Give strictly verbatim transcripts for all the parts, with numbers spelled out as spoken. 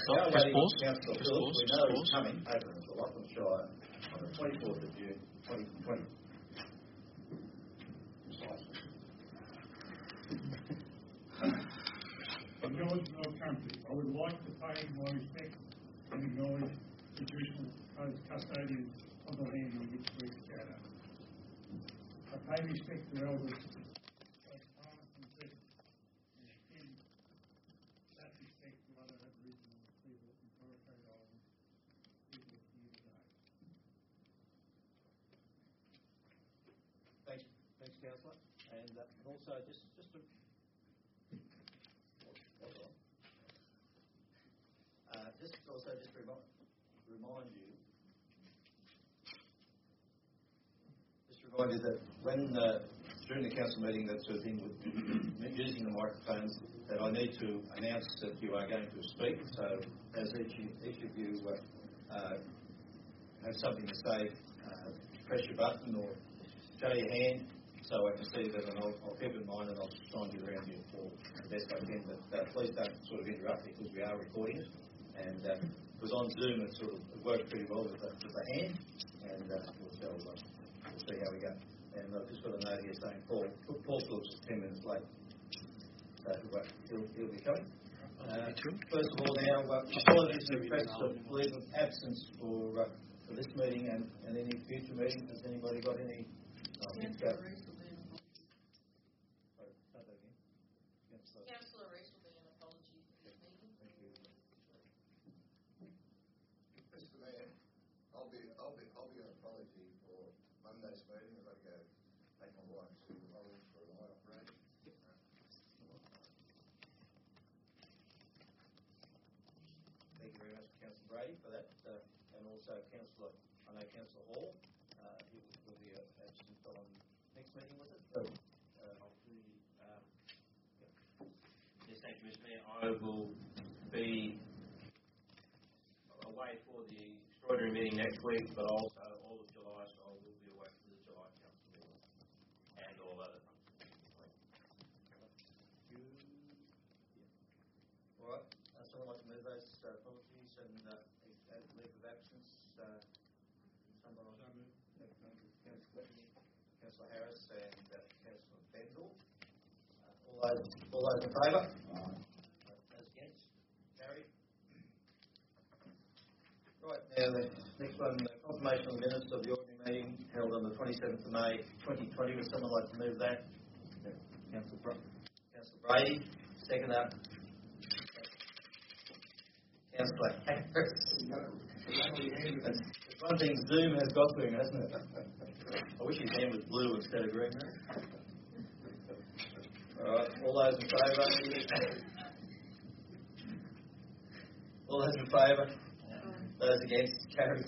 stop. Just pause. Just pause. We Just know pause. he's coming over to Lachlan Shire on the twenty-fourth of June, twenty twenty. Acknowledge our country. I would like to pay my respects and acknowledge the traditional custodians of the land on which we gather. I pay respect to elders both past and present, and extend that respect to other Aboriginal people in Torres Strait Island people here today. Thanks, thanks, Councillor. And uh, also, just just to uh, just also just to remind, remind you, just remind you that when uh, during the council meeting, that sort of thing, with using the microphones, that I need to announce that you are going to speak. So, as each each of you uh, uh, have something to say, uh, press your button or show your hand, so I can see that, and I'll, I'll keep it in mind, and I'll try and get around you for the best I can. But uh, please don't sort of interrupt, because we are recording it, and uh, because on Zoom it sort of it worked pretty well with the, with the hand, and uh, we'll, tell, uh, we'll see how we go. And I've just got a note here saying Paul Paul Phillips is ten minutes late, so he'll, he'll be coming. Uh, first of all, now uh, apologies and requests of leave of absence for uh, for this meeting and, and any future meetings. Has anybody got any? Oh, Councillor Rees will be an apology. Sorry, start that again. Councillor. Councillor Rees will be an apology for this meeting. Thank you. Mister Mayor, I'll be I'll be I'll be an apology for Monday's meeting. I've got to go take my wife to Holland for an eye operation. Thank you very much, Councillor Brady, for that, uh, and also Councillor. I know Councillor Hall. Uh, he will, will be uh, absent on next meeting, was it? Uh, uh, yes, thank you, Mister Mayor. I will be away for the extraordinary meeting next week, but also all of July, so I will be away for the July council meeting and all other functions. You, yeah. All right. Uh, someone like to move those uh, apologies and uh, leave of absence. Uh, someone like to move. Councillor Harris and uh, Councillor Bendel. Uh, all those, all those in favour? Those against? Carried. Right, now the next one, the confirmation of the minutes of the ordinary meeting held on the twenty-seventh of May twenty twenty. Would someone like to move that? Yeah. Councillor Bra- Councillor Brady, second up. Councillor Harris. That's one thing Zoom has got to him, hasn't it? I wish his hand was blue instead of green. All right, all those in favour? All those in favour? Those against? Carried.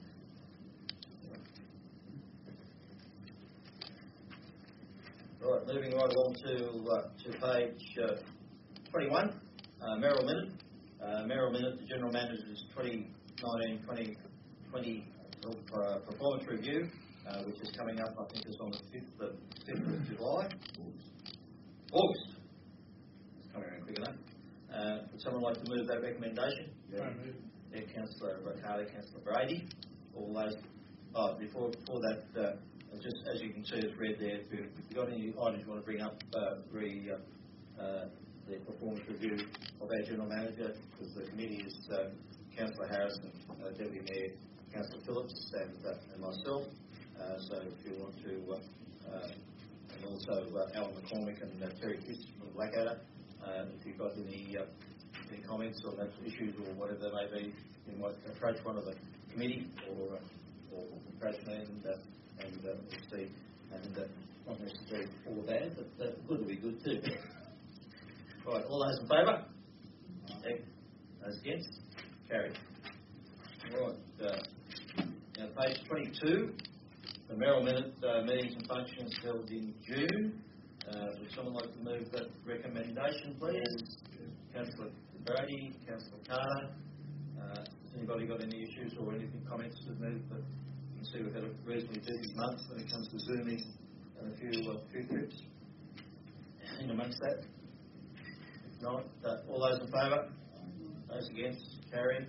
All right, moving right along to uh, to page uh, twenty-one, uh, Merrill Minute. Uh, Merrill Minute, the General Manager's twenty nineteen twenty twenty uh, performance review, uh, which is coming up, I think it's on the fifth of July. August. It's coming around quick enough. Uh, would someone like to move that recommendation? Yeah. Yeah, Councillor Harley, Councillor Brady. All those. Oh, before before that, uh, just as you can see, it's read there. If you've got any items you want to bring up, uh, re uh, uh, the performance review of our General Manager, because the committee is uh, Councillor Harrison, uh, Deputy Mayor, Councillor Phillips, and, uh, and myself. Uh, so if you want to, uh, uh, and also uh, Alan McCormick and uh, Terry Kiss from Blackadder, uh, if you've got any uh, any comments on that issues or whatever they may be, you might approach one of the committee or uh, or approach me and uh, and uh, we'll see. And uh, not necessarily all bad, but uh, good will be good too. Right, all those in favour? Okay. Those against? Carried. Right. Uh, now, page twenty-two, the Merrill Minute uh, meetings and functions held in June. Uh, would someone like to move that recommendation, please? Yes. Councillor Brady, Councillor Carter. Uh, has anybody got any issues or anything, comments to move? But you can see we've had a reasonably busy month when it comes to Zooming and a few, uh, few trips in amongst that. If not, uh, all those in favour? Those against? carried.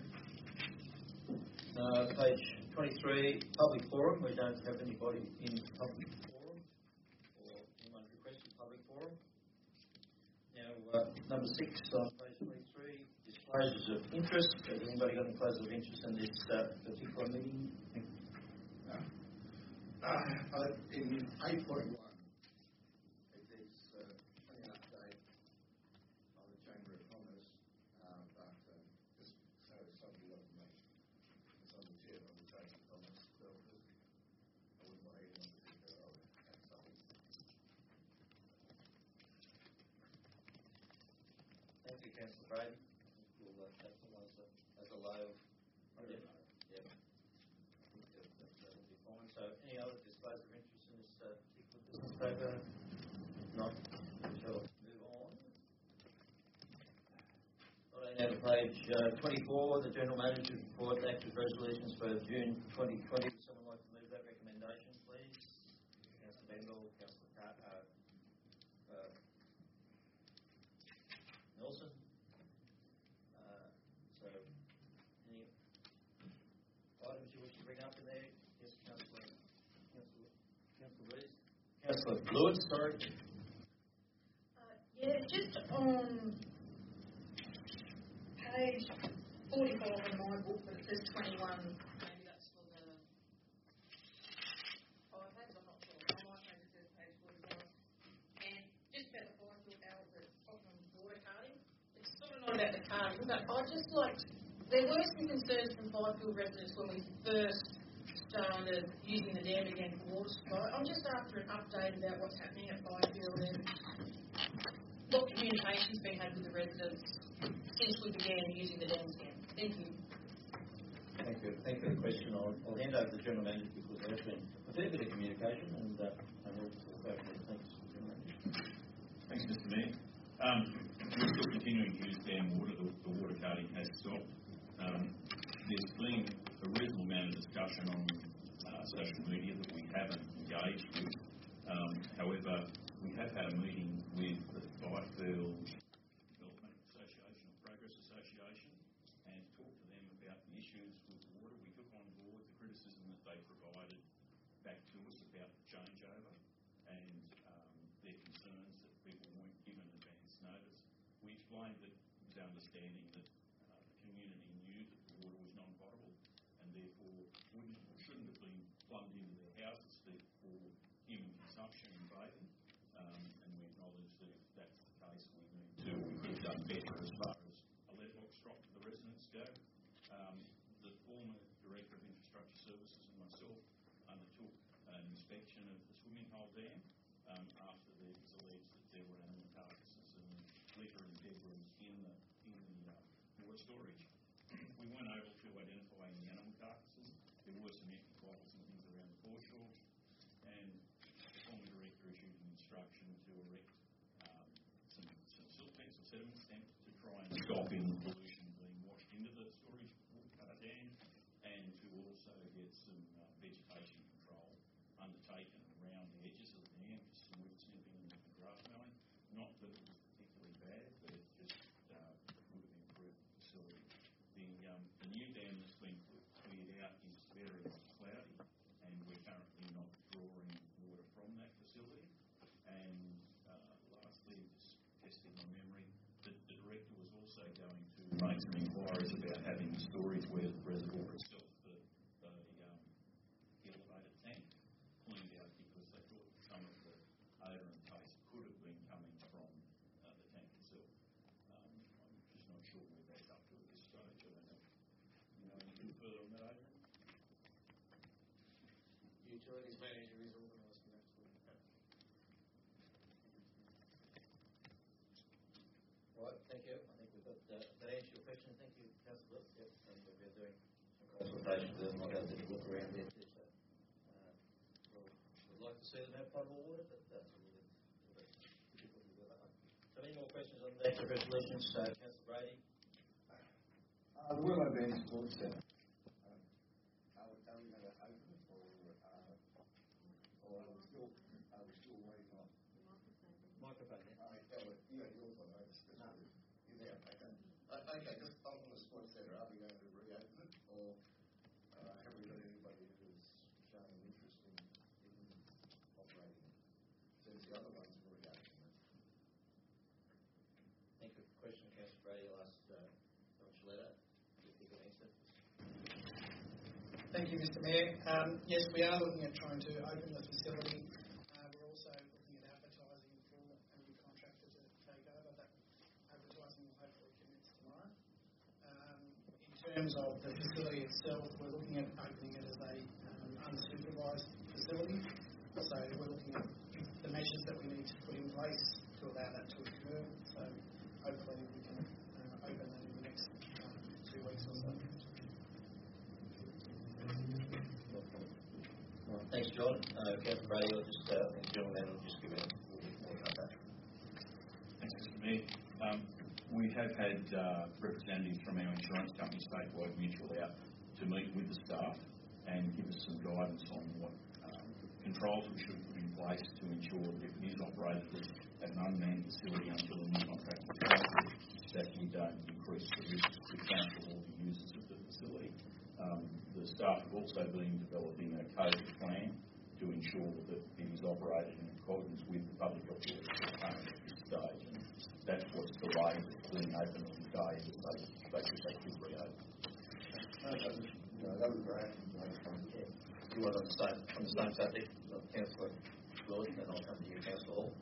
Uh, page twenty-three, public forum. We don't have anybody in public forum or anyone requesting public forum. Now, uh, number six on page twenty-three, disclosures of interest. Has anybody got any disclosures of interest in this uh, particular meeting? No. Uh, uh, in eight point one, it is uh, an update of the Chamber of Commerce, uh, but uh, just so somebody else knows. It's on the chair of the Chamber of Commerce. So I wouldn't want anyone to think that I would have something. Thank you, Councillor Brady. We'll uh, take them as a, as a low. Yeah. Yeah. That will be fine. So, any other disclosure of interest in this uh, particular business paper? Not. We shall move on. Right now to page uh, twenty-four, the General Manager's Report, Active Resolutions for June twenty twenty. Would someone like to move that recommendation, please? Councillor Bengal, Councillor Car- uh, uh, Nelson. Uh, so, any items you wish to bring up in there? Yes, Councillor. Councillor. Councillor Rees. Councillor Lewis, sorry. Uh, yeah, just on page forty-five in my book, but it says twenty-one. Maybe that's for the iPads, I'm not sure. On my page it says page forty-five. And just about the five-foot hours at Tottenham water carting. It's sort of not about the carting, but I just like, there were some concerns from Fifield residents when we first started using the dam again for water supply. I'm just after an update about what's happening at Fifield and what communication's been had with the residents since we began using the dams again. Thank you. Thank you. Thank you for the question. I'll, I'll hand over to the General Manager because there has been a fair bit of communication and, uh, and we'll talk about it. Thanks, General Manager. Thanks, Mister Mayor. Um, we're still continuing to use dam water. The, the water carting has stopped. Um, there's been a reasonable amount of discussion on uh, social media that we haven't engaged with. Um, however, we have had a meeting with the Fifield Development Association or Progress Association and talked to them about the issues with water. We took on board the criticism that they provided back to us about the changeover and um, their concerns that people weren't given advance notice. We explained that it was our understanding that uh, the community knew that the water was non-potable and therefore wouldn't or shouldn't have been plumbed into their houses for human consumption and bathing. Um, and we acknowledge that if that's the case, we need to, we could have done better as far as a letterbox drop to the residents go. Um, the former Director of Infrastructure Services and myself undertook an inspection of the swimming hole dam um, after there was alleged that there were animal carcasses and litter and debris in the, in the uh, water storage. We weren't able to identify any animal carcasses. There were some empty bottles and things around the foreshore, and the former director issued an instruction to erect um, some, some silt fence or sediment stamp to try and stop any pollution being washed into the storage uh, dam, and to also get some uh, vegetation control undertaken around the edges of the dam, just some wood snipping and grass mowing. Not that it was particularly bad, but it just uh, would have improved the facility. The, um, the new dam that's been cleared out is very cloudy, and we're currently not drawing water from that facility. And uh, lastly, just testing my memory, the, the director was also going to make some inquiries about having the storage where the reservoir itself, the, the, um, the elevated tank, cleaned out because they thought some of the odour and taste could have been coming from uh, the tank itself. Um, I'm just not sure where that's up to at this stage. I don't know. You know anything further on that, Adrian? Utilities Manager is organised for that. Right, thank you. I think we've got uh, that answer your question. Thank you, Councillor. Yep, and we've been doing some consultation with them. I'll go to look around there too. So, uh, well, we'd like to see them have potable water, but that's a little bit, a little bit difficult with that one. So, any more questions on the active resolutions? Uh, Councillor Brady. Uh, the Willow Bend Sports Centre. Um, are, we, are we going to open it, or, uh, or are we still are we still waiting on? Microphone. Yeah. Uh, yeah, well, you got yours on. I just, no, you're there. Okay. Uh, okay, just on the Sports Centre, are we because the other one's already open. Thank you for the question, Councillor Brady. I'll ask uh, John Shaletta if he can answer. Thank you, Mister Mayor. Um, yes, we are looking at trying to open the facility. Uh, we're also looking at advertising for a new contractor to take over. That advertising will hopefully commence tomorrow. Um, in terms of the facility itself, we're looking at opening it as a um, unsupervised facility. So we're looking at the measures that we need to put in place to allow that to occur. So hopefully we can uh, open that in the next um, two weeks or so. Well, thanks, John. Uh, Councillor Brady, I'll just, uh, I think the gentleman will just give it a little bit more about that. Thanks, Mister Mayor. Um, we have had uh, representatives from our insurance company, Statewide Mutual, out to meet with the staff and give us some guidance on what um, controls we should put in place to ensure that if it is operated as an unmanned facility until the new contract is started, that we don't increase the risk to council or the users of the facility. Um, the staff have also been developing a COVID plan to ensure that it is operated in accordance with the public health laws at this stage. And that's what's delayed it being open on the day that they, they could actually reopen. No, that was, you know, that was great. Yeah. You want on the same, on the same subject, Councillor Lord, and I'll come to you, Councillor Hall.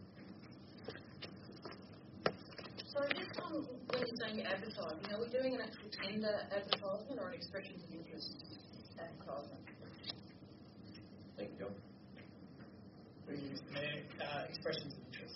So just on when you're saying advertising, are we doing an actual tender advertisement or an expressions of interest advertisement? Thank you, John. Thank you, Mister Mayor. Uh, expressions of interest.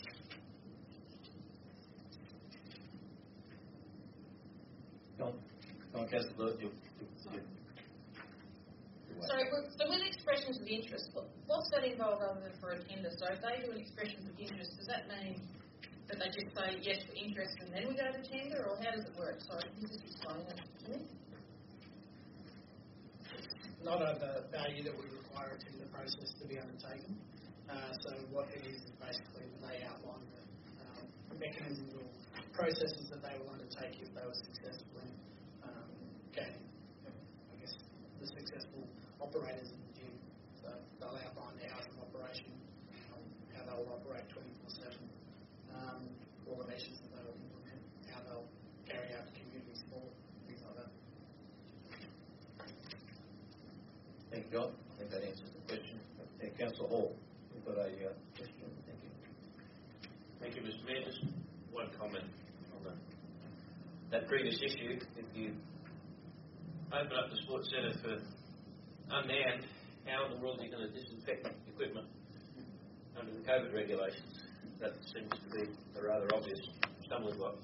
John, John Councillor Lord, you, you, you. So, so with expressions of interest, what, what's that involve other than for a tender? So if they do an expressions of interest, does that mean that they just say yes for interest and then we go to tender, or how does it work? Sorry, can you just explain that to me? Not of the value that would require a tender process to be undertaken. Uh, so what it is is basically they outline the um, mechanisms or processes that they will undertake if they were successful in um, gaining, I guess, the successful operators in the gym. So they'll outline their hours of operation, um, how they'll operate twenty-four seven, um, all the measures that they will implement, how they'll carry out community sport, things like that. Thank you, John. I think that answers the question. Uh, Councillor Hall, you've got a uh, question. Thank you. Thank you, Mister Mayor. Just one comment on the, that previous issue. If you open up the sports centre for unmanned, how in the world are you going to disinfect equipment under the COVID regulations? That seems to be a rather obvious stumbling block.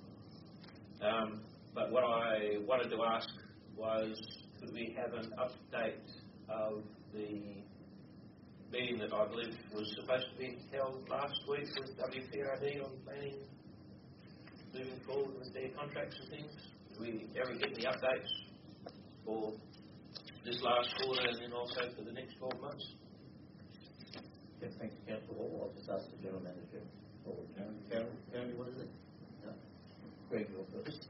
Um, but what I wanted to ask was, could we have an update of the meeting that I believe was supposed to be held last week with W P R D on planning moving forward with their contracts and things? Did we ever get any updates for this last quarter and then also for the next twelve months? Yeah, thank you, Councillor Hall. I'll just ask the General Manager. Or Karen, Karen, what is it? No. Greg, you're first.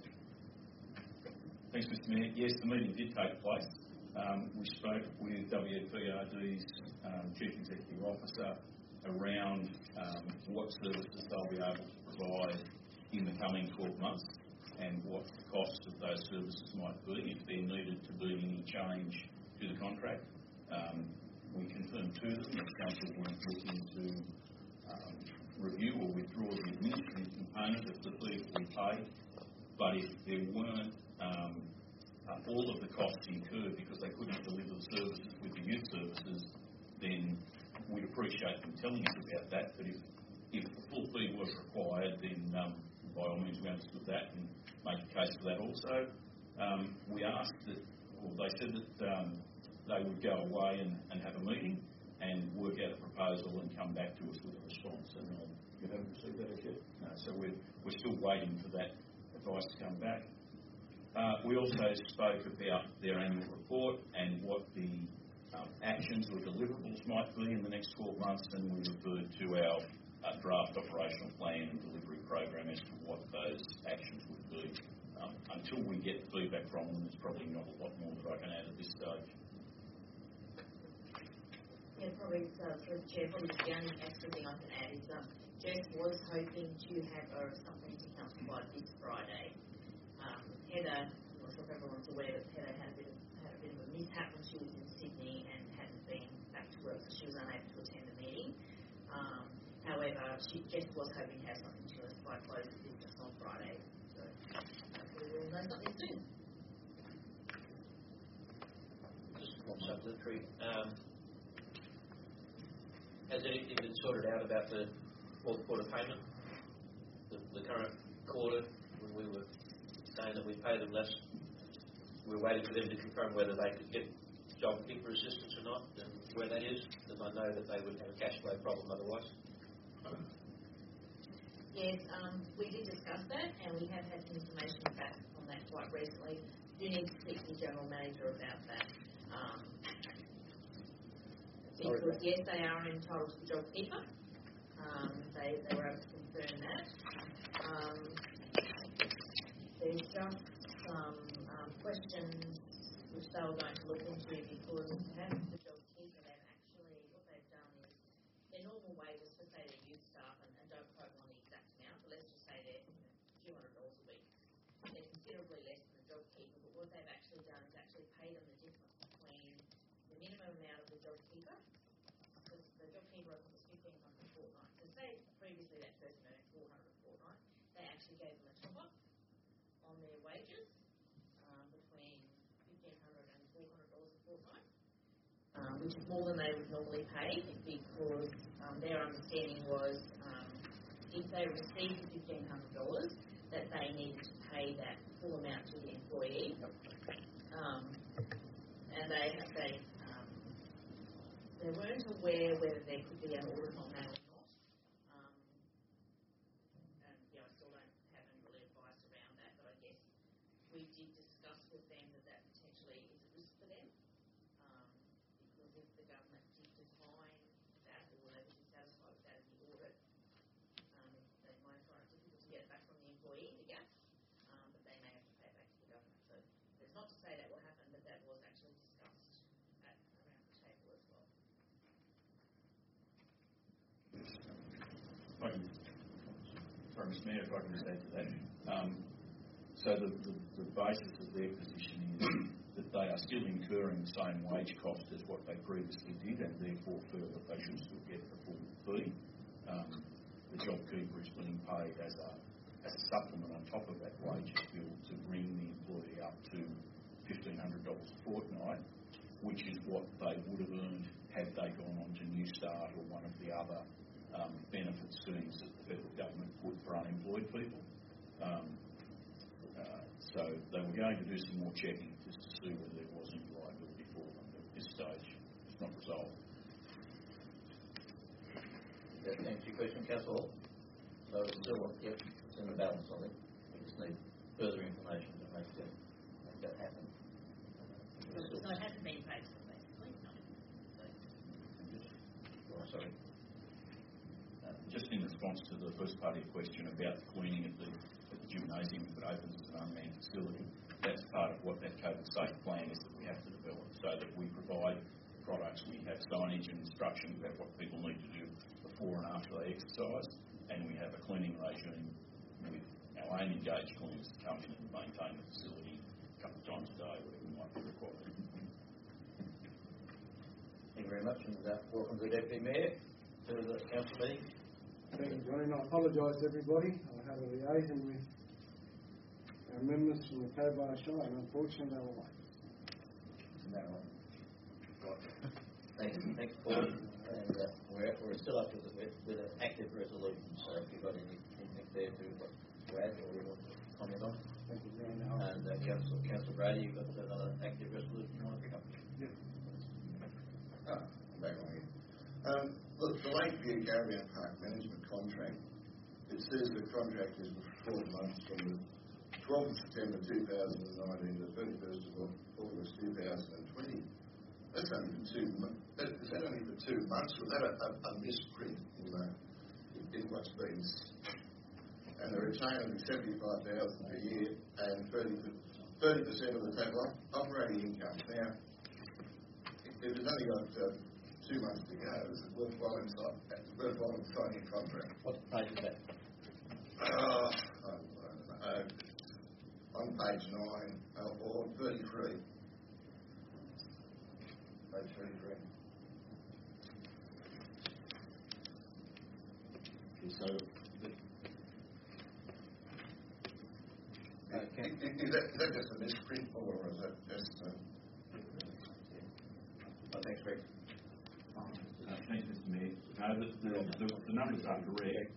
Thanks, Mister Mayor. Yes, the meeting did take place. Um, we spoke with W P R D's um, Chief Executive Officer around um, what services they'll be able to provide in the coming twelve months and what the cost of those services might be if there needed to be any change to the contract. Um, we confirmed to them that Council weren't looking to um, review or withdraw the administrative component of the fee that we paid, but if there weren't um, uh, all of the costs incurred because they couldn't deliver the services with the youth services, then we'd appreciate them telling us about that. But if, if the full fee was required, then um, by all means we understood that and make a case for that also. Um, we asked that, or they said that um, they would go away and, and have a meeting and work out a proposal and come back to us with a response. And uh, you haven't received that as yet? No, so we're, we're still waiting for that advice to come back. Uh, we also spoke about their annual report and what the um, actions or deliverables might be in the next twelve months, and we referred to our uh, draft operational plan and delivery program as to what those actions would be. Um, until we get feedback from them, there's probably not a lot more that I can add at this stage. Yeah, probably, uh, for the Chair, probably the only extra thing I can add is, um, Jess was hoping to have uh, something to council by this Friday. Um, Heather, I'm not sure if everyone's aware, but Heather had a bit of, had a bit of a mishap when she was in Sydney and hadn't been back to work, so she was unable to attend the meeting. Um, however, she, Jess was hoping to have something to us by close of business on Friday, so hopefully we'll know something soon. Just one supplementary. Um, has anything been sorted out about the fourth quarter payment? The, the current quarter, when we were saying that we pay them less, we were waiting for them to confirm whether they could get JobKeeper assistance or not, and where that is, because I know that they would have a cash flow problem otherwise. Yes, um, we did discuss that, and we have had some information back on that quite recently. We do need to speak to the General Manager about that. Um, because, yes, they are entitled to the JobKeeper. Um, they, they were able to confirm that. Um, there's just some um, questions which they were going to look into because perhaps the JobKeeper, they've actually, what they've done is their normal wages for, say, their youth staff, and, and don't quote me on the exact amount, but let's just say they're you know, two hundred dollars a week. They're considerably less than the JobKeeper, but what they've actually done is actually pay them the difference between the minimum amount of the JobKeeper, because the JobKeeper I think was fifteen hundred dollars a fortnight. So say previously that person earned four hundred dollars a fortnight, they actually gave them a top-up on their wages um, between fifteen hundred dollars and four hundred dollars a fortnight. Um, which is more than they would normally pay, because um, their understanding was um, if they received fifteen hundred dollars, that they needed to pay that full amount to the employee. Um, and they they um, they weren't aware whether there could be an audit on that or not. Um, and yeah, I still don't have any really advice around that, but I guess we did discuss with them that that potentially is a risk for them. Um, because if the government did decline that, or they were dissatisfied with that in the audit, um, they might find it difficult to get it back from the employee, the gap, um, but they may have to pay it back to the government. So it's not to say that will happen, but that was actually discussed at, around the table as well. If I can, sorry, Mister Mayor, if I can just add to that. Um, so the, the, the basis of their position is that they are still incurring the same wage cost as what they previously did, and therefore feel that they should still get the full fee. Um, the JobKeeper is being paid as a, as a supplement on top of that wage bill to bring the employee up to fifteen hundred dollars a fortnight, which is what they would have earned had they gone on to New Start or one of the other um, benefit schemes that the federal government put for unemployed people. Um, uh, so they were going to do some more checking just to see whether there was any liability for them. But at this stage, it's not resolved. That answers your question, Councillor Hall? So it's still, yep, it's in the balance, I think. We just need further information to make that, make that happen. So it hasn't been paid for, basically. No. So. Oh, sorry. Uh, just in response to the first part of your question about the cleaning at the, at the gymnasium, if it opens as an unmanned facility, that's part of what that COVID safe plan is that we have to develop, so that we provide products, we have signage and instruction about what people need to do before and after they exercise, and we have a cleaning regime with our own engaged cleaners to come in and maintain the facility a couple of times a day, whatever might be required. Thank you very much, and uh, welcome to the Deputy Mayor to the council meeting. Thank you, John. I apologise to everybody. I had a liaison with our members from the Cobar Shire, and unfortunately they were late. Isn't that right? Right. Thanks, thanks, Paul. And uh, we're, we're still up with, with, with an active resolution, so if you've got any, anything there to, to add or you want to comment on. Thank you, John. And uh, Councillor, Councillor Brady, you've got another active resolution you want to pick up? Yep. Ah, I'm back on here. Um, look, the Lakeview Caravan Park Management Contract, it says the contract is for twelve months from the twelfth of September two thousand nineteen to the thirty-first of August two thousand twenty. That's only for two months. That, is that only for two months? Was that a, a, a misprint in, the, in what's been? And the retainer is seventy-five thousand dollars a year and thirty percent of the total operating income. Now, if it's only got uh, two months to go. Is it worthwhile in it's worthwhile in signing a contract? What page is that? Uh, I don't know. On page nine uh, or thirty-three. Page thirty-three. So, Okay. Is, is, that, is that just a misprint or is that just... Uh, Oh, thanks, Rick. uh, thanks, Mister Mayor. Uh, the, the, the, the numbers are correct.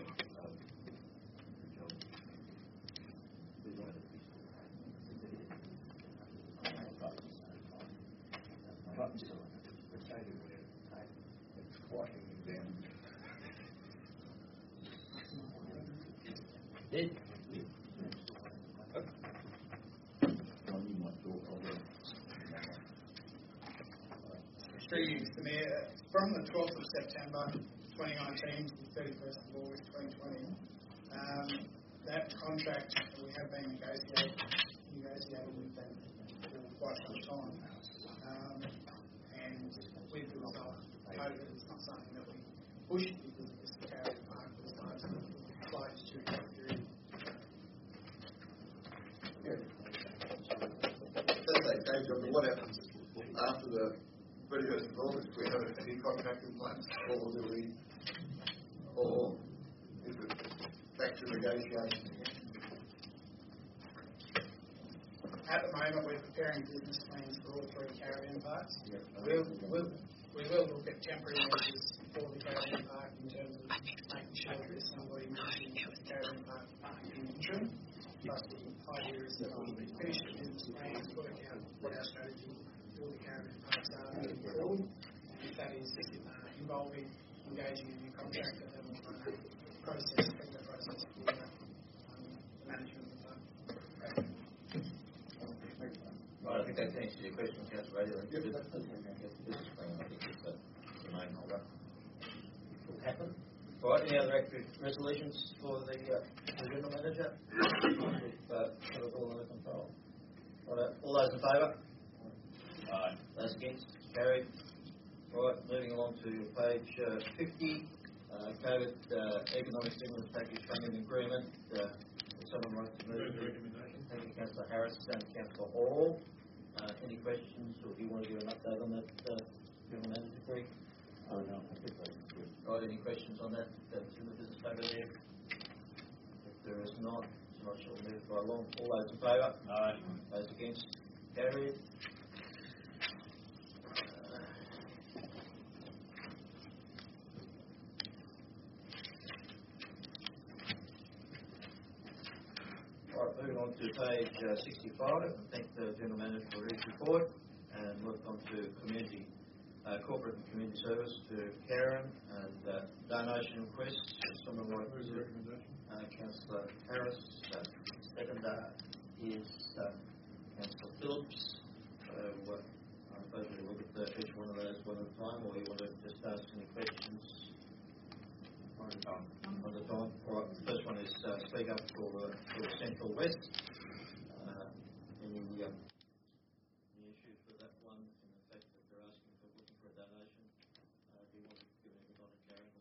Did? Through you, Mister Mayor, from the twelfth of September twenty nineteen to the thirty-first of August twenty twenty, um, that contract that we have been negotiating, negotiating with them for quite some time. Um, and with the result of COVID, it's not something that we pushed because of this carrier park was largely closed during that period. Yeah. That's okay, John, but what happens after the thirty-first of August? We have any contract in place, or do we, or is it back to negotiations again? At the moment, we're preparing business plans for all three caravan parks. Yeah. We'll, we'll, we will look at temporary measures for the caravan park in terms of making sure that there's somebody managing the caravan park in the interim. But the idea is that we finish the business plans, work out what our strategy for the caravan parks are moving forward. And if that is uh, involving engaging a new contractor, then we'll run a process, a process for the, um, the management of the park. Well, I think that answers your question, Councillor Radio. Yep. Business plan, I think, is the the main holder. Will happen. All right, any other active resolutions for the uh, the general manager? We've uh, got it all under control. All, right, all those in favour? Aye. Those against? Carried. All right, moving along to page uh, fifty, uh, COVID uh, Economic Stimulus Package Funding Agreement. Uh, would someone like to move? Thank you, Councillor Harris and Councillor Hall. Uh, any questions, or do you want to give an update on that, uh, General Manager Greg? Oh, no, I think that's good. Right, any questions on that? That's in the business paper there. If there is not, so I shall move right along. All those in favour? Aye. Those against? Carried. Right, moving on to page uh, sixty-five. I thank the General Manager for his report, and move on to community, uh, corporate and community service to Karen, and uh, donation requests. Someone like uh, Councillor Harris. Uh, second uh, is uh, Councillor Phillips. So uh, I suppose we'll look at uh, each one of those one at a time, or you want to just ask any questions? One at a time. One at a time. All right. The first one is uh, speak up for, uh, for Central West. Uh, any, uh, any issues with that one in the fact that they're asking for looking for a donation? Uh, do you want to give anything on it, Karen?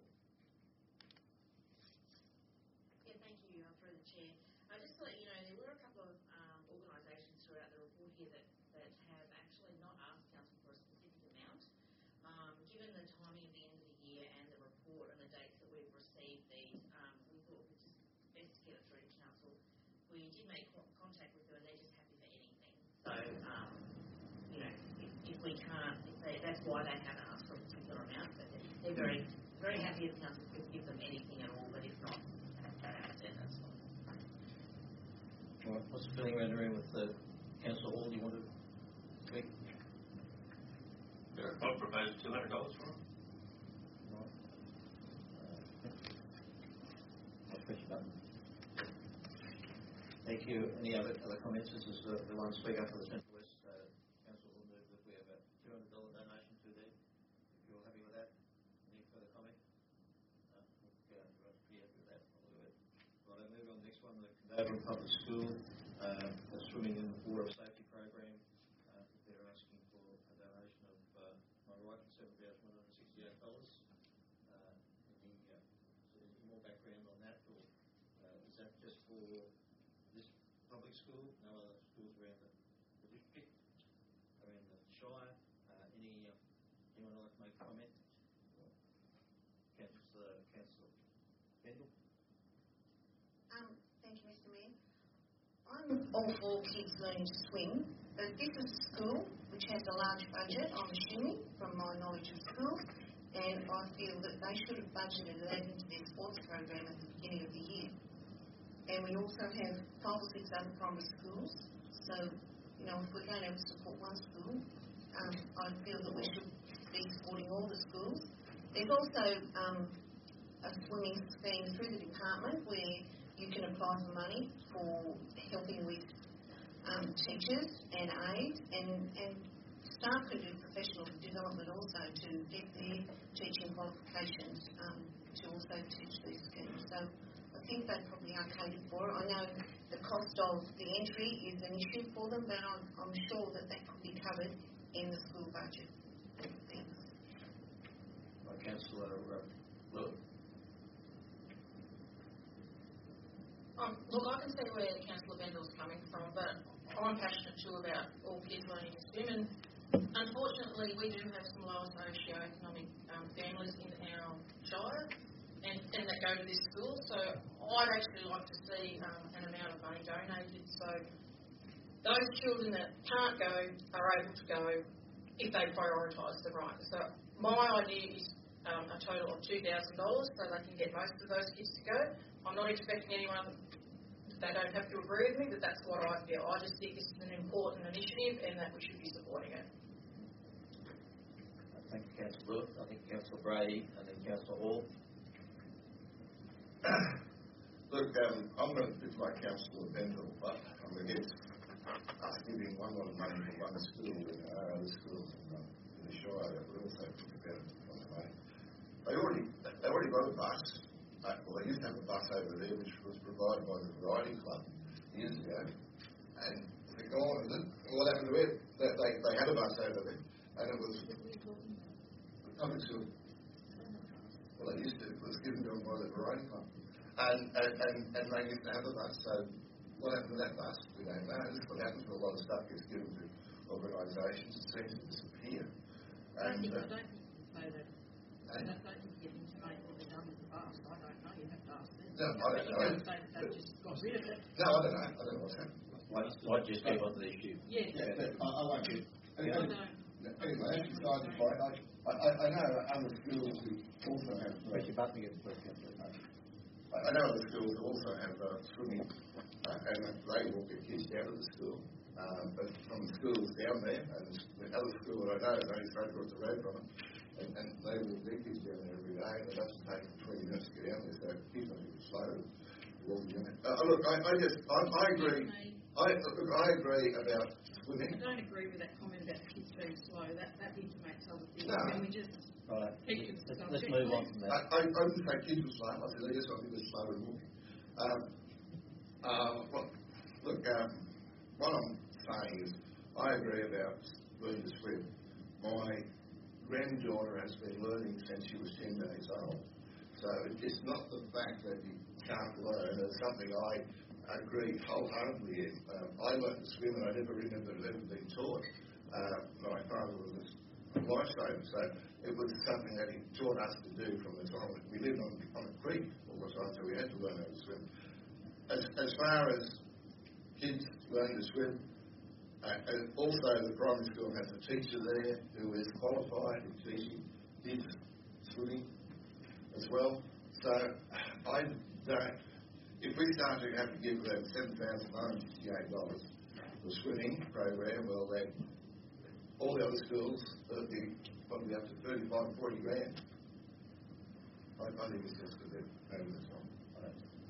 Yeah, thank you, uh, through the chair. Uh, just to let you know, there were a couple of um, organisations throughout the report here that, that have actually not asked council for a specific amount. Um, given the timing of the end of the year and the report and the dates that we've received these, um, we thought we'd just best get it through to council. We did make co- contact with them and they're just happy for anything. So, um, you know, if, if we can't, if they, that's why they haven't asked for a particular amount, but they're, they're very, very happy if council could give them anything at all, but if not, they understand that's fine. All right. What's the feeling around the room with uh, Councillor Hall? Do you want to speak? I've proposed two hundred dollars for them. Thank you. Any other, other comments? This is the, the one speaker for the Central West uh, Council will move that we have a two hundred dollars donation to them. If you're happy with that, any further comment? No, I think uh, we're pretty happy with that. I'll move it. Right, I'll move on to the next one, the Condobolin Public School, uh, the Swimming in Water Safety Program. Uh, they're asking for a donation of, uh, am I right, seven thousand one hundred just for this public school, no other schools around the, the district, around the Shire. Uh, any uh, anyone like to make a comment? Councillor, Councillor Bendel. Um, thank you, Mister Mayor. I'm all for kids learning to swim, but this is a school which has a large budget, I'm assuming, from my knowledge of schools, and I feel that they should have budgeted that into their sports program at the beginning of the year. And we also have five or six other primary schools, so, you know, if we're going to support one school, um, I feel that we should be supporting all the schools. There's also um, a swimming scheme through the department where you can apply for money for helping with um, teachers and aides, and, and staff can do professional development also to get their teaching qualifications um, to also teach these schemes. So I think they probably are catered for. I know the cost of the entry is an issue for them, but I'm, I'm sure that that could be covered in the school budget. Thanks. By Councillor uh, Lewis. Um, look, I can see where Councillor Bendel's coming from, but I'm passionate too about all kids learning to swim, and unfortunately we do have some lower socio-economic um, families in our Shire and, and that go to this school, so I'd actually like to see um, an amount of money donated so those children that can't go are able to go if they prioritise the right. So my idea is um, a total of two thousand dollars so they can get most of those kids to go. I'm not expecting anyone, they don't have to agree with me, but that's what I feel. I just think this is an important initiative and that we should be supporting it. Thank you, Councillor Lewis. I think Councillor Brady and then Councillor Hall. Look, um, I'm going to pick my Councillor Bendel, but I'm against us giving one lot of money for one school when there are other schools in, um, in the Shire that would also put the benefit on the money. They already, they already got a bus. Uh, well, they used to have a bus over there which was provided by the Riding Club years ago, and they're gone, isn't it? And what happened to it? They, they, they had a bus over there, and it was the public school. Well, they used to, it was given to them by the Riding Club, and, and, and, and they used to have a bus. So what happened to that bus? We don't know. This is what happens when a lot of stuff gets given to organisations. It seems to disappear. And, uh, I don't think you can say that. I don't think you can intimate what they've done with the bus. I don't know. You have to ask them. No, I don't know. You can't say that they've just got rid of it. No, I don't know. I don't know what's happened. Why don't you speak on the issue? Yes. Yeah, but I, I won't get. Yeah. I don't. Anyway, that's besides the point. I, I, I know other schools who also have. Uh, Press your button again, please, Councillor. I I know other schools also have uh, swimming, uh, and they will get kids down to the school. Um, but from the schools down there, and the other school that I know is only straight across the road from it, and, and they will get kids down there every day, and it doesn't take them twenty minutes to get down there, so kids don't get slow walking in. Uh, look, I, I just, I, I agree. I look, I agree about swimming. I don't agree with that comment about kids being slow. That that intimates other things. No. Can we just Right. keep it Let's, subject? let's move on from I, that. I, I wouldn't say kids were slow. I said they just got to be slow and walking. Um, uh, well, look, um, what I'm saying is I agree about learning to swim. My granddaughter has been learning since she was ten days old. So it's not the fact that you can't learn. It's something I agree wholeheartedly in. Um, I learned to swim and I never remember it ever being taught. Uh, my father was a lifesaver, so it was something that he taught us to do from the time we lived on, on a creek all the time, so we had to learn how to swim. As, as far as kids learning to swim, uh, and also the primary school has a teacher there who is qualified in teaching kids swimming as well. So I don't, if we start to have to give them seven thousand nine hundred sixty-eight dollars for the swimming program, well then all the other schools will be probably up to thirty-five and forty grand. I, I think it's just a bit over the top. I don't think.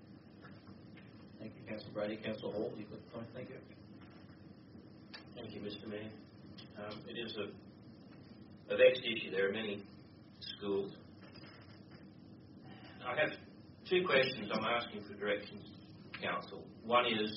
Thank you, Councillor Brady. Councillor Hall, you've got the time. Thank you. Thank you, Mister Mayor. Um, it is a, a vexed issue. There are many schools. I have two questions I'm asking for directions, Council. One is,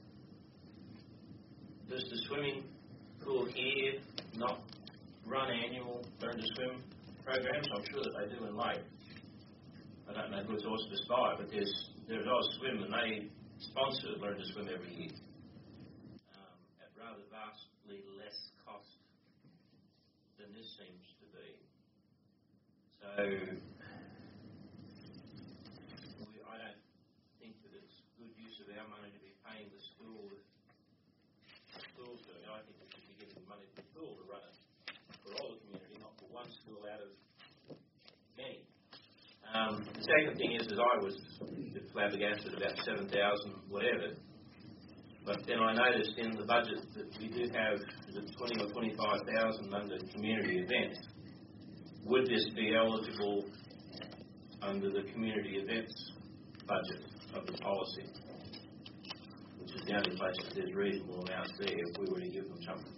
does the swimming pool here not run annual learn to swim programs? I'm sure that they do in Lake. I don't know who it's auspiced by, but there's There is Oz Swim, and they sponsor Learn to Swim every year um, at rather vastly less cost than this seems to be. So we, I don't think that it's good use of our money to be paying the school if the school's doing it. I think we should be giving money to the school to run it for all the community, not for one school out of many. Um, the second thing is that I was flabbergasted about seven thousand whatever, but then I noticed in the budget that we do have the twenty or twenty-five thousand under community events. Would this be eligible under the community events budget of the policy, which is the only place that there's reasonable amounts there if we were to give them something?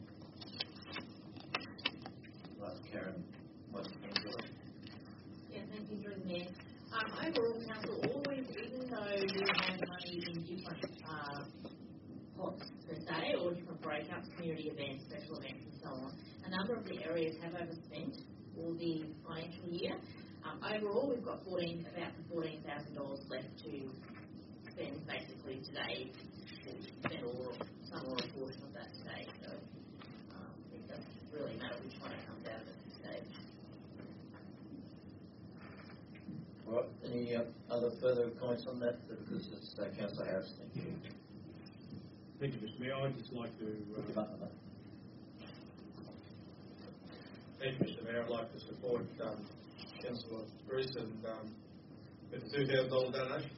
Last Karen, what's the thing? Yeah, thank you, through the Mayor. Um, overall, Council, always, even though we have money in different uh, pots per se, or different breakouts, community events, special events and so on, a number of the areas have overspent for the financial year. Um, overall, we've got fourteen, about fourteen thousand dollars left to spend basically today. We'll spend all or some or a portion of that today, so um, it doesn't really matter which one it comes out of at this stage. All right, any uh, other further comments on that? Because it's uh, Councillor Harris. Thank you. Thank you, Mister Mayor. I'd just like to. Uh, Thank you, Mister Mayor. I'd like to support um, Councillor Bruce and um, with the two thousand dollars donation.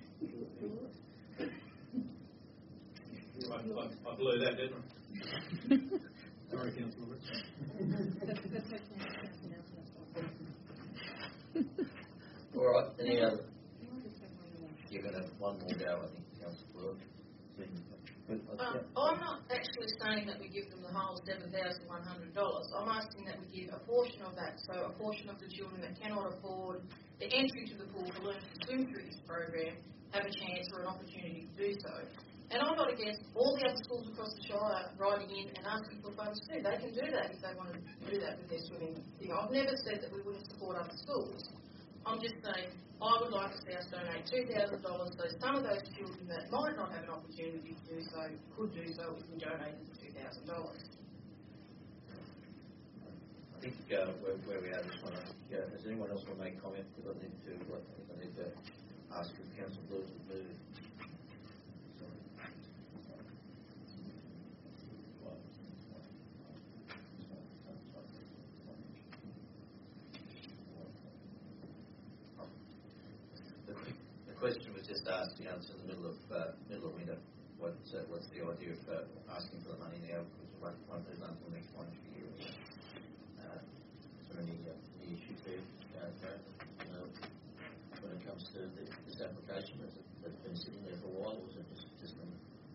I, I, I blew that, didn't I? Sorry, Councillor Bruce. All right, any other? You're going to have one more go, I think, Councillor Bruce. Um, I'm not actually saying that we give them the whole seven thousand one hundred dollars. I'm asking that we give a portion of that, so a portion of the children that cannot afford the entry to the pool to learn to swim through this program have a chance or an opportunity to do so. And I'm not against all the other schools across the Shire writing in and asking for funds too. They can do that if they want to do that with their swimming thing. I've never said that we wouldn't support other schools. I'm just saying I would like to see us donate two thousand dollars so some of those children that might not have an opportunity to do so could do so if we donated the two thousand dollars. I think uh, where, where we are this one, I think, uh, does anyone else want to make comment? Because I need to, uh, I think I need to ask if Councillor Blue to move. The question was just asked, you know, it's in the middle of uh, middle of winter. What uh, what's the idea of uh, asking for the money now? Because it won't, won't move until next financial year. Uh, is there any, uh, any issue there, uh, Karen, uh, when it comes to the, this application? Has it, has it been sitting there for a while, or is it just just been?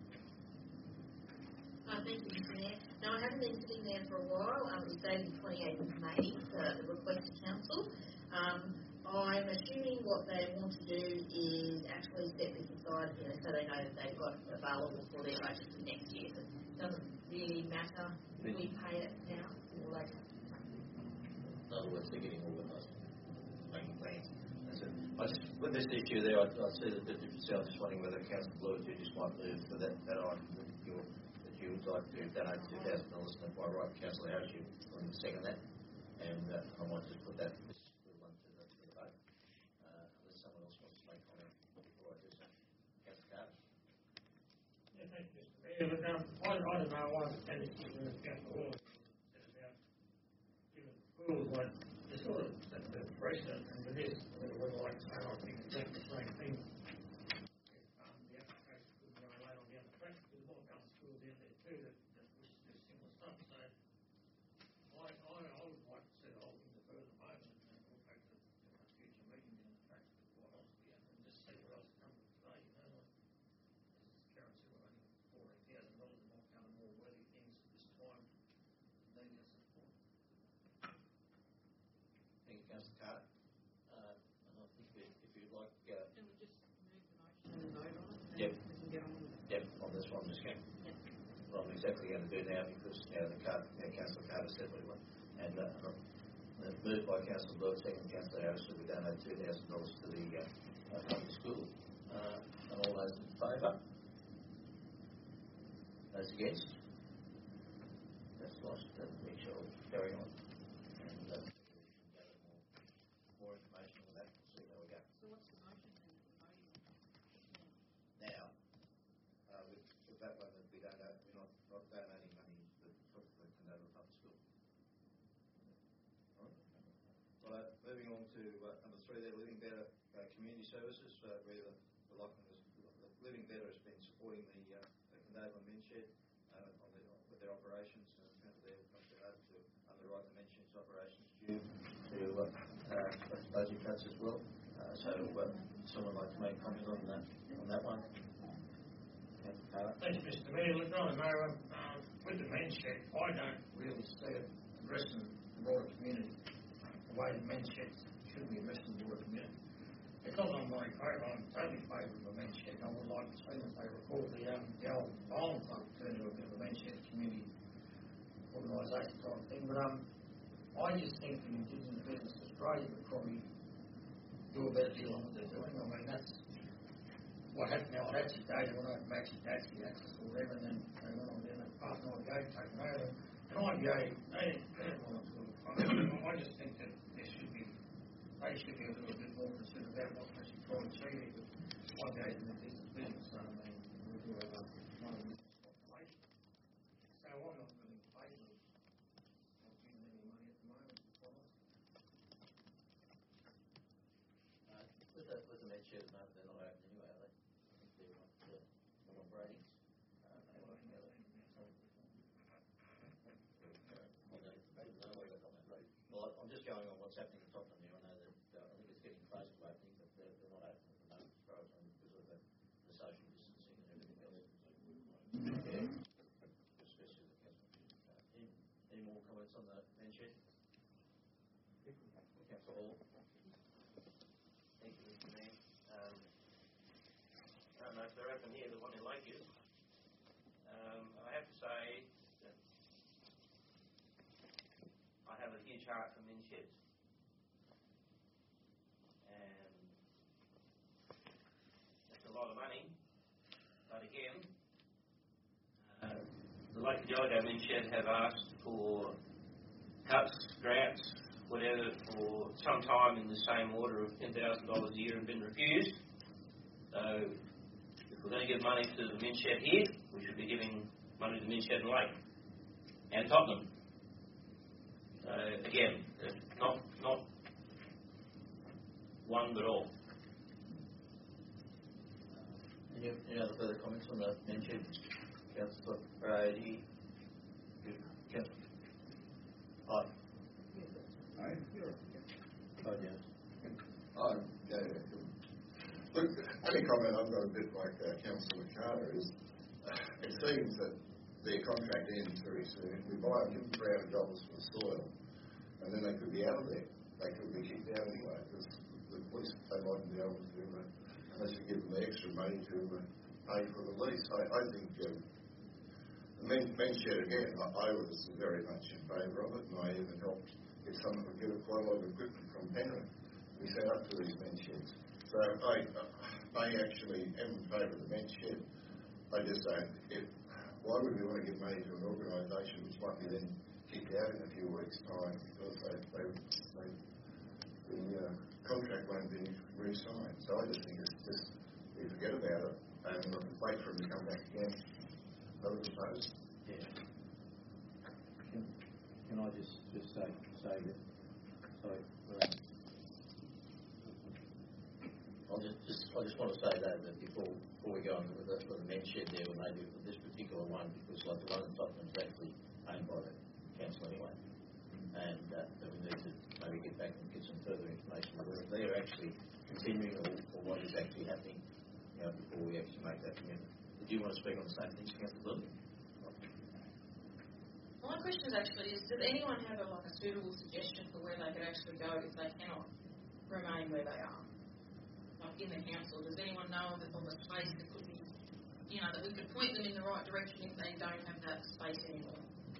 Uh, thank you, Mister Mayor. No, I haven't been sitting there for a while. Um, it was dated the twenty-eighth of May, uh, the request to council. Um, I'm assuming what they want to do is actually set this aside, you know, so they know that they've got it available for their budget for next year. But it doesn't really matter if we pay it now or later. In other words, they're getting organised, making plans. That's it. I just, with this issue there, I, I see the difference. I was just wondering whether Councillor Blue, you just might move for that, that item that you that you would like to donate two thousand dollars. And if I right, Councillor Harris, you want to second that, and uh, I might just put that. Yeah, but um, I, I don't know why the tendency to the council law said about giving schools like the sort of the, the precedent and with this, whether we're like saying I think exactly the same thing. If um, the application could go later on down the track, because there might be other schools out there too that, that wish to do similar stuff. So I, I, I would like to see the whole thing defer at the moment and we'll take the, the future meeting down the track, quite honestly, and just see what else comes of today, you know, like Karen said, we're only fourteen thousand dollars and might come to more worthy things at this time needing our support. Thank you, Councillor Carter. Uh, and I think if, if you'd like... Uh, Can we just move the motion and vote on it? And yep. we can get on with it. Yep, on this one, just going. Yep. Well, I'm exactly going to do now because you know, the Carter, you know, Councillor Carter said what he wanted. And uh, uh, moved by Councillor Blue, second Councillor Harris, that we donate two thousand dollars to the uh, uh, public school. Uh, and all those in favour? Those against? That's lost. Uh, we shall carry on. And uh, we can gather more, more information on that. We'll see how we go. So what's the motion then that we're voting on? Now, uh, with, with that one, that we don't know, we're not, not donating money to the, to the Canberra Public School. All right. Well, uh, moving on to uh, number three there, Living Better uh, Community Services, uh, where the, the, Lachlan has, the Living Better has been supporting the, uh, the Canberra Men's Shed uh, on the, with their operations. Uh, they're able to underwrite the Men's Shed's operations due to uh, uh, budget cuts as well. Uh, so, uh, someone like to make a comment on that, on that one? Uh, Thanks, Mister Mayor. Look, I don't know, um, with the men's shed, I don't really see it addressing the broader community the way the men's shed should be addressing the broader community. Because I'm very favour, I'm totally favour of the men's shed. I would like to see that they record the, um, the old bowling club turn into a bit of a men's shed community organisation type thing. But um, I just think the Indigenous Business Australia would probably do a better deal on what they're doing. I mean, that's what happened now at Hatchie Day, when I Hatchie Taxi access or whatever, and then they went on down at Park Night Gate taken over. And I G A, they, they're not good fun. I just think that there should be, they should be a little bit more concerned about what they should try and achieve here. I G A is in the business business, so I mean, we do have a one of the population. So I'm not really in favour of not giving any money at the moment. Uh, with the, with the Men's Shed at the moment, they're not open anyway, are they? They're not, uh, not operating. Uh, they won't be able to- Well, I'm just going on what's happening in Tottenham here. I know that uh, I think it's getting close to opening, but they're, they're not open at the moment as far as I'm because of the, the social distancing and everything else. Yeah. Especially the council. Uh, any, any more comments on the Men's Shed? Councillor Hall. Thank you, Mister Mayor. Um, I don't know if they're open here, the one in Lakeview. Um, I have to say that I have a huge heart for men's sheds. And it's a lot of money, but again, uh, the Lake Georgia Men's Shed have asked for cuts, grants, whatever, for some time in the same order of ten thousand dollars a year and been refused. So, if we're going to give money to the Men's Shed here, we should be giving money to the Men's Shed in Lake and Tottenham. So, again, not not one but all. Any, any other further comments on the Men's Shed? Councillor Brady. Councillor. Hi. Hi. Hi, James. Oh, yeah, yeah. Look, only comment I've got a bit like uh, Councillor Carter is uh, it seems that their contract ends very soon. We buy them, give them three hundred dollars for the soil, and then they could be out of there. They could be kicked out anyway because the police, they mightn't be able to, uh, unless you give them the extra money to uh, pay for the lease. I, I think um, the men's, men's shed again, I, I was very much in favour of it, and I even helped get some of get quite a lot of equipment from Penrith. We set up to these men's sheds. So I, I actually am in favour of the men's shed. I just don't, if, why would we want to give money to an organisation which might be then kicked out in a few weeks' time because they, they, they, the uh, contract won't be re-signed. So I just think it's just, we forget about it and wait for them to come back again. I would suppose. Yeah. Can, can I just, just say, say that, sorry, uh, I'll just, just, I just want to say that, that before, before we go on with the, with the Men's Shed there, or maybe with this particular one, because like the one in Tottenham is actually owned by the council anyway, and uh, that we need to maybe get back and get some further information on whether they're actually continuing or, or what is actually happening, you know, before we actually make that commitment. Did you want to speak on the same things, Councillor Lilly? My question is actually, is does anyone have a, like a suitable suggestion for where they could actually go if they cannot remain where they are? Like in the council, does anyone know of a space that could be, you know, that we could point them in the right direction if they don't have that space anymore?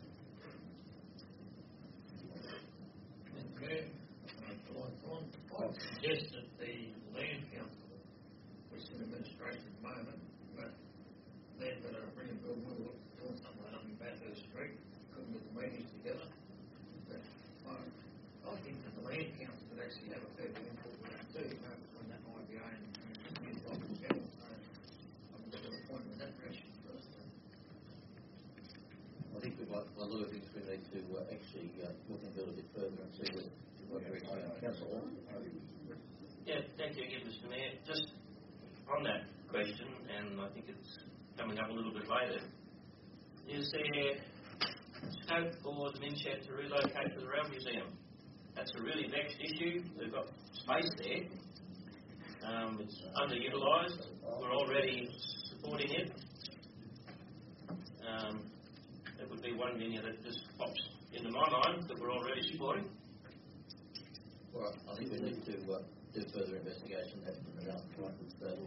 Okay. I suggest that the land council, which is like, a lot of things we need to uh, actually uh, look into it a bit further and see what what we're doing. Councillor Hall. Yeah, thank you again, Mister Mayor. Just on that question, and I think it's coming up a little bit later, is there scope for the Minshat to relocate to the Rail Museum? That's a really vexed issue. We've got space there. Um, it's underutilised. We're already supporting it. Um, it would be one venue that just pops into my mind that we're already supporting. Well, I think we need to uh, do further investigation at the outcome.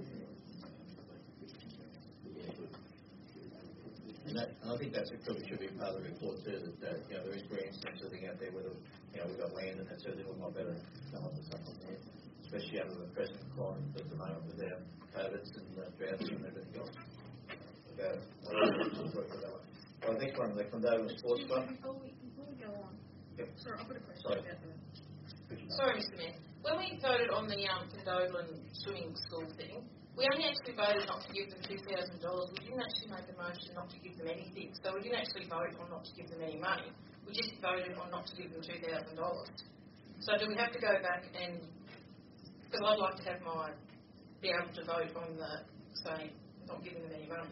And, that, and I think that's a, probably should be part of the report too, that uh, you know, there is green something out there where the, you know, we've got land and that sort of thing. We might better come up with something there, especially under the present climate at the moment with our COVIDs and uh, droughts and everything else. Okay. Well, the next one, the Condola Sports Club. Before we, before we go on, yep. Sorry, I've got a question Sorry. about the... Sorry, Mister Mayor. When we voted on the um, Condolan swimming school thing, we only actually voted not to give them two thousand dollars. We didn't actually make a motion not to give them anything. So we didn't actually vote on not to give them any money. We just voted on not to give them two thousand dollars. So do we have to go back and... Because I'd like to have my... be able to vote on the, say, not giving them any money.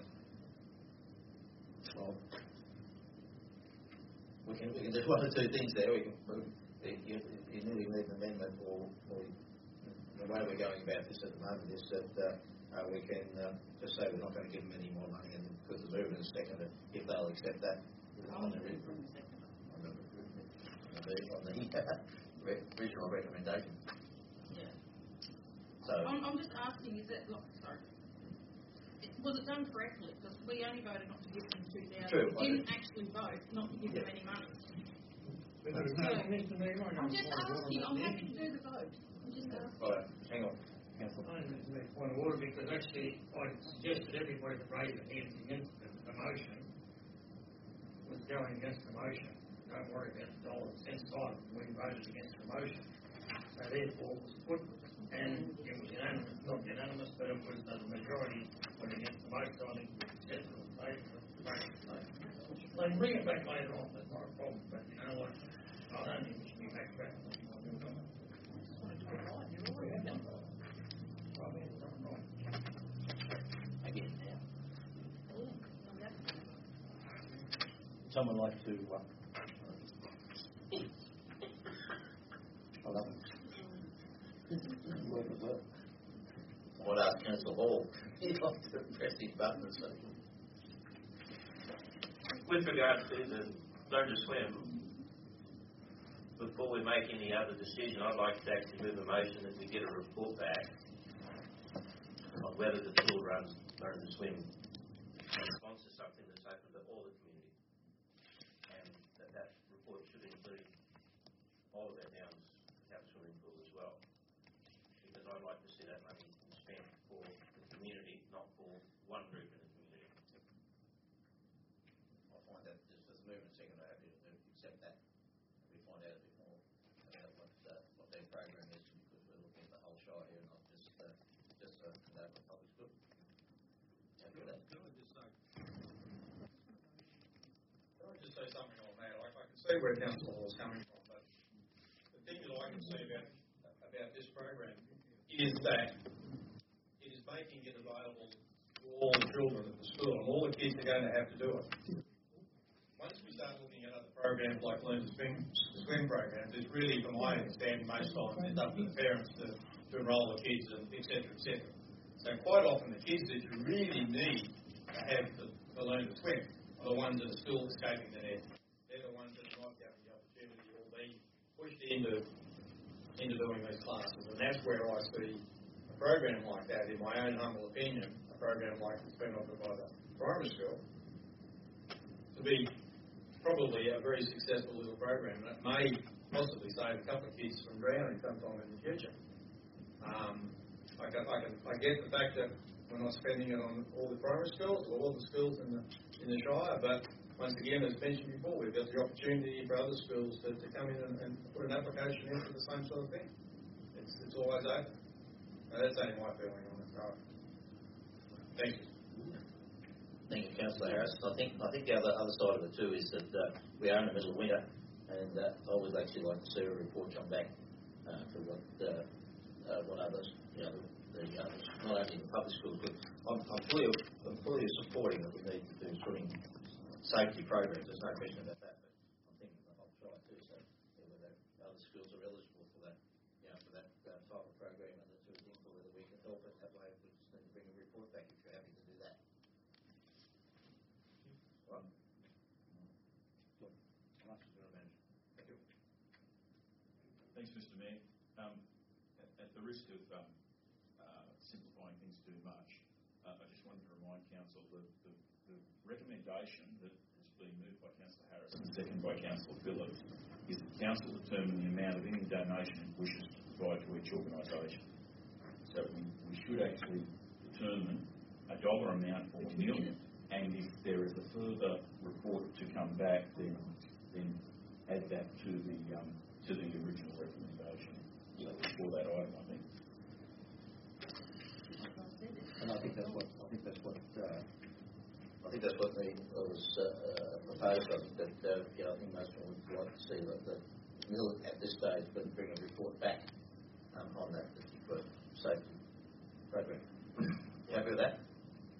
Well, we can, we can do one or two things there. We can, we, you, you nearly need an amendment, or, or the way we're going about this at the moment is that uh, uh, we can uh, just say we're not going to give them any more money and put the movement in second if they'll accept that on the, on the, on the, on the regional recommendation. Yeah. So, I'm, I'm just asking, is that, look, sorry, was it done correctly? Because we only voted not to give them two thousand. True. We didn't actually vote not to give yeah. them any money. But there's no, Mister Mayor, I I'm don't just want to asking. vote on I'm that. happy to do the vote. I'm just asking. all right, hang on. Councillor. I don't make point of order because actually I suggested everybody that raised their hands against the, the motion was going against the motion. Don't worry about the dollars and cents side when we voted against the motion. So therefore it was put and it was unanimous, not unanimous, but it was the majority went against the motion. I think we accepted it on favour of the motion. So I can bring it back later on, that's not a problem, but you know what, I don't think we should be back back. Again, someone like to uh, I love it. I would ask Councillor Hall. He'd like to press his button or something. With regard to the learn to swim, before we make any other decision, I'd like to actually move a motion that we get a report back on whether the school runs learn to swim and sponsor something that's open to all the community, and that that report should include all of our downs have a swimming pool as well, because I'd like to see that money spent for the community, not for one group in the community. I find that just as a movement second, I'm happy to accept that. We find out a bit more about what uh, what their program is, because we're looking at the whole shire here, not just uh, just uh, the public school. Happy with that. Can I just say? Can I just say something on that? I, I can see where Councillor Hall is coming from, but the thing that I can see about about this program is that it is making it available to all the children at the school, and all the kids are going to have to do it. Once we start looking at other programs like Learn to Swim, swim programs, it's really, from my understanding, most times it's up to the parents to, to enrol the kids, and et cetera, et cetera. So quite often the kids that you really need to have to, to learn to swim are the ones that are still escaping the net. They're the ones that are not given the opportunity or being pushed into into doing these classes, and that's where I see a program like that, in my own humble opinion, a program like it's been offered by the primary school, to be probably a very successful little program, and it may possibly save a couple of kids from drowning sometime in the future. Um, I, can, I, can, I get the fact that we're not spending it on all the primary schools or all the schools in the in the Shire, but once again, as mentioned before, we've got the opportunity for other schools to, to come in and, and put an application in for the same sort of thing. It's, it's always open. Now, that's only my feeling on it. Right. Thank you. Thank you, Councillor Harris. I think I think the other other side of it too is that uh, we are in the middle of winter, and uh, I would actually like to see a report come back uh, for what uh, uh, what others, you know, the, the others, not only the public schools, but I'm, I'm fully I'm fully supporting that we need to do swimming safety programs. There's no question about that. But I'm thinking that I'll try too. So yeah, whether other schools are eligible for that, you know, for that uh, type of program and that sort of thing, or whether we can help it that way, we just need to bring a report back if you're happy to do that. Right. Thank you. Thanks, Mister Mayor. Um, at, at the risk of um, uh, simplifying things too much, uh, I just wanted to remind Council that the, the recommendation that has been moved by Councillor Harris and seconded by Councillor Phillips is that Council determine the amount of any donation it wishes to provide to each organisation. So we, we should actually determine a dollar amount for nil, and if there is a further report to come back, then then add that to the um, to the original recommendation. So for that item, I think. And I think that's what I think that's what uh, I think that's what the, was uh, proposed. I think that uh, you know, I think most people would like to see that the mill at this stage, but bring a report back um, on that particular safety program. You happy with that?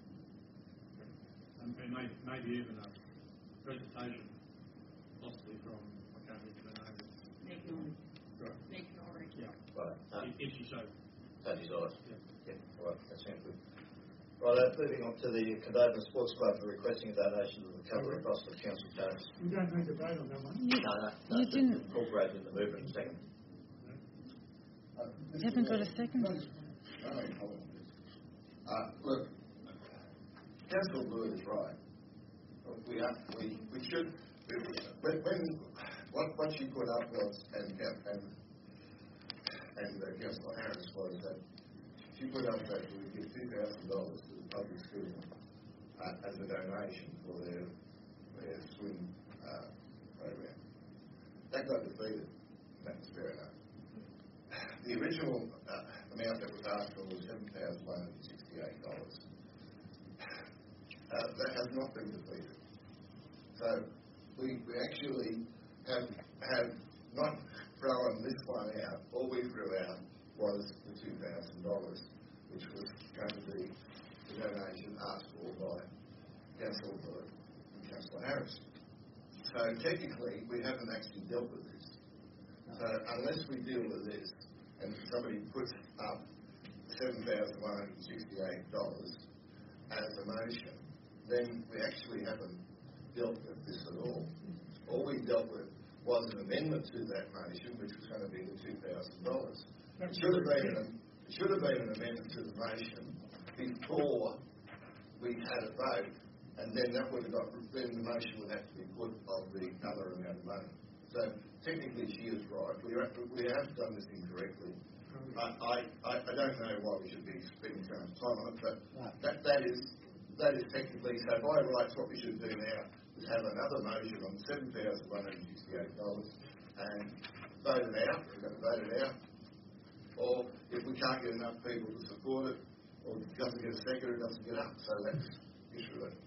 And maybe, maybe even a presentation, possibly from, I can't remember the name. Meg Norrie. Right. Meg Norrie. Yeah. Right. Um, If she so. That is ours. Yeah. Yeah. Right. That sounds good. Right. Uh, moving on to the Condobolin Sports Club for requesting a donation of the cover across the council terms. We don't need to vote on that one. No, no, no. You didn't. Incorporated in the movement. Second. You haven't got a second. Uh, look, Councillor Bird is right. We are, we, we should, when, when what, what she put up was, and and, and uh, Councillor Harris was that she put up that we would give two thousand dollars to the public school uh, as a donation for their their swim uh, program. That got defeated. That was fair enough. The original uh, amount that was asked for was seven thousand one hundred sixty-eight dollars. Uh, that has not been defeated. So we, we actually have have not thrown this one out. All we threw out was the two thousand dollars, which was going to be the donation asked for by Councillor Bird and Councillor Harris. So technically, we haven't actually dealt with this. So unless we deal with this, and somebody puts up seven thousand one hundred sixty-eight dollars as a motion, then we actually haven't dealt with this at all. All we dealt with was an amendment to that motion, which was going to be the two thousand dollars. It should have been an, it should have been an amendment to the motion before we had a vote, and then that would have got, then the motion would have to be put on the other amount of money. So technically, she is right. We are, we have done this incorrectly. I, I, I don't know why we should be spending so much time on it, but that, that is that is technically, so by rights, what we should do now is have another motion on seven thousand one hundred sixty-eight dollars and vote it out. We're going to vote it out. Or if we can't get enough people to support it, or if it doesn't get a second, it doesn't get up. So that's the issue of it.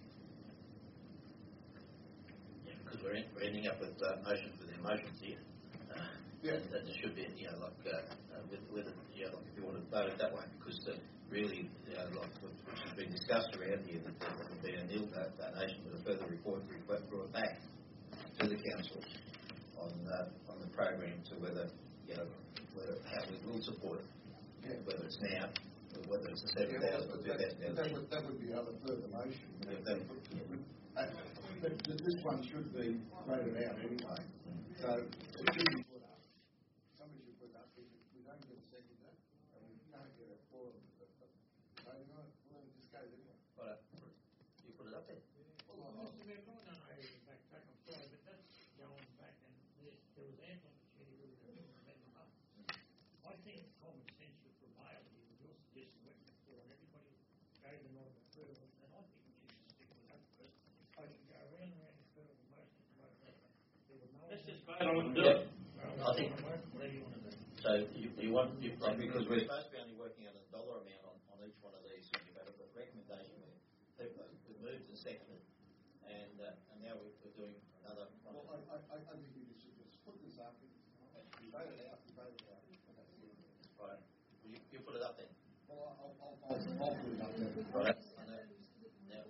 Yeah, because we're, in, we're ending up with uh, motions within motions here. Uh, yeah. And, and it should be, you know, like, uh, uh, with, with it, you know, like if you want to vote it that way, because uh, really, you know, like what, which has been discussed around here, that there would be a nil donation with a further report brought back to the council on uh, on the program to whether, you know, whether how we will support it, yeah. Whether it's now, or whether it's the seven thousand yeah, or two thousand. That, that, would, that would be other further motion. Yeah, that, uh, but this one should be voted out anyway, so it should be put up. Somebody should put it up. If we don't get a second that, and we can't get a forum voting on it, well, then it just goes anyway. Right, you put it up there. Well, Mister Mayor, I don't know how you back track, I'm sorry, but that's going back, and there, there was ample opportunity to amend them up. I think common sense should prevail here, with your suggestion went before, and everybody gave them all the further, and I think we should stick with that first. I should go around and around the further motion, there were no... Let's just vote on it and do it. I think... Whatever you want to do. So you, you want, you, because we're supposed to be only working on a dollar amount on, on each one of these, so you've had a recommendation people, we've moved and seconded, and, uh, and now we're, we're doing another one. Well, I, I, I think we should just put this up. We voted out, we voted out. Right. Will you, you put it up then? Well, I'll, I'll, I'll, I'll put it up there. Right. I know. Now,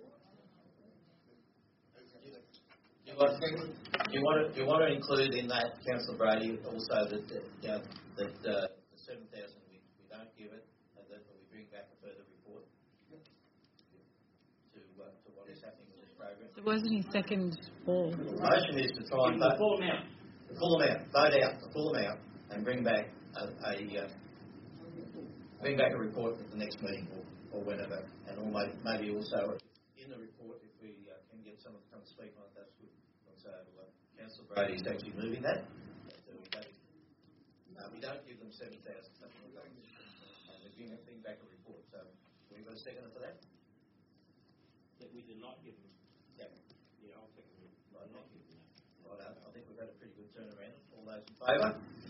do you want, do you want to, do you want to include in that, Councillor Brady, also that, uh, you know, that uh, the seven thousand we, we don't give it, and that we bring back a further report to uh, to what is happening with this program? So wasn't his second for? The motion is to try and vote. The full amount. The full amount. Vote out the full amount and bring back a, a uh, bring back a report at the next meeting or, or whenever, and or maybe, maybe also in the report if we uh, can get someone to come and speak on it, that's good. So uh, Councillor Brady is actually moving that. So we don't, uh, we don't give them seven thousand, and we bring, bring back a report. So we got a second for that? That we did not give them. Yeah. Yeah, I'll second it. Right, not give them that. Right, I think we've had a pretty good turnaround. All those in favour?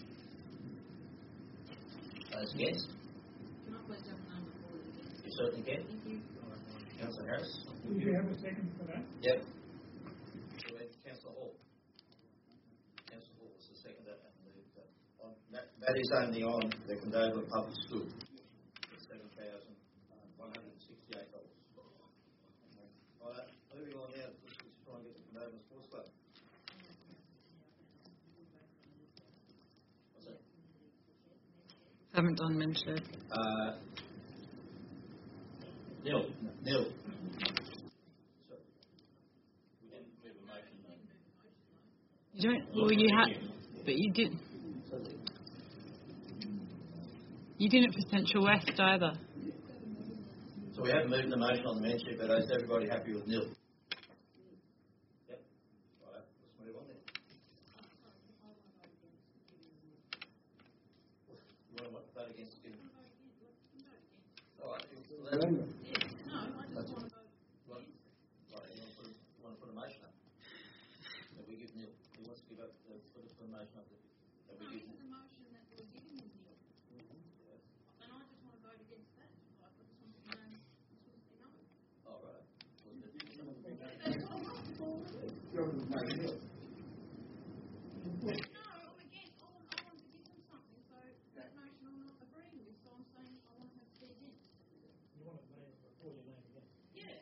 Those against? Can I please jump in before we begin? You certainly can. Thank you. Councillor Harris? Do you have a second for that? Yep. So we have Councillor Hall. Councillor Hall was the seconder, and moved that on. That, that is only on the Condobolin Public School. seven thousand one hundred sixty-eight dollars. Right, moving on now, let's just try and get the Condobolin Sports Club. What's that? Haven't done mention. Uh, nil. Nil. So, we didn't move a motion though. You don't. Well, you had, but you didn't. You didn't for Central West either. So we haven't moved the motion on the membership, but is everybody happy with nil? Yep. Right, let's move on then. You want to what, vote against it? All right. Well, that's, No, I just want to vote. right, right, you want to put, you want to put a motion up? That we give nil. He wants to give up, uh, put, a, put a motion up that, that we No, give this nil. is a motion that we're giving them nil. And I just want to vote against that. Like, I just want to know, this was a no. All right. Well, the, That's all right. You're the mayor. No, I'm against, I want, I want to give them something, so that motion I'm not agreeing with, so I'm saying I want to have their against. You want to name, record your name again? Yeah,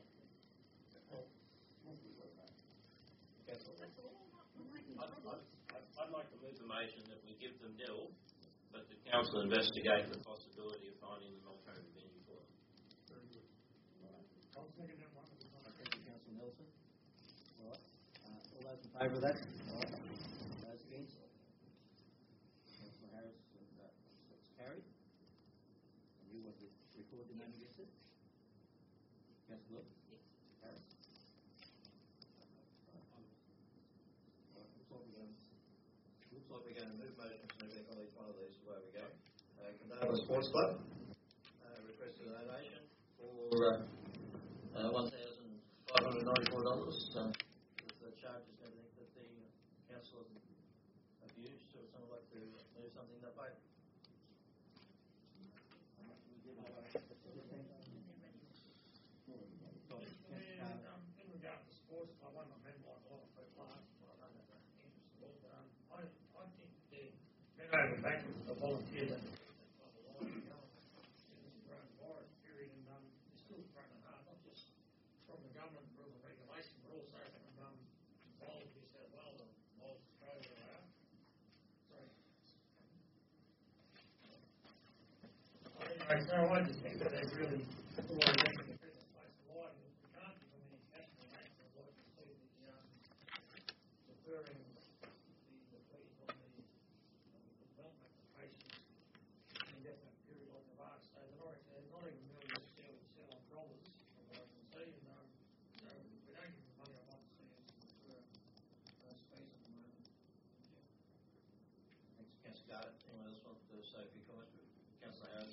Councillor Hall. that's all. I'm making I'd, trouble. I'd, I'd like to move the motion that we give them nil, but the council investigate the possibility of finding an alternative venue for them. Very good. I'll second that one. Thank you, Councillor Nelson. All right. Uh, all those in favour of that? All right. Those against? Councillor Harris, and uh, that's carried. And you want to record your name against it? Councillor Lewis? Harris? Right. Looks like we're going. Looks like we're going to move motions and everything on each one of these the way we go. Uh, Condobolin Sports Club uh, requested a donation for uh, uh, one thousand five hundred ninety-four dollars uh, with the charges and everything that the uh, council have used. So would someone like to move something that way? And, um, in regard to sports, I want to remember like a lot of people ask, but I don't have that interest at all, but, um, I, I think the, been over and backwards with the volunteer that coronavirus period, and, um, it's still trying to hard, not just from the government rules and regulation, but also from, um, volunteers as well, and all Australia are. Sorry. Anyway, so I just think that they've really, the way they make the business place alive, and we can't give them any cash for that, so I'd like to see the, um, deferring the, the fees on the, on the development applications an indefinite period like they've asked. So they're not, they're not even really necessarily sell on dollars, from what I can see, and, um, so if we don't give them money, I'd like to see us defer those fees at the moment. Thanks, Councillor Gardner. Anyone else want to say a few comments? Councillor Harris.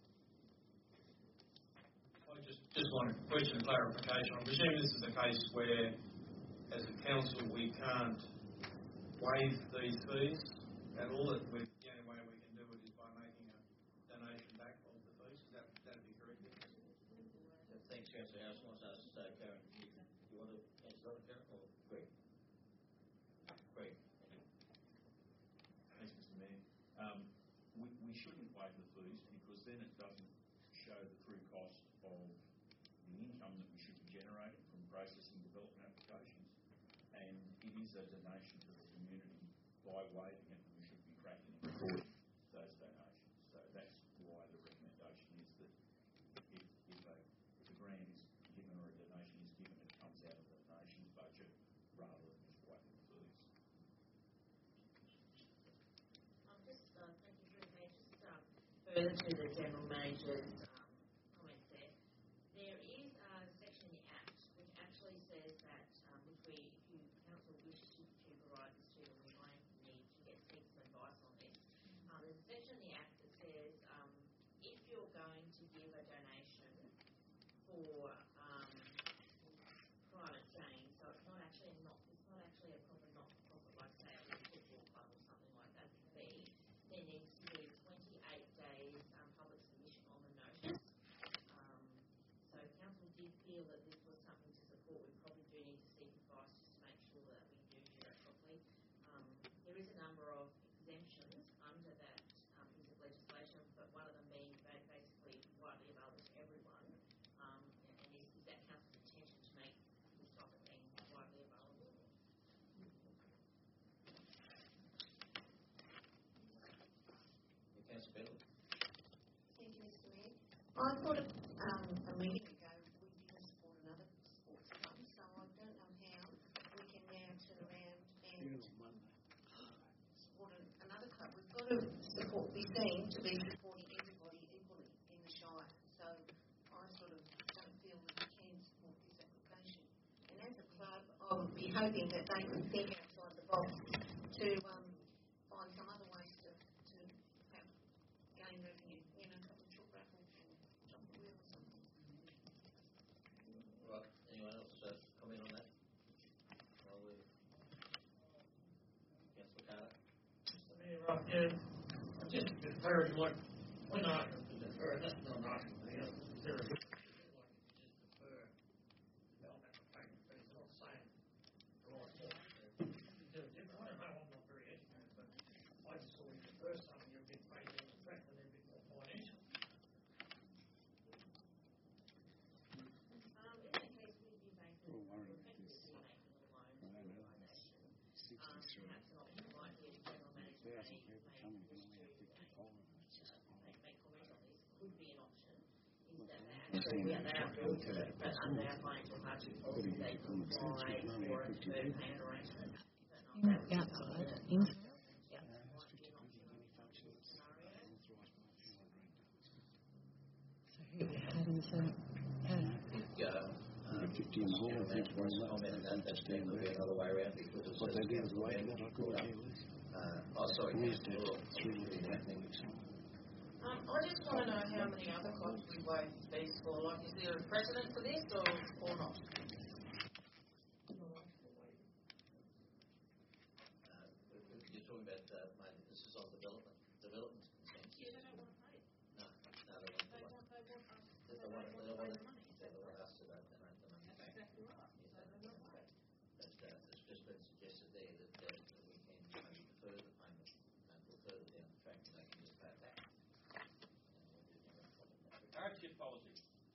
I just, just want a question of clarification. I presume this is a case where, as a council, we can't waive these fees at all. That we, the only way we can do it is by making a donation back of the fees. Is that that'd be correct? Yeah, thanks, Councillor Harris wants to ask uh, Karen. Do you, you want to answer that, Karen, or Greg? Greg. Thanks, Mister Mayor. Um, we, we shouldn't waive the fees because then it doesn't show the true cost of the income that we should be generating from processing development applications, and it is a donation to the community. By waiving it, we should be tracking and recording those donations. So that's why the recommendation is that if, if, a, if a grant is given or a donation is given, it comes out of the donations budget rather than just waiving the fees. Um, just, uh, thank you very much. Just um, further to the General Manager's um, comments there, there is a section in the Act which actually says that, um, which we, if you council wishes to, to provide this to them, we might need to get seek some advice on this. Um, there's a section in the Act that says um, if you're going to give a donation for um, private gain, so it's not actually not it's not actually a proper not-for-profit like say a football club or something like that would be, there needs to be twenty-eight days um, public submission on the notice. Um, so council did feel that this was something to support. We probably do need to seek advice just to make sure that we do do that properly. Um, there is a number of exemptions under that um, piece of legislation, but one of them being basically widely available to everyone. Um, and, and is, is that council's intention to make this type of thing widely available? Councillor Bell. Thank you, Mister Mayor. I thought um, a meeting ago we didn't support another sports club, so I don't know how we can now turn around and support an, another club. We've got to support, be seen to be supporting everybody equally in the Shire. So I sort of don't feel that we can support this application. And as a club, I would be hoping that they would think outside the box to um, find some other ways to, to have gain revenue, you know, a couple of chook raffles or jump the wheel or something. Right. Anyone else uh, comment on that? While we're Councillor Carter. Mister Mayor, right, yeah, I'm just deferring, like, when I defer, that's not an argument, you know, is there a, like, if you just defer development application fees, I'm not saying the right more. Is there a different, I don't know, I'm not very educated, but I just saw you defer something, you're a bit paid on the track, and they're a bit more financial. Um, in that case, we'd be making, we're effectively making a loan to the organisation. Um, perhaps an option might be the General Manager may, may wish to uh, make, make comment on this, could be an option, is that they actually, yeah, they are billed to it, but under our financial hardship policy, they can apply for a deferred payment arrangement, but not that Outside, inside. inside. Yeah, might be an option on this scenario. So who had in the Yeah. Um, fifteen hole, I think, wants to comment on that. That's definitely another way around because it's what they did is way that I could uh, oh, sorry, Mister Um, I just want to know how many other clubs we waive fees for. Like, is there a precedent for this or, or not? Uh, you're talking about, uh, maybe this is on development, development consent. Yeah, they don't want to pay it. No, no, they want, They want, they want us, they they want, want they to want, pay the money. they want us to donate the money That's back. exactly right. Yes, So they're not paying. But uh, it's just been suggested there that, uh, that we can maybe defer the payment until further down the track and they can just pay it back. Hardship policy.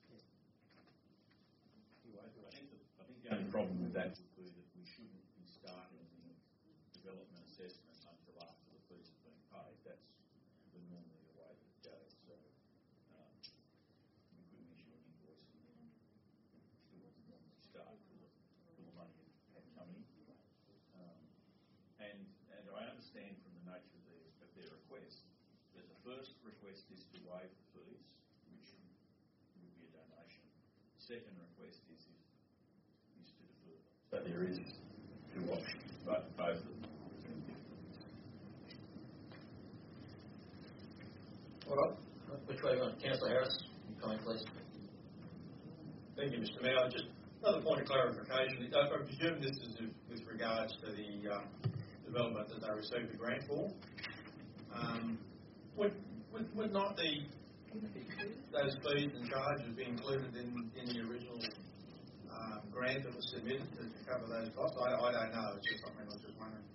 Anyway, I think the, I think the only problem with that would be that we shouldn't be starting the development assessment until after the fees have been paid. That's the normally the way that it goes. So um, we couldn't issue an invoice and then still normally start with the, with the money had come in. Um, and and I understand from the nature of their of their request that the first request is to waive the fees, which would be a donation. The second request is, is, is to defer them. So there is two options, but both of them represent different. All right. Which way you want? Councillor Harris, comment please. Thank you, Mister Mayor. Just another point of clarification. I presume this is with regards to the um, development that they received the grant for. Um, would, would, would not the those fees and charges be included in, in the original um, grant that was submitted to cover those costs? I, I don't know. It's just something I was just wondering.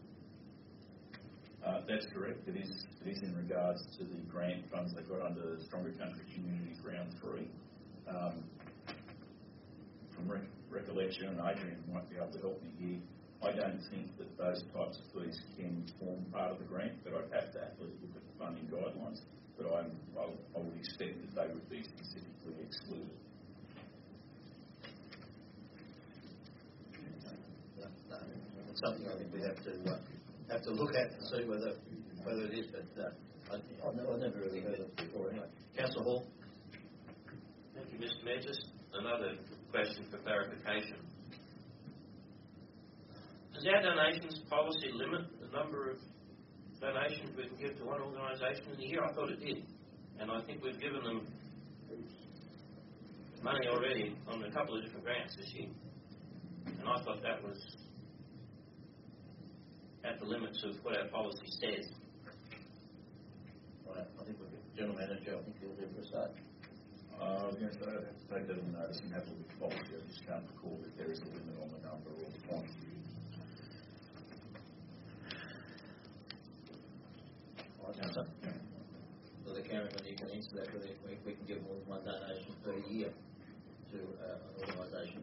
Uh, that's correct. It is, it is in regards to the grant funds they got under Stronger Country Communities Round three. Um, from rec- recollection, and Adrian might be able to help me here, I don't think that those types of fees can form part of the grant, but I'd have to actually look at the funding guidelines. But I'm, I, I would expect that they would be specifically excluded. No, no, it's something I think we have to uh, have to look at and see whether whether it is. But uh, I, I've, never, I've never really heard of it before. Anyway, Councillor Hall. Thank you, Mister Mayor. Just another question for clarification. Does our donations policy limit the number of donations we can give to one organisation in a year? I thought it did. And I think we've given them money already on a couple of different grants this year. And I thought that was at the limits of what our policy says. Right, I think we've got General Manager, I think you'll do for a start. Uh, I was going to say, I'd have to take that on notice and have a look at policy. I just can't recall that there is a limit on the number or the quantity. So the cameraman, you can answer that, whether we, we can give more than one donation per year to uh, an organisation.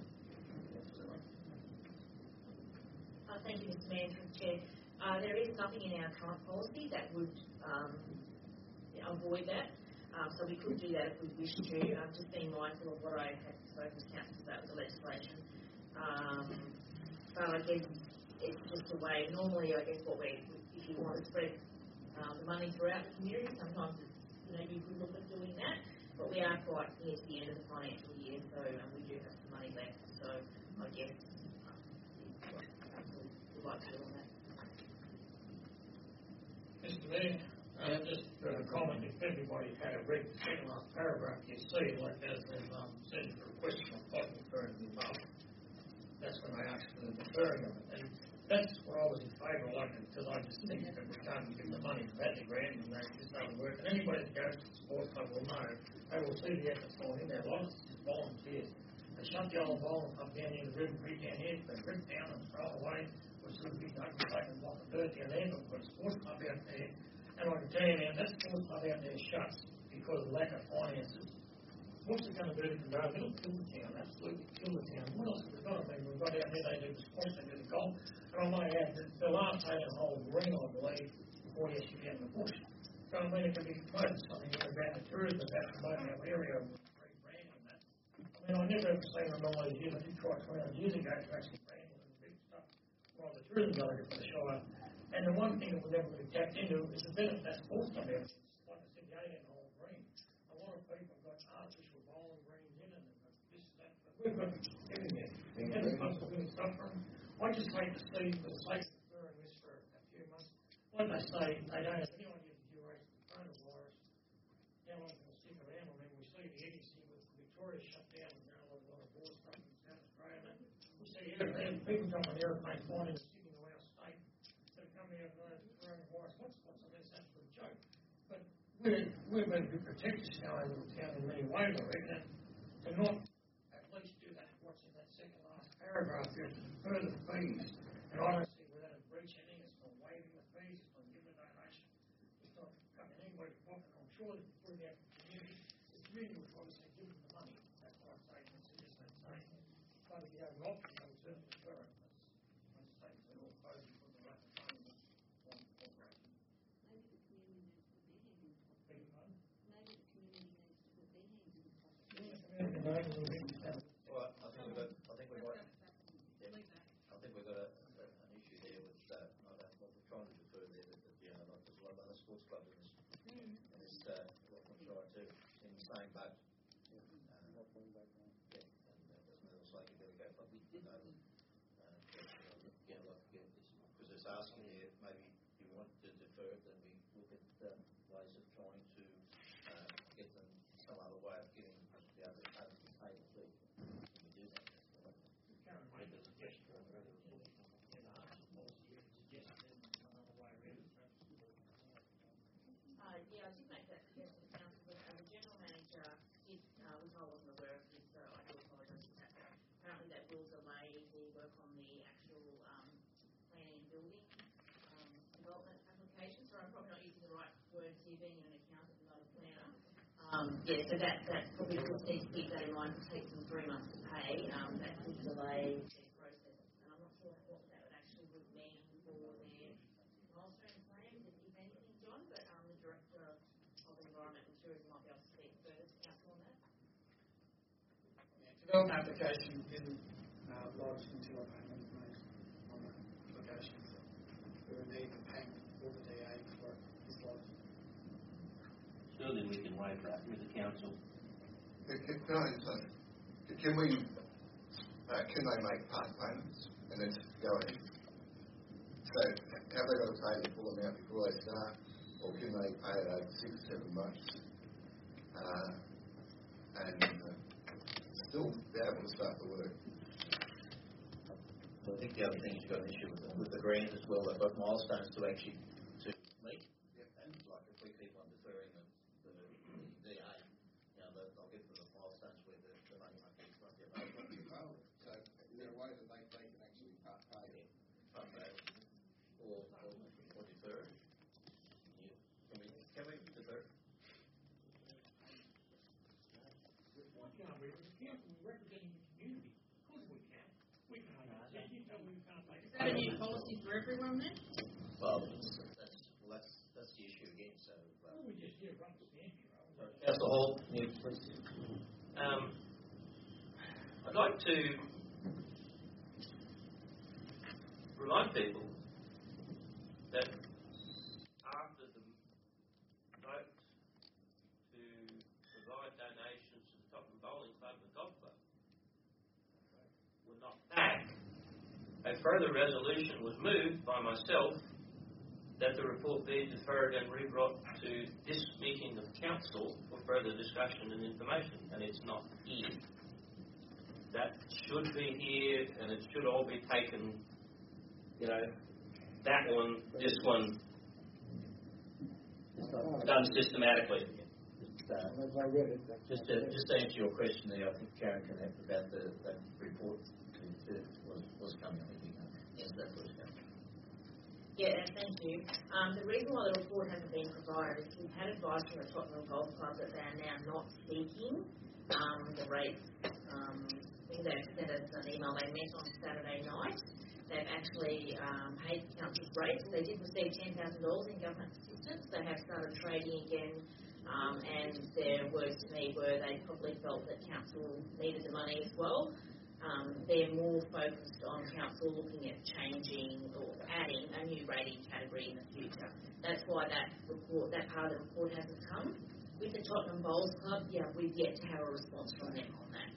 Uh, thank you, Mister Mayor, through the Chair. Uh, there is nothing in our current policy that would um, avoid that. Um, so we could do that if we wish to. I'm just being mindful of what I had spoken to council about with the legislation. Um, but I guess it's just a way. Normally, I guess what we, if you want to spread Um, the money throughout the community, sometimes it's, you know, you could look at doing that, but we are quite near to the end of the financial year, so um, we do have some money left, so I guess um, we'd like to do on that. Mister Mayor, uh, just a comment, if everybody had a read the second last paragraph, you see, like as they've um, said, for a question on pot deferring the above, that's when they asked for the deferring of it. And that's what I was in favour of, like, because I just think that we can't give them the money for that grant and they just doesn't work. And anybody that goes to the sports club will know, they will see the effort going in there. A lot of it's volunteers. They shut the old bowling club down in the river creek down here, they rip down and throw away, which would be done to take a block of dirt down there, but we've got a sports club out there. And I can tell you now, that sports club out there shuts because of lack of finances. What's it going to do to the road? It'll kill the town, absolutely kill the town. What else have we got? I mean, we've got out there, they do the sports, they do the golf. And I might add that the last day of the whole green, I believe, before you actually get in the bush. So I mean, it could be promoting something about the tourism, about promoting our area, free branding and that. I mean, I never ever seen them all these years. I did try twenty years ago to actually brand them and big stuff while the tourism delegate for the Shire. And the one thing that we've never really tapped into is the benefit that sports come out. Like I said, the eighteen hole green. A lot of people have got artificial bowling greens in it and this and that. But we've got everything. Every possible good stuff from them. I just hate to see, for the sake of deferring this for a few months, like they say, they don't have any idea the duration of the coronavirus, how long it's going to stick around. I mean, we see the agency with Victoria shut down, and now a lot of board stuff in South Australia. We see airplanes, people come on airplanes flying into Sydney to our state that are coming out of the coronavirus. What's, what's I mean, it's an absolute joke. But we're, we've been a bit protected in our little town in many ways, I reckon, to not at least do that, what's in that second last paragraph here, further fees, and I don't see where that is breaching anything. It's not waiving the fees, it's not giving a donation, it's not cutting anybody's pocket. I'm sure that we're there for the community. The community would probably say, give them the money. That's what I'm saying. That's just that saying. But if you have an option, I would certainly defer it. That's, I'm saying that all opposed because of lack of funding on corporations. Maybe the community needs to put their hand in the pocket. Beg your pardon? Maybe the community needs to put their hands in the pocket. Yeah, the community knows a little bit. Well, I think we've got, I think we've got, yeah, I think we've got a, a, an issue there with, uh, I don't, what we're trying to defer there, that, that, you know, like there's a lot of other sports clubs in this, Mm. in this, uh, what we're trying to, in the same boat. Uh, yeah, and uh, there's no like you better go public, you know, uh, yeah, like, yeah, because it's asking here, maybe if you want to defer it, then we look at, uh, ways of trying to, uh, get them some other way of getting the other part of the table too. Can we do that? Karen made the suggestion earlier, in the Arts policy, you suggested another way around it. Uh, yeah, I did make that suggestion to council, but uh, the building um, development applications. So I'm probably not using the right words here, being an accountant and not a planner. Um, yeah, so that, that probably just needs to keep that in mind. It takes them three months to pay. Um, that could delay their process. And I'm not sure what that would actually would mean for their milestone plans, if, if anything, John, but um, the Director of Environment and Tourism might be able to speak further to council on that. Yeah, development application isn't uh, lodged until a payment is made on the application. So we would need the payment for the D A before it is lodged. Surely we can waive that with the council. Can, can, can, I say, can we, uh, can they make part payments and then go ahead? So have they got to pay the full amount before they start, or can they pay it over six, seven months uh, and uh, still be able to start the work? So I think the other thing you've got an issue with the, with the grant as well. They've got milestones to actually to meet, yep. And like if we keep on deferring the, the, the D A, you know, they'll, they'll get to the milestones where the, the money might be won't be available. So is there a way that they, they can actually part pay it? Part pay it. Or, or, or defer it. Yeah. Can we, can we defer it? Why can't we? As a council, we're representing the community. Of course we can. We can make a decision. You tell me we can't make a Is that a new policy for everyone then? Well, that's, that's, well, that's, that's the issue again. So, uh, Well, we just here run the stand here. so Councillor Hall, you please. Um, I'd like to remind people that after the vote to provide donations to the Tottenham Bowling Club and the Golf Club were knocked back, a further resolution was moved by myself that the report be deferred and re-brought to this meeting of council for further discussion and information, and it's not here. That should be here, and it should all be taken, you know, that one, this one, done systematically. Just, uh, just, to, just to answer your question there, I think Karen can have about the, the report that was, was coming. I think we can answer that first. Yeah, thank you. Um, the reason why the report hasn't been provided is we've had advice from the Tottenham Golf Club that they are now not seeking um, the rates. Um, I think they've sent us an email. They met on Saturday night. They've actually um, paid the council's rates. They did receive ten thousand dollars in government assistance. They have started trading again, um, and their words to me were they probably felt that council needed the money as well. Um, they're more focused on council looking at changing or adding a new rating category in the future. That's why that report, that part of the report hasn't come. With the Tottenham Bowls Club, yeah, we've yet to have a response from them on that.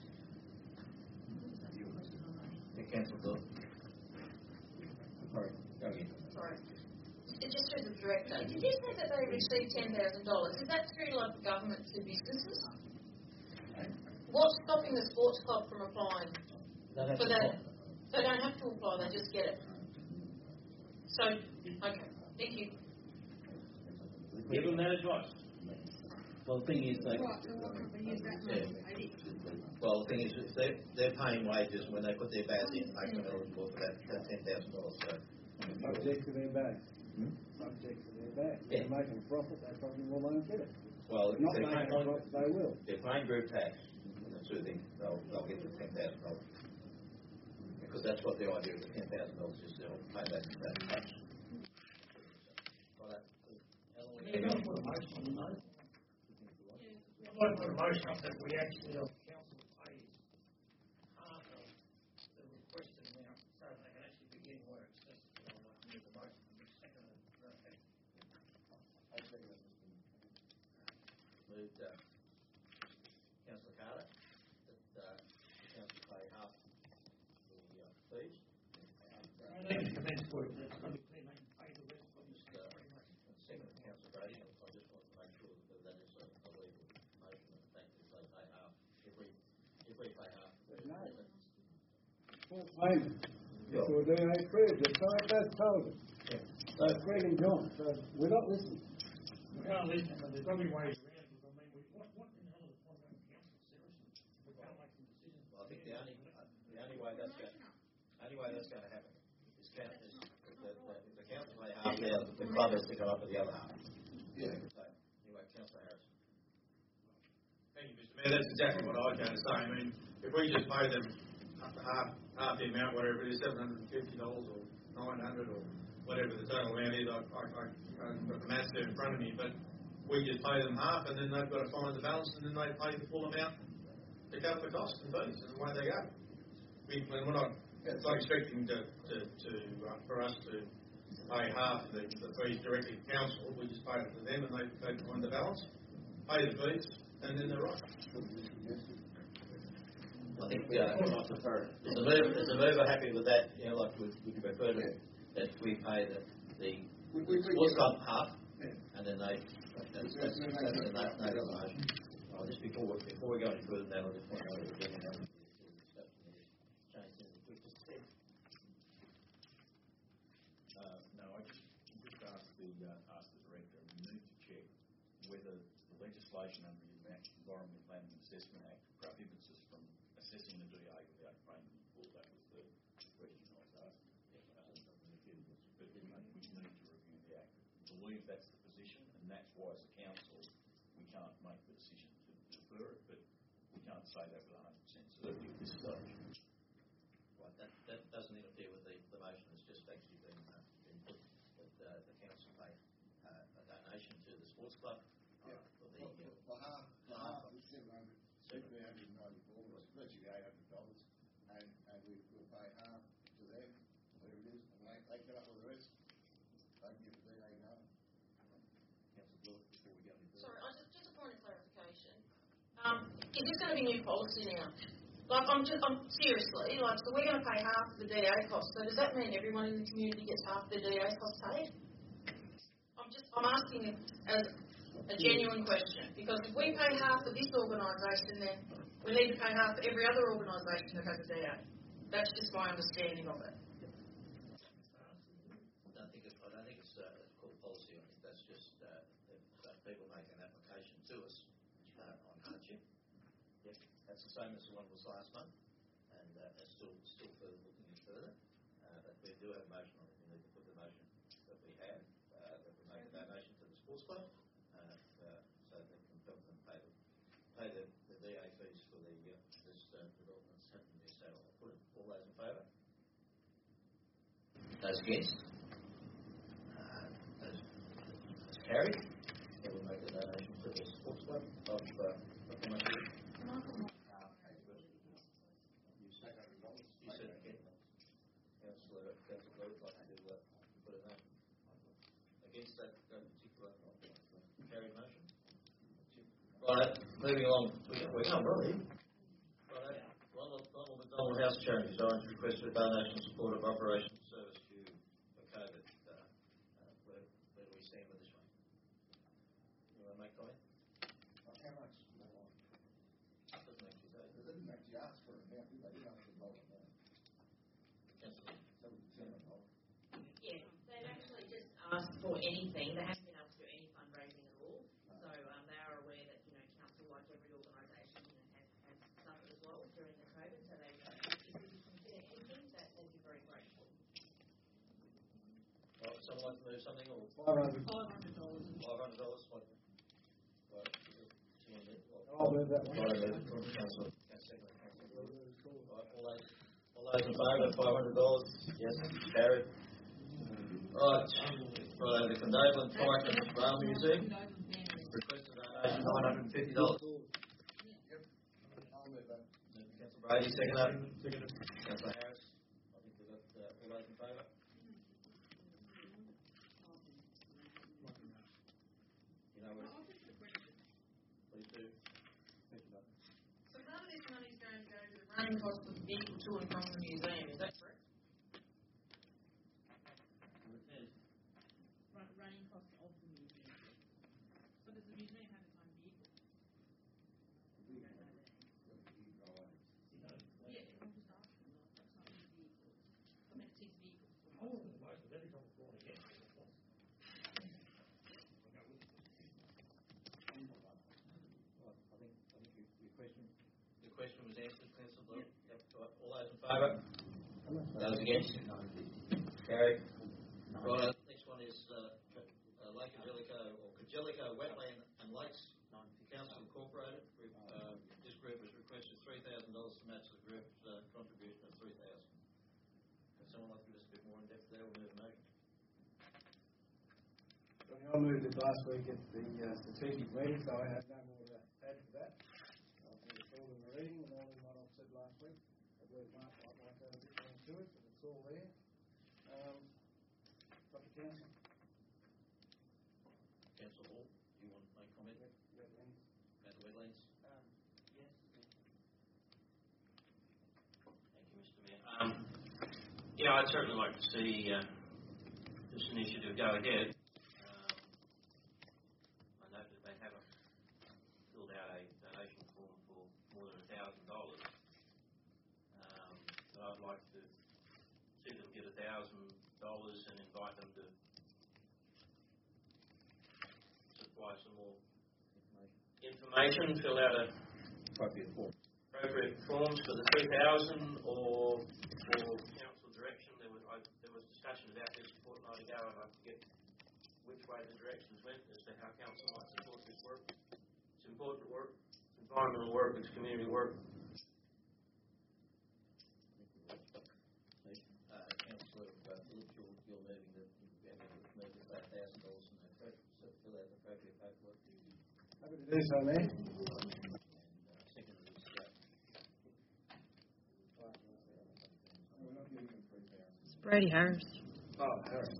The council bill. Sorry, go again. Sorry. It just as a director, did you say that they received ten thousand dollars? Is that through local government to businesses? What's stopping the sports club from applying for that? They don't have to apply, they just get it. So, okay, thank you. Give them that advice. Well, the thing is, they, Right, so why can't we use that money to pay it? well, the thing is, they're, they're paying wages when they put their badge in, make them eligible for that, that ten thousand dollars. So, Subject to their bag. Hmm? Subject to their bag. If Yeah. they're making a profit, they probably will won't get it. well, if If not they're making a paying, profit, they will. they're paying group tax, that sort of thing, they'll, they'll get the ten thousand dollars. Because that's what the idea of the ten thousand dollars is, they'll pay that, that tax. Well, that, Yeah, I'll put a motion on the note. I'd like to put a motion up that we actually, as council, pays half of the requested amount so they can actually begin works. That's what I'd like to do the motion. Second, okay. moved, uh, Councillor Carter, that, uh, the council pay half the, uh, fees. I think it's commenced work, that's going to be clear, they can pay the rest of the Just, uh, second, Councillor Brady, I I just want to make sure that that is a, a legal motion, and the fact that they pay half, if we, if we pay half. No. Full payment. Yeah. So we're doing eight prayers, that's all that's told them. Yeah. So Craig and John, so we're not listening. We can't listen, but there's probably ways around it. I mean, we, what, what in the hell is the point about council, seriously? We can't make some decisions. Well, I think the only, uh, the only way that's going, only way that's going to happen is, count, is that, that council pay half, the, the club has to come up with the other half. Yeah. So, anyway, Councillor Harris. Thank you, Mister Mayor. That's exactly what I was going to say. I mean, if we just pay them half, half the amount, whatever it is, seven hundred and fifty dollars or nine hundred or whatever the total amount is, I, I, I, I haven't got the maths there in front of me, but we just pay them half, and then they've got to find the balance, and then they pay the full amount to cover the costs and fees, and away they go. We, we're not, it's not expecting to, to, to uh, for us to pay half the, the fees directly to council. We just pay it to them, and they, they find the balance, pay the fees, and then they're right. I think we are. Is the mover, is the mover happy with that? You know, like, would, would you prefer to, that we pay the, the sports club half, and then they, that's, that's, that's, that's, that's, that's no motion. Oh, just before, before we go any further now, I just want to know that we're getting out of the discussion here. Change in the quick step. Uh, no, I just, just asked the, uh, asked the director, we need to check whether the legislation under the Environmental Planning and Assessment Act prohibits us from assessing the D A without paying them full. That was the question I was asking. But we need, we need to review the Act. I believe that's the position, and that's why as a council we can't make the decision to defer it, but we can't say that with one hundred percent certainty at this stage. Right, that, that doesn't interfere with the, the motion. It's just actually been, uh, been put that uh, the council pay uh, a donation to the sports club. Yeah. For the, uh, for half, for half of seven hundred, seven hundred ninety-four, it's virtually eight hundred dollars, and and we will pay half to them, whatever it is, and they they come up with the rest. They can get the D A going. Councillor Blewett, before we go any further. Sorry, I just, just a point of clarification. Um, is this going to be new policy now? Like, I'm just, I'm seriously, like, so we're going to pay half of the D A cost. So does that mean everyone in the community gets half the D A cost paid? I'm just, I'm asking it as a genuine question, because if we pay half of this organisation, then we need to pay half for every other organisation that has a D A. That's just my understanding of it. I don't think it's, I don't think it's, uh, it's called policy. I think that's just uh, that people make an application to us uh, on hardship. Yep, that's the same as the one was last month, and uh, it's still still further looking at further. Uh, but we do have a motion on it. We need to put the motion that we have uh, that we make a donation to the sports club, uh, uh, so that can help them pay the pay the, the D A fees for the uh, this uh, development that's happening there. So I'll put it. All those in favour? Those against? Uh, those, those carried. So we'll make a donation to the sports club of uh, of how much? You said eight hundred dollars. You said again. Councillor, Councillor Blewett, like to uh, put a note against that, that particular carried motion. Right, moving on. We're going well here. Right, Ronald, Ronald McDonald House Charities. Orange requested a donation support of Operation Service Due for COVID. Uh, uh, where, where do we stand with this one? You want to make a comment? Like how much more? Doesn't actually say. They didn't actually ask for an amount, did they? They didn't ask for a dollar amount. Councillor. So we can a dollar. Yeah, they've actually just asked for anything. They haven't been able to do any fundraising at all. So um, they are aware that, you know, council, like every organisation, you know, has, has suffered as well during the COVID. So they, if we could consider anything, that they'd be very grateful. Right, someone like to move something or? Five hundred. Five hundred dollars. Five hundred dollars. What? Right. Someone move? I'll move that one. Right, move it. Councillor. Councillor. Councillor. Right, all those, all those in favour, five hundred dollars. Yes, carried. Right, right, the Condobolin Park and Rail Museum. Requested donation nine hundred and fifty dollars. Yep. I'll move that. Councillor Brady, second up. Second. Councillor Harris. I think we've got uh, all those in favour. You know what? Please do. So none of this money is going to go to the running cost of the vehicle to and from the museum, is that correct? Run, running costs of the museum. So does the museum have its own vehicle? We don't know that. Yeah, I'm just asking. Like, that's not his vehicle. I mean, it's his vehicle. Oh, most of that is on the floor again. Right, I think, I think your, your question, your question was answered, Councillor Blewett. Yep. Right, all those in favour? Those against? Carried. Right, Jellicoe or Jellicoe Wetland and Lakes Council Incorporated. We've, uh, this group has requested three thousand dollars to match the group's uh, contribution of three thousand dollars. Can someone like to give us a bit more in depth there? We'll move a motion. I moved it last week at the uh, strategic meeting, so I have no more to add to that. I think it's all in the reading and all in what I've said last week. I believe Mark might like to add a bit more to it, but it's all there. Um, Doctor Council? Councillor Hall, do you want to make comment? Wetlands. About the wetlands? Um, yes. Thank you, Mister Mayor. Um, yeah, I'd certainly like to see uh, this initiative go ahead. Um, I note that they haven't filled out a donation form for more than a thousand dollars. Um, but I'd like to see them get a thousand dollars and invite them to supply some more information, fill out a appropriate form. Appropriate forms for the three thousand or for council direction. There was I, there was discussion about this a fortnight ago, and I forget which way the directions went as to how council might support this work. It's important work, it's environmental work, it's community work. Uh, Councillor uh, Phillips, you're, you're moving that we have to move the eight thousand dollars and then so fill out the appropriate paperwork. Happy to do so, Mayor. Brady Harris. Oh, Harris.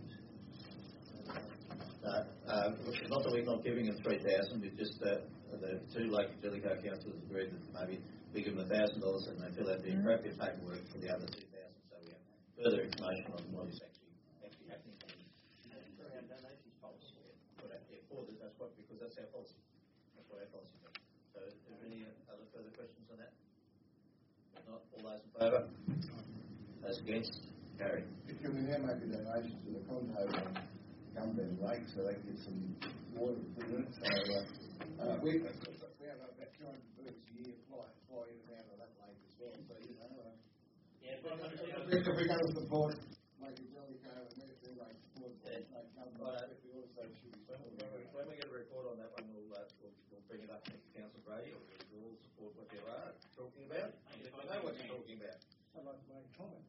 Uh, uh, not that we're not giving them three thousand, we've just uh, the two local Jellicoe councillors agreed that maybe we give them a thousand dollars and they fill out the appropriate paperwork for the other two thousand, so we have further information on what is actually actually happening. For our donations policy, for that, yeah, for the, that's what because that's our policy. That's what our policy does. So, is there any other further questions on that? If not, all those in favour? Those against? Carried. Can we now make a donation to the condo on Gumben Lake so they get some water put in it? So, uh, uh, we, we have about two hundred birds a year fly, fly in and out of that lake as well. So, you know, uh, yeah, if, we, if we're going to support like a Jellicoe and they're like support Yeah. like Gumben Lake, we also should be When we, when we get a report on that one, we'll, uh, we'll, we'll bring it up to Councillor Brady. We'll all support what you are talking about. And if I know what you're talking about. I'd like to make a comment.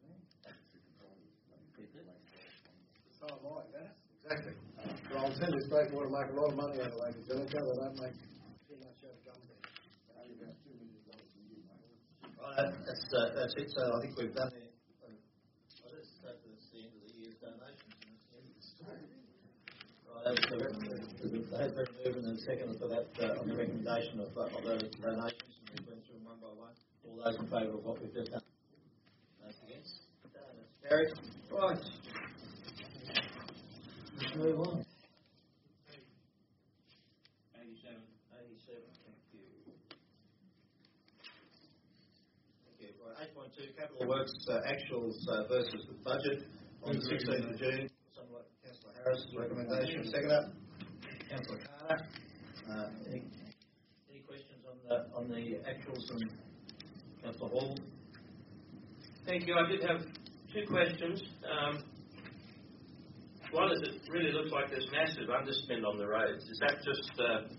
It's not like that. Exactly. Well, I'll tell you straight, we want to make a lot of money out of Lake Jellicoe. They don't make too much out of Gumben. Only about two million dollars a year, mate. Right, that's, uh, that's it. So I think we've done it. Uh, well, let's hope that it's the end of the year's donations. And it's the end of the story. Right, so they have been moving and seconded for that uh, on the recommendation of, uh, of those donations. And we've been through them one by one. All those in favour of what we've just done? Those against? That's carried. Right. Let's move on. Eighty-seven. eighty-seven, thank you. Thank you. Right, eight point two, Capital Works uh, actuals uh, versus the budget on the sixteenth of June. Someone like Councillor Harris' recommendation. Second up, Councillor Carter. Uh, any, any questions on the on the actuals and Councillor Hall? Thank you. I did have two questions. Um, one is it really looks like there's massive underspend on the roads. Is that just uh,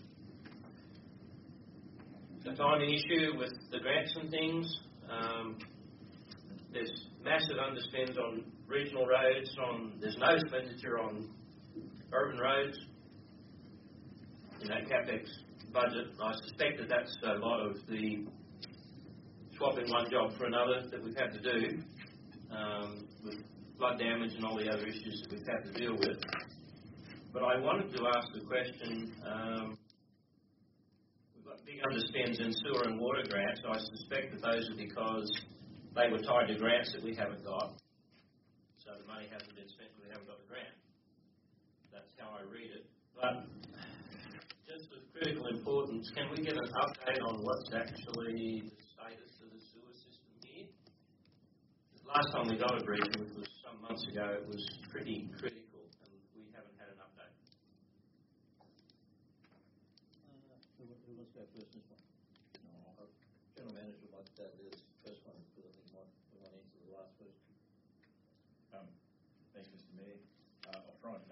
a timing issue with the grants and things? Um, there's massive underspends on regional roads. On there's no expenditure on urban roads in that CapEx budget. I suspect that that's a lot of the swapping one job for another that we've had to do um, with flood damage and all the other issues that we've had to deal with. But I wanted to ask the question, um, we've got big underspends in sewer and water grants. I suspect that those are because they were tied to grants that we haven't got. So the money hasn't been spent because we haven't got the grant. That's how I read it. But just of critical importance, can we get an update on what's actually the status of the sewer system here? Because last time we got a briefing, which was some months ago, it was pretty critical, and we haven't had an update. Uh, who, who wants to go first this one? No. Uh, General Manager would like to go this first one because I think we might, we might answer the last question. Um, thanks, Mister Mayor. Uh, I'll try and cover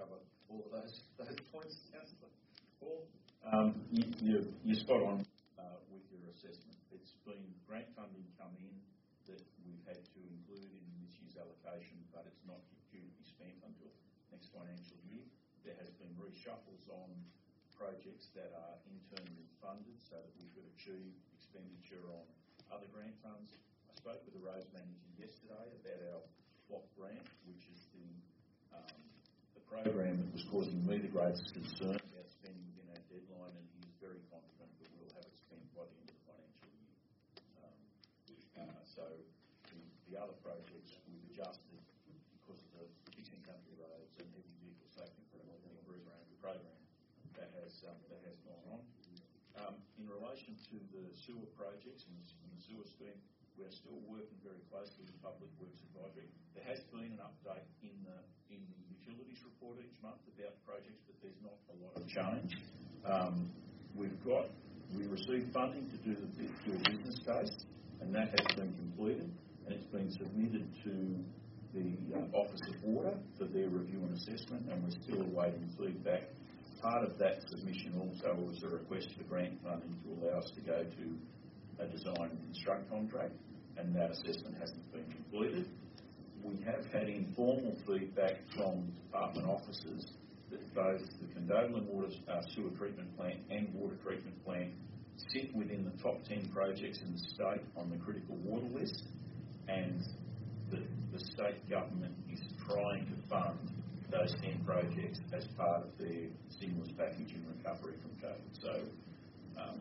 all of those those points, Councillor Paul. Um, you, you, you're spot on uh, with your assessment. It's been grant funding come in that we've had to include in this year's allocation, but it's not due to be spent until next financial year. There has been reshuffles on projects that are internally funded so that we could achieve expenditure on other grant funds. I spoke with the roads manager yesterday about our block grant, which is the um, the program that was causing me the greatest concern about spending within our deadline, and he is very confident that we'll have it spent by the end of the financial year. Um, uh, so the, the other projects we've adjusted because of the fixing country roads and heavy vehicle safety program, the program that has um, that has gone on. Um, in relation to the sewer projects and the sewer scheme, we're still working very closely with Public Works Advisory. There has been an update in the in the utilities report each month about projects, but there's not a lot of change. Um, we've got we received funding to do the fuel business case, and that has been completed, and it's been submitted to the uh, Office of Water for their review and assessment, and we're still awaiting feedback. Part of that submission also was a request for grant funding to allow us to go to a design and construct contract, and that assessment hasn't been completed. We have had informal feedback from department officers that both the Condobolin Water uh, Sewer Treatment Plant and Water Treatment Plant sit within the top ten projects in the state on the critical water list, and the, the state government is trying to fund those ten projects as part of their stimulus package in recovery from COVID. So, um,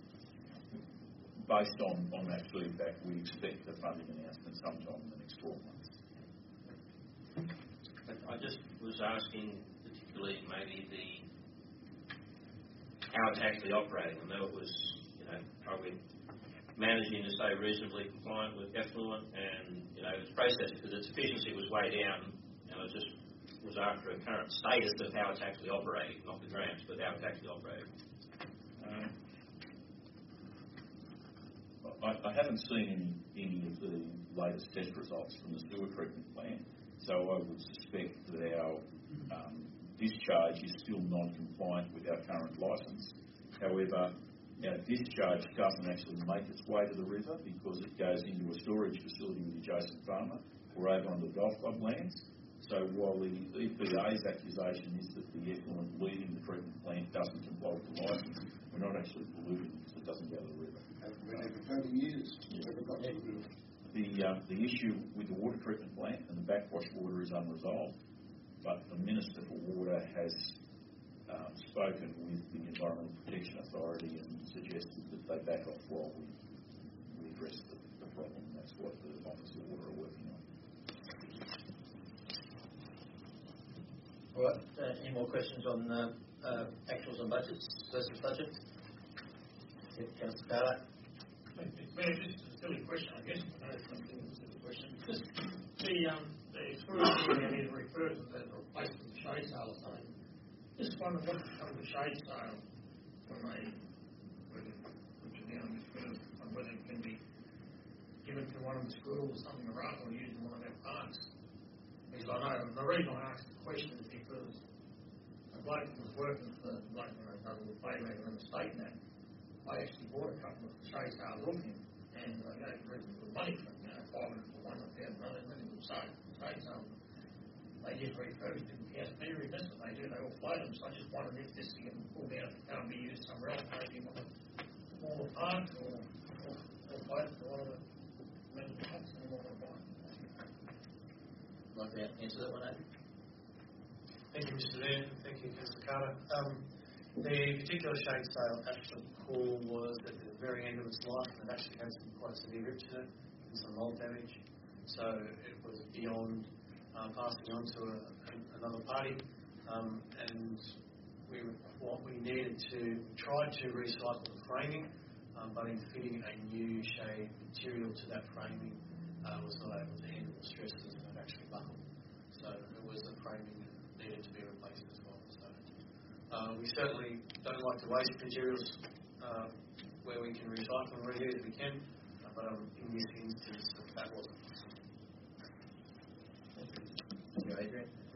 based on, on that feedback, we expect the funding announcement sometime in the next twelve months. I just was asking, particularly maybe the how it's actually operating. I know it was, you know, probably managing to stay reasonably compliant with effluent and, you know, its process, because its efficiency was way down, and I just was after a current status of how it's actually operating, not the grants, but how it's actually operating. Um, I, I haven't seen any, any of the latest test results from the sewer treatment plant, so I would suspect that our um, discharge is still non-compliant with our current licence. However, our discharge doesn't actually make its way to the river because it goes into a storage facility with adjacent farmer or over on the golf club lands. So while the E P A's accusation is that the effluent leaving the treatment plant doesn't comply with the licence, we're not actually polluting because it doesn't go to the river. It's been there for thirty years. Yeah. The, uh, the issue with the water treatment plant and the backwash water is unresolved, but the Minister for Water has um, spoken with the Environmental Protection Authority and suggested that they back off while we, we address the, the problem. That's what the Office of Water are working on. All right. Uh, any more questions on uh, uh, actuals and budgets versus budget? Yeah, Councillor Carter. Mayor, just a silly question, I guess. I know it's not a silly question. Just the um, the experience you need to refer to the replacement shade sale or something. Just wonder what becomes of shade sale when they whether put you down this first, or whether it can be given to one of the schools or something rather than used in one of their parks. Because I know the reason I asked the question is because a bloke was working for the bloke when I done the playground in the state now. I actually bought a couple of shade sales off him, and I gave reasonable money for them, you know, five hundred for one, a thousand others, and then shade sales. They just refurbish them in House Theory, that's what they do, they all float them. So I just wondered if this thing can be pulled out and can't be used somewhere else, maybe in one of the smaller parks or, or, or float to one of the main parks in one of the parks. Like to answer that one, Andy? Thank you, Mister Mayor. Thank you, Councillor Carter. Um, the particular shade sale actually call was at the very end of its life, and it actually had some quite severe rips in it and some mold damage. So it was beyond um, passing on to a, a, another party, um, and we what we needed to try to recycle the framing, um, but in fitting a new shade material to that framing uh, was not able to handle the stresses and it actually buckled. So it was the framing that needed to be replaced as well. So uh, we certainly don't like to waste materials uh, where we can recycle and reuse if we can, uh, but um, in this instance that wasn't. Thank you, Adrian.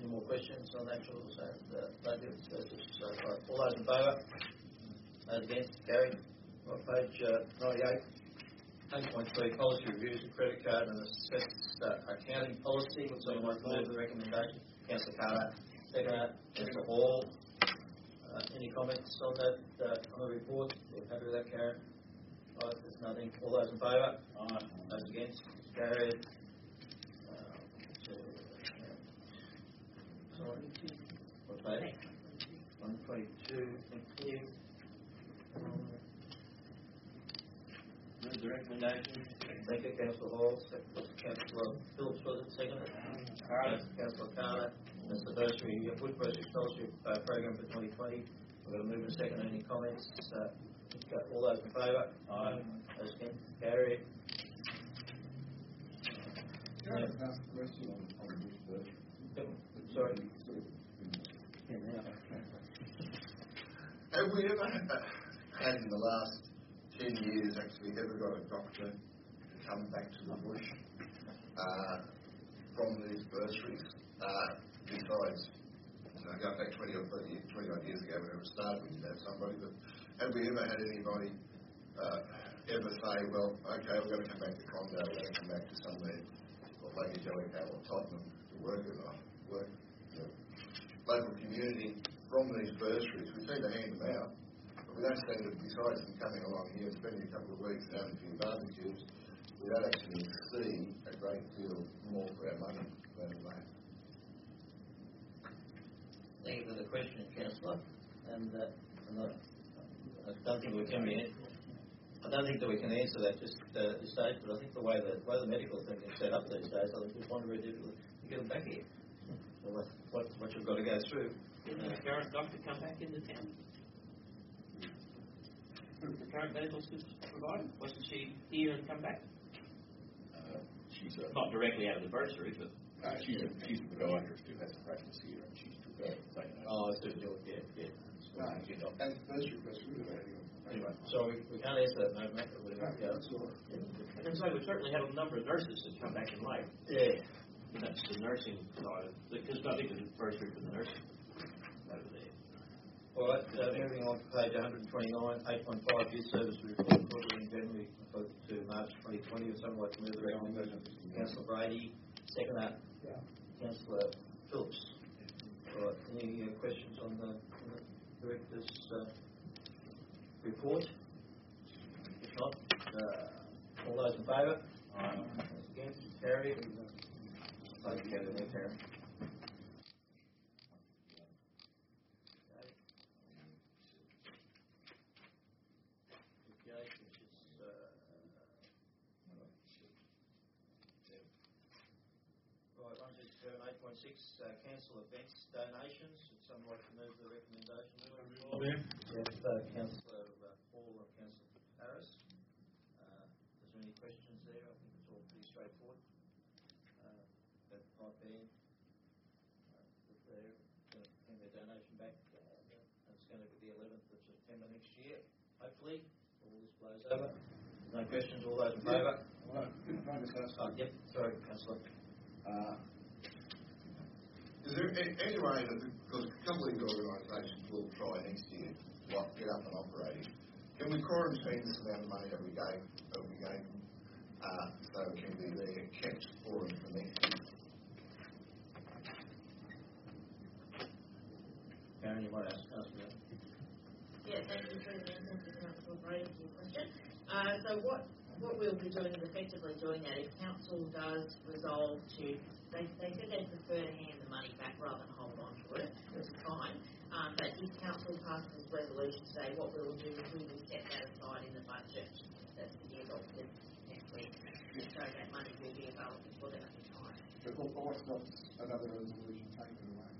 Any more questions on that sort of uh, budget? Uh, just, uh, right. All those in favour? Those against? Carried. Right, page uh, ninety-eight. eight point three, policy reviews of credit card and assessed uh, accounting policy. Would someone like to move the recommendation? Councillor Carter. Second that. Councillor Hall. Uh, any comments on that, uh, on the report? You're happy with that, Karen? Right, there's nothing. All those in favour? Aye. Those against? Carried. Uh, to, uh, sorry. What page? one twenty-two. Thank you. Um, Move the recommendation. Thank you, Councillor Hall. Councillor Phillips, was it second? Carter. Councillor Carter. That's the bursary, uh, Wood Bursary Scholarship uh, Program for twenty twenty. We're going to move in a second. Any comments? Uh, all those in favour? Aye. Those against? Carried. Can I ask a question on, on this bursary? Yep. Sorry. Yeah, now. Have we ever had in the last ten years actually ever got a doctor to come back to the bush uh, from these bursaries? Uh, besides, you know, going back twenty or thirty, twenty odd years ago, when it was started, we did have somebody, but have we ever had anybody uh, ever say, well, okay, we're going to come back to Condell, we're going to come back to somewhere, or Lady Jellicoe or Tottenham to work in a work, you know, local community from these bursaries? We seem to hand them out, but we don't seem to, besides them coming along here and spending a couple of weeks and having a few barbecues, we don't actually see a great deal more for our money than that. Thank you for the question, Councillor. And, uh, and uh, I don't think we can be. I don't think that we can answer that just uh, at this stage. But I think the way the way the medical thing is set up these days, I think we find it very difficult to get them back here. So what what, what you've got to go through. Didn't the current doctor come back into town? The current medical assistant provider? Wasn't she here and come back? Uh, she's a, Not directly out of the bursary, but uh, she's a, she's a podiatrist who has a practice here, and she's took over. Oh, I see. Yeah, yeah. No, and bursary goes through that anyway. Anyway, so we, we can't answer that, no matter what it goes. I can say we certainly had a number of nurses that come back in late. Yeah. And that's the nursing side, because I think it's bursary for the nursing over there. All right, so moving on to page one twenty-nine, eight point five, youth service report for January to March twenty twenty. Would someone like to move the recommendation? Councillor Brady, second that. Yeah. Councillor Phillips. All right, any uh, questions on the, on the director's uh, report? If not, uh, all those in favour? Aye. Those against? Carried. Thank you, Karen. Karen. eight point six, uh, cancel events donations. Would someone like to move the recommendation? Yes, uh, Councillor uh, Hall and Councillor Harris. Uh, is there any questions there? I think it's all pretty straightforward. Uh, that might be uh, that they're going to hand their donation back. Uh, and it's going to be the eleventh of September next year, hopefully. All this blows over. No questions. All those in favour? Well, can I just ask? Uh, yep. Sorry, Councillor. Uh, Is there any, any way that, because a couple of the organisations will try next year to up, get up and operating, can we quarantine this amount of money that we gave, that we gave uh, so it can be there kept for them for next year? Karen, you might ask, ask me that. Yeah, thank you, President. Thank you, Councillor Brady, for your question. Uh, so what, what we'll be doing is effectively doing that if council does resolve to, they, they said they prefer to hand the money back rather than hold on to it, which is fine. Um, but if council passes this resolution today, what we will do is we will set that aside in the budget that's to be adopted next week. So that money will be available for them at the time. But what's not another resolution taken away?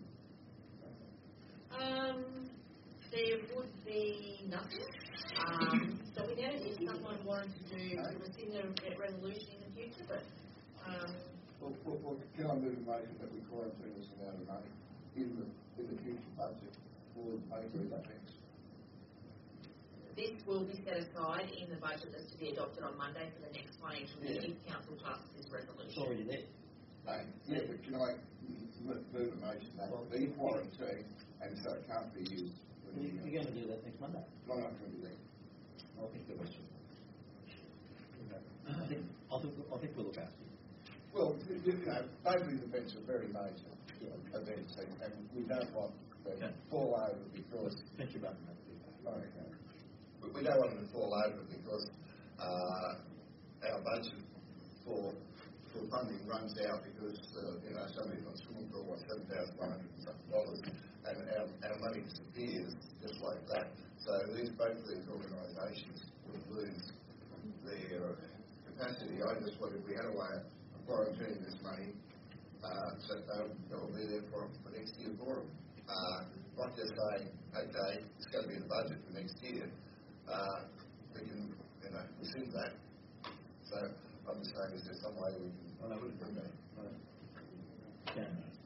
Um, there would be nothing. Um, so we know if someone wanted to do to rescind the resolution in the future, but um, well, well, well, can I move a motion that we quarantine this amount of money in the in the future budget for pay for events? This will be set aside in the budget that's to be adopted on Monday for the next financial year if council passes this resolution. It's already there. Uh, yeah, but can I move a motion that the quarantine, and so it can't be used. You're going to do that next Monday? I'm not going to do that. I think the question. I think, I think, I think we'll look after you. Well, you you know, both of these events are very major events, and, and we don't want them to Okay. fall over because. Thank you, Barry. Okay. We, we don't want them to fall over because uh, our budget for for funding runs out because uh, you know somebody's on swimming pool what seven thousand one hundred and something dollars, and our, our money disappears just like that. So these both of these organisations would lose their capacity. I just wondered if we had a way of quarantining this money, uh, so they'll, they'll be there for, for next year for them. Uh, not just saying, okay, it's going to be in the budget for next year. Uh, we can, you know, rescind that. So I'm just saying, is there some way we can Well, I put it in there? Okay.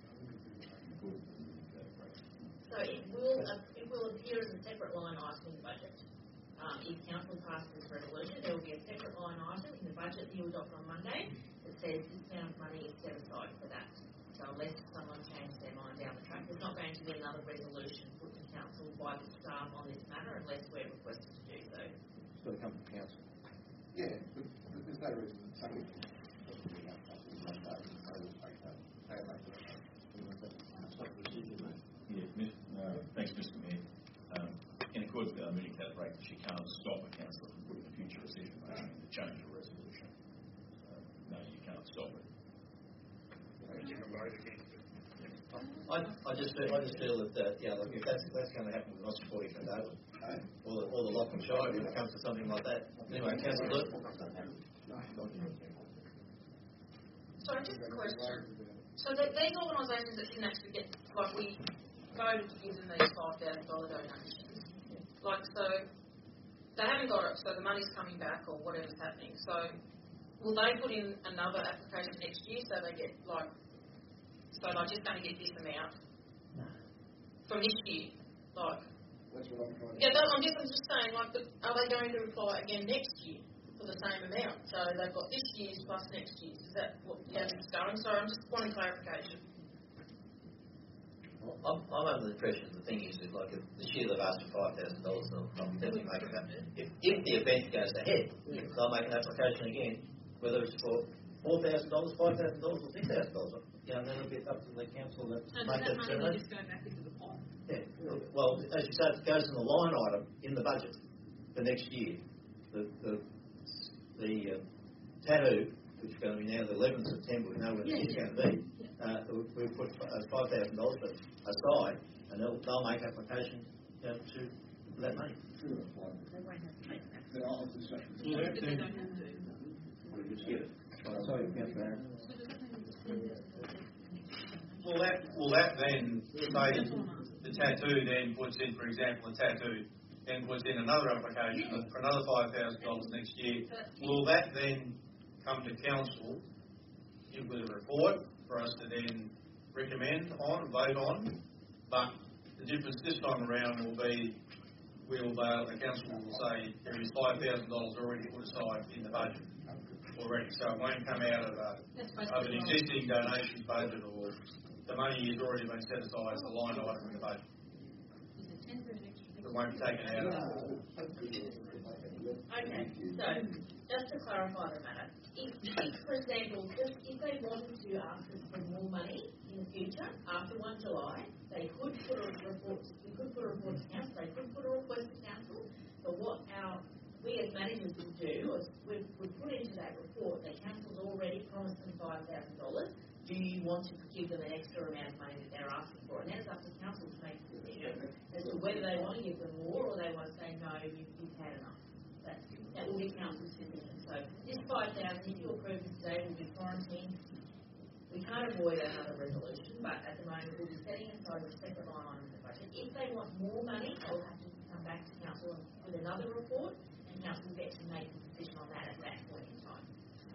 So it will, uh, it will appear as a separate line item in the budget. Um, if council passes this resolution, there will be a separate line item in the budget that you adopt on Monday that says this amount of money is set aside for that. So unless someone changes their mind down the track, there's not going to be another resolution put to council by the staff on this matter unless we're requested to do so. It's got to come from council. Yeah, but, but there's no reason that somebody can Yeah, Miz uh, thanks, Mister Mayor. Um, in accordance with our meeting rate, she can't stop a councillor from putting a future rescission motion to change a resolution. So, no, you can't stop it. I, I just feel, I just feel that uh, yeah, look, if that's if that's going to happen, we're not supporting Condola or the, or the Lachlan Shire when it comes to something like that. Anyway, Councillor Luke. Sorry, just a question. So that these organisations that can actually get, like we voted to give them these five thousand dollar donations, like so they haven't got it, so the money's coming back or whatever's happening. So will they put in another application next year so they get like, so they're just going to get this amount from this year, like? That's what I'm trying to. Yeah, I'm just, I'm just saying, like, the, are they going to apply again next year for the same amount? So they've got this year's plus next year's. Is that what how it's going? So I'm just wanting clarification. Well, I'm, I'm under the impression the thing is that like if this year they've asked for five thousand dollars, they'll, they'll definitely make it happen. If, if the event goes ahead, they'll make an application again, whether it's for four thousand dollars, five thousand dollars, or six thousand dollars. You know, then it'll be up to the council to So make does that that money determination. just go back into the pot? Yeah. Well, as you say, it goes in the line item in the budget for next year. The the the uh, tattoo, which is going to be now the eleventh of September, we know when Yeah, it's yeah. going to be. Uh, we- we've put uh, five thousand dollars aside, and they'll, they'll make application you know, to for that money. They won't have to make that. Then I'll just say. But they don't have to. We just get it. Sorry, Councillor Aaron. So does that mean it's ten thousand dollars? Will that, will that then, say, the tattoo then puts in, for example, a tattoo then puts in another application for another five thousand dollars next year, will that then come to council with a report for us to then recommend on, vote on? But the difference this time around will be, we'll, uh, the council will say there is five thousand dollars already put aside in the budget already, so it won't come out of, a, of an existing donations budget, or the money has already been set aside as a line item in the budget. Is it ten percent extra? It won't be taken out of it. Okay, so just to clarify the matter, if, if for example, just if they wanted to ask us for more money in the future after one July, they could put a report. We could put a report to council. They could put a request to council. But what our we as managers will do is we we put into that report that council's already promised them five thousand dollars. Do you want to give them an extra amount of money that they're asking for? And then it's up to council to make a decision as to whether they want to give them more or they want to say no, you've, you've had enough. That that will be council's decision. So this five thousand, if you approve this today, will be quarantined. We can't avoid another resolution, but at the moment we'll be setting aside a separate line item in the budget. If they want more money, they'll have to come back to council with another report, and council will get to make a decision on that at that point in time.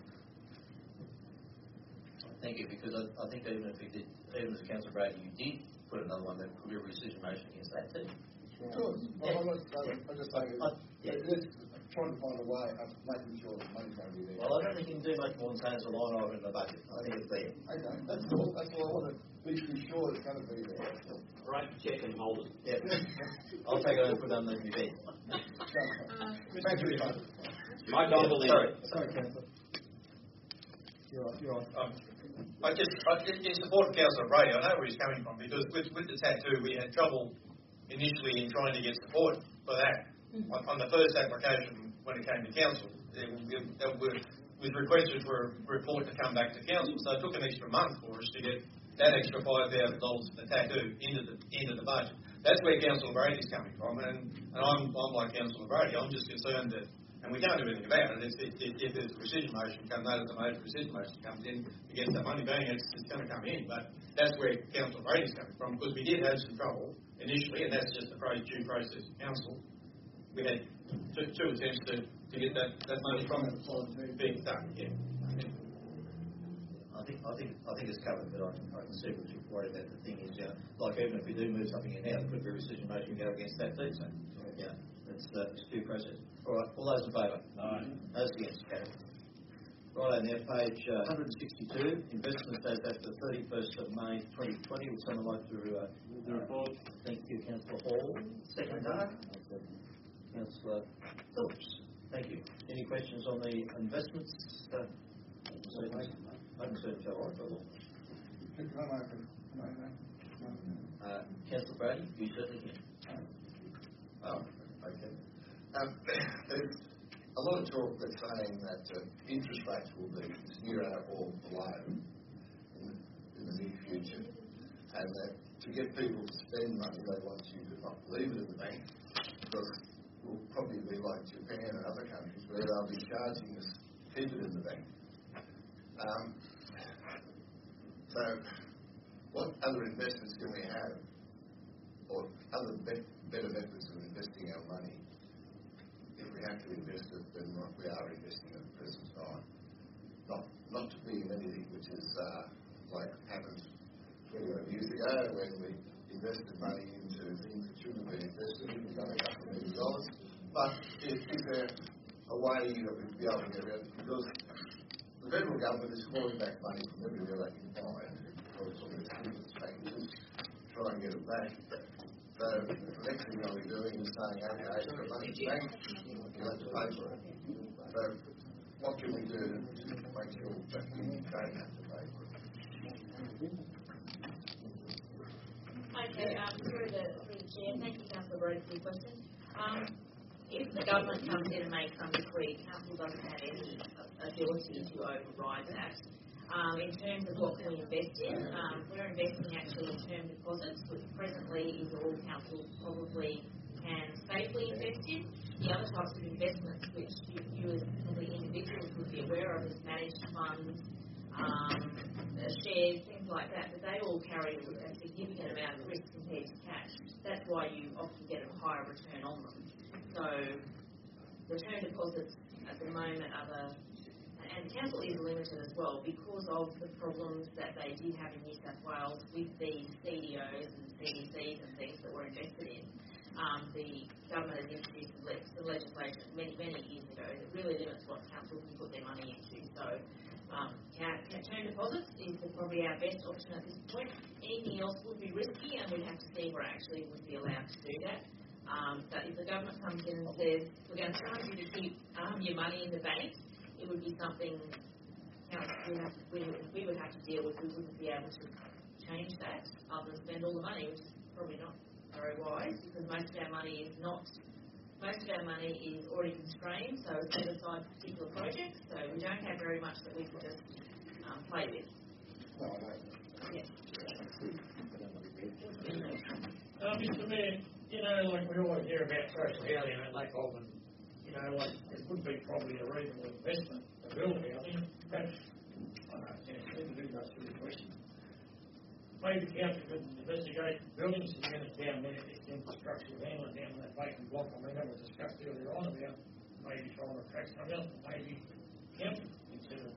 Thank you, because I, I think even if we did, even as Councillor Brady, you did put another one, there could be a rescission motion against that too. Sure. Well, I'm not saying, I'm just saying, Uh, yeah. let's trying to find a way of making sure the money's going to be there. Well, I don't think you can do much more than say it's a line item in the budget. I think it's there. Okay, that's all, that's all I wanted. be sure it's going to be there. Right, check and hold it. Yeah. I'll take it over and put it under the bed. Thank you very much. I don't believe Sorry, it. sorry, Councillor. You're on. You're on. Um, I just, I, in in support of Councillor Brady, I know where he's coming from, because with, with the tattoo, we had trouble initially in trying to get support for that. On, on the first application, when it came to council, it, it, it was, was requested for a report to come back to council, so it took an extra month for us to get that extra five thousand dollars for the tattoo into the into the budget. That's where Councillor Brady's coming from, and, and I'm, I'm like Councillor Brady. I'm just concerned that, and we can't do anything about it. If, if, if there's a rescission motion comes, notice the motion rescission motion comes in against that money being, it's, it's going to come in. But that's where Councillor Brady's coming from, because we did have some trouble initially, and that's just the pro- due process of council. We had two, two attempts to, to get that, that money from it being done. Yeah. I think I think I think it's covered, but I can, I can see what you're worried about. The thing is, yeah, like even if we do move something in now, there could be a rescission motion go against that too. So, yeah, it's uh, it's due process. All right, all those in favour? Aye. Those against? Carried. Right, on there, page uh, one hundred sixty-two, investments as at the thirty-first of May twenty twenty. Would someone like to uh, Move the report. Thank you, Councillor Hall. Second, Councillor Phillips. Thank you. Any questions on the investments? Uh, I can certainly tell right for all. Uh, Councillor Brady, you certainly can. Oh, okay. Um, there's a lot of talk that's saying that uh, interest rates will be zero or below in, in the near future, and that to get people to spend money, they want you to not leave it in the bank, because it will probably be like Japan and other countries where they'll be charging us to keep it in the bank. Um, so, what other investments can we have, or other be- better methods of investing our money, if we have to invest it than what we are investing at the present time? Not, not to be in anything which is uh, like happened twenty odd years ago when we invested money into things that shouldn't have been invested in. We got a couple of million dollars. But is, is there a way that we'd be able to get around it? Because the federal government is calling back money from everywhere they can find, or some of the stimulus packages, try and get it back. So the next thing they'll be doing is saying, okay, you've got money in the bank, you'll have to pay for it. So what can we do to make sure that we don't have to pay for it? Okay, um, through the, through the chair, thank you, Councillor Brody, for your question. Um, if the government comes in and makes some decree, council doesn't have any ability to override that. Um, in terms of what can we invest in, um, we're investing actually in term deposits, which presently is all council probably can safely invest in. The other types of investments which you, you as probably individuals would be aware of is managed funds, um, shares, things like that, but they all carry a significant amount of risk compared to cash. That's why you often get a higher return on them. So return deposits at the moment are the, and the council is limited as well because of the problems that they did have in New South Wales with the C D Os and C D Cs and things that were invested in. Um, the government has introduced some, le- some legislation many, many years ago that really limits what councils can put their money into. So um, ca- ca- term deposits is the, probably our best option at this point. Anything else would be risky, and we'd have to see where actually would be allowed to do that. Um, but if the government comes in and says, we're going to charge you to keep um, your money in the bank, it would be something you know, we, have to, we, we would have to deal with. We wouldn't be able to change that other than spend all the money, which is probably not very wise because most of our money is not, most of our money is already constrained, so it's set aside for particular projects, so we don't have very much that we can just um, play with. No, I know. Yes. Uh, Mister Mayor, you know, like we always hear about social housing at Lake Alban, you know, like it would be probably a reasonable investment to build housing. Perhaps, I don't know, it's a that's a good question. Maybe the council could investigate building some units down there, this infrastructure handling down that vacant block. I mean, that was discussed earlier on about maybe trying to attract some else, but maybe council consider.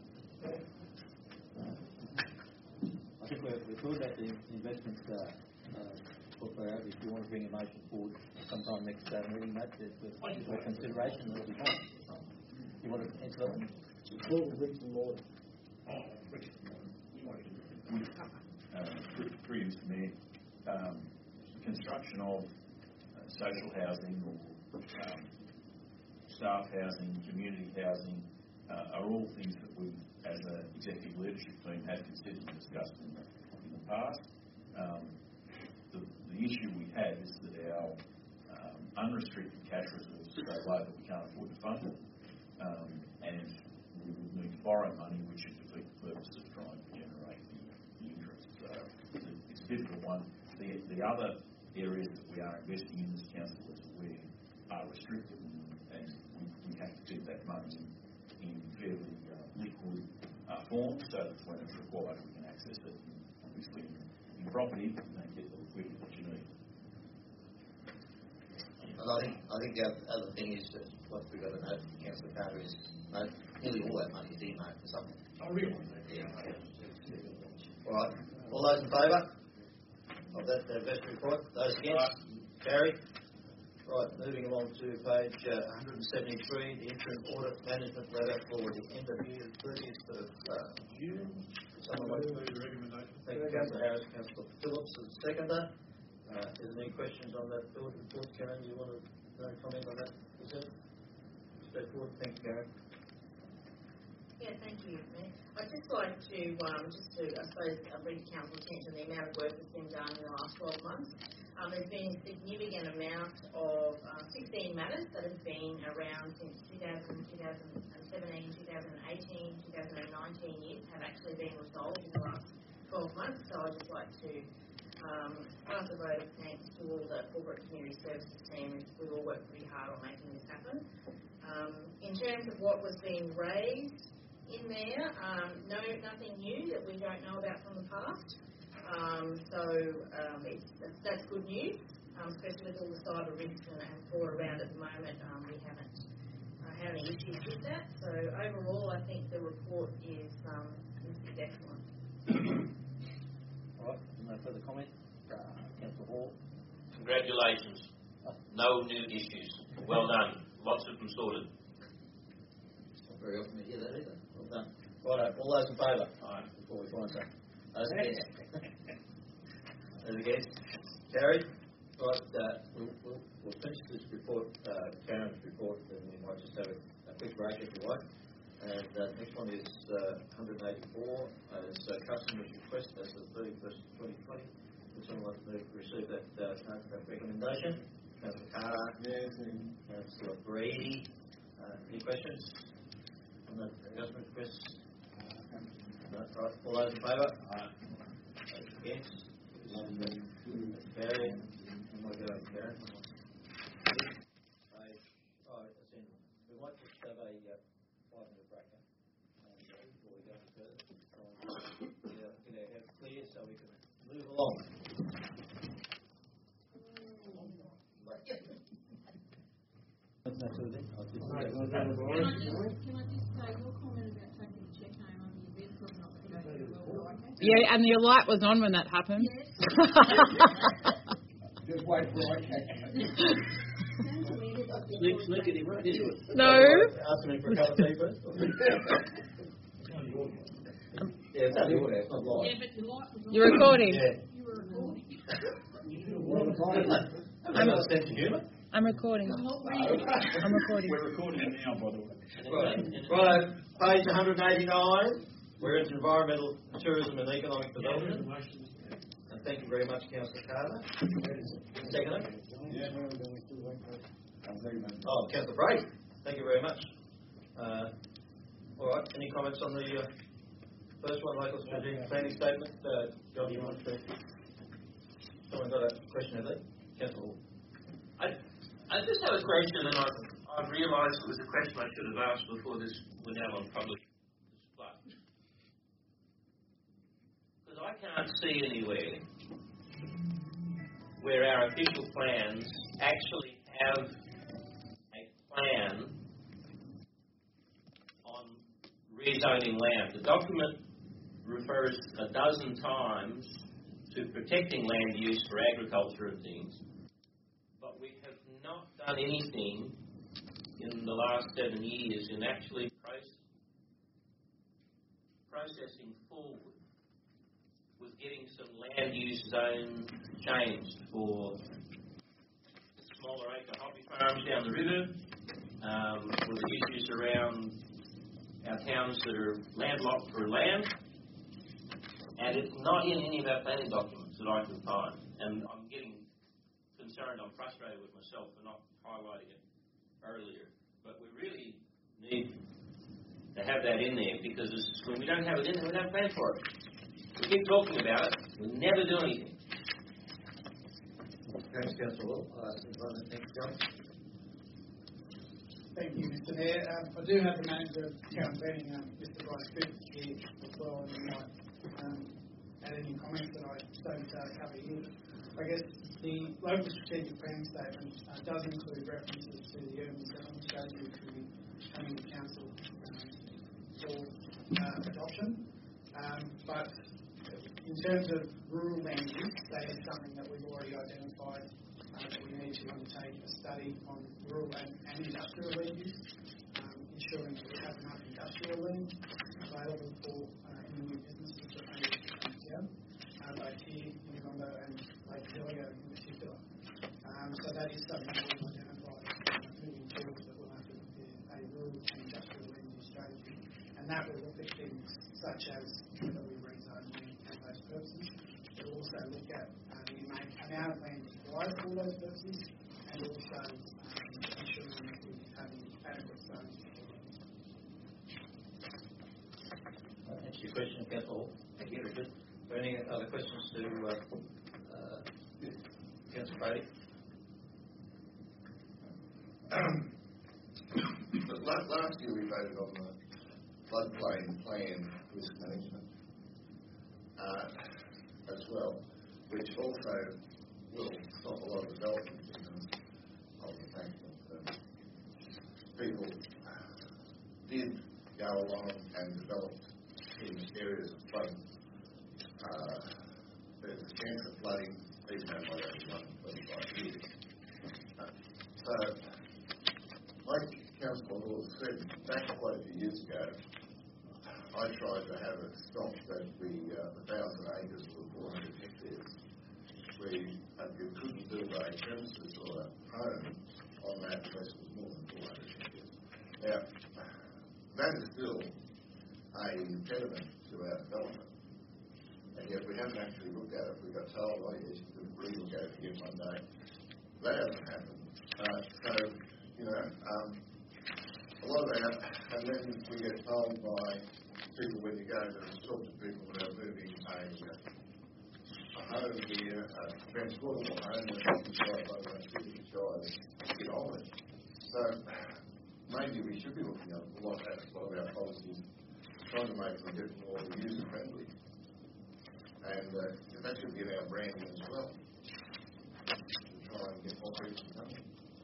I think we're, we're talking about the investment uh, uh, portfolio. If you want to bring a motion forward sometime next uh, meeting, mate, for, for consideration, that'll be fine. You want to answer that one? Paul Richard Lord. Oh, Richard Lord. You want to do it. uh, through, through you, Mister Mayor, um, construction of uh, social housing or um, staff housing, community housing uh, are all things that we, as an executive leadership team, have considered and discussed in the, in the past. Um, the, the issue we have is that our um, unrestricted cash reserves are so low that we can't afford to fund it, um, and we would need to borrow money, which would defeat the purpose of trying to generate the, the interest. So it's a, it's a difficult one. The, the other areas that we are investing in as council as we are restricted, and, and we, we have to keep that money in, in fairly uh, liquid uh, form, so that when it's required we can access it. And obviously, in property, you don't get the liquidity that you need. And I think I think the other thing is that what we've got to note, Councillor Carter, is no, nearly all that money is earmarked for something. Oh, really? Yeah. All right. All those in favour of that investment report? Those against? Carried. Right. Moving along to page uh, one seventy-three, the interim audit management letter for the end of year, thirtieth of uh, June. Someone like to move the recommendation? Thank you, Councillor Harris. Councillor Phillips is the seconder. Uh, is there any questions on that audit report, Karen? Do you want to uh, comment on that? Is it straightforward? Thank you, Karen. Yeah, thank you, Mayor. I'd just like to, um, just to, I suppose, uh, bring to council attention the amount of work that's been done in the last twelve months. Um, there's been a significant amount of uh, sixteen matters that have been around since two thousand, twenty seventeen, twenty eighteen, twenty nineteen years have actually been resolved in the last twelve months. So I'd just like to um, pass a vote of thanks to all the corporate community services team. We've all worked pretty hard on making this happen. Um, in terms of what was being raised in there, um, no, nothing new that we don't know about from the past. Um, so um, it's, that's, that's good news, um, especially with all the cyber risks and, and fall around at the moment. Um, we haven't uh, had any issues with that. So overall, I think the report is, um, is excellent. All right. No further comment. Uh, Councillor Hall. Congratulations. No new issues. Well done. Lots of them sorted. It's not very often we hear that either. Well done. Right. All those in favour? Aye. Before we find something. Those against? Those against? Carried. Right, uh, we'll, we'll, we'll finish this report, uh, Karen's report, and we might just have a, a quick break if you like. And uh, next one is uh, one eighty-four, uh, it's uh, customer's request as of thirty-first of twenty twenty. Would someone like to move to receive that, uh, that recommendation? Councillor Carter. Yes. Councillor Brady. Uh, any questions on that adjustment request? No, right. All those in favour? Aye. Those against? That's carried. And we'll go over Karen. Right. Right. We might just have a uh, five minute break huh? and, uh, before we go any further. So, get, our, get our head clear so we can move along. Can I just, can I just say your comment about taking the check home under your bed probably not going to go well, right? Yeah, and your light was on when that happened. Yes. Just wait for I can. Sneak, sneak it right into it. No. Asking me for a cup of tea first. Yeah, it's only audio, it's not live. Yeah, but your light was on. You're recording. Yeah. You were recording. I'm not a sense of humour. I'm recording. I'm recording. We're recording it now, by the way. Right, right, page one eighty-nine, where it's environmental, tourism and economic development. And thank you very much, Councillor Carter. Second. Yeah. Oh, Councillor Brady. Thank you very much. Uh, all right, any comments on the uh, first one, local strategic planning statement? Uh, John, you want to? Someone got a question, have they? Councillor Hall. I, I just have a question, and I, I realised it was a question I should have asked before this went out on public display. Because I can't see anywhere where our official plans actually have a plan on rezoning land. The document refers a dozen times to protecting land use for agriculture and things. But we have not done anything in the last seven years in actually process, processing forward with getting some land use zone changed for smaller acre hobby farms down the river, um, with the issues around our towns that are landlocked for land, and it's not in any of our planning documents that I can find, and I'm getting concerned, I'm frustrated with myself for not highlighting it earlier, but we really need to have that in there, because when we don't have it in there, we don't plan for it. We keep talking about it, we never do anything. Thanks, Councillor Will. Uh, next, John. Thank you, Mister Mayor. Um, I do have the manager of town planning, um, Mister Bryce Phipps, here as well, and he might um, add any comments that I don't uh, cover here. I guess the local strategic planning statement uh, does include references to the urban settlement strategy, which will be coming to council um, for uh, adoption. Um, but in terms of rural land use, that is something that we've already identified uh, that we need to undertake a study on rural and, and industrial land use, um, ensuring that we have enough industrial land available for uh, any new businesses that may come down, uh, both here in Uganda and Lake Delia in particular. Um, so that is something that we've identified uh, moving forward, that we'll have to prepare a rural and industrial land use strategy, and that will look at things such as whether we rezone land for those purposes. It will also look at uh, the amount of land required for those purposes, and also um, ensuring that we have adequate zones for those. Answer your question, Councillor. Thank you, Richard. Are there any other questions to uh, uh, Councillor Brady? Um, but la- last year we voted on the floodplain plan risk management uh, as well, which also will stop a lot of development because of the fact that uh, people did go along and develop in areas of flood. Uh, there's a chance of flooding even though my only one twenty-five years. Uh, so, like Councillor Hall said, back quite a few years ago, I tried to have it stop that we, uh, the thousand acres were four hundred hectares. We uh, you couldn't build a premises or a home on that unless it was more than four hundred hectares. Now, that is still a impediment to our development. And yet we haven't actually looked at it. We got told, oh yes, you can re-look at it again one day. That hasn't happened. Uh, so, you know, um, a lot of that, and then we get told by people when you go to talk to people about moving a, a home here, a transportable home, and it's like over a fifty guys get on it. So maybe we should be looking at a lot at a lot of our policies, trying to make them a bit more user friendly. And uh, that should be in our branding as well, to try and get more people coming.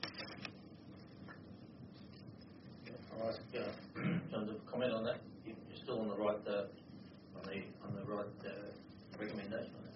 I'll ask uh, John to comment on that. You're still on the right uh, on the on the right uh, recommendation on that.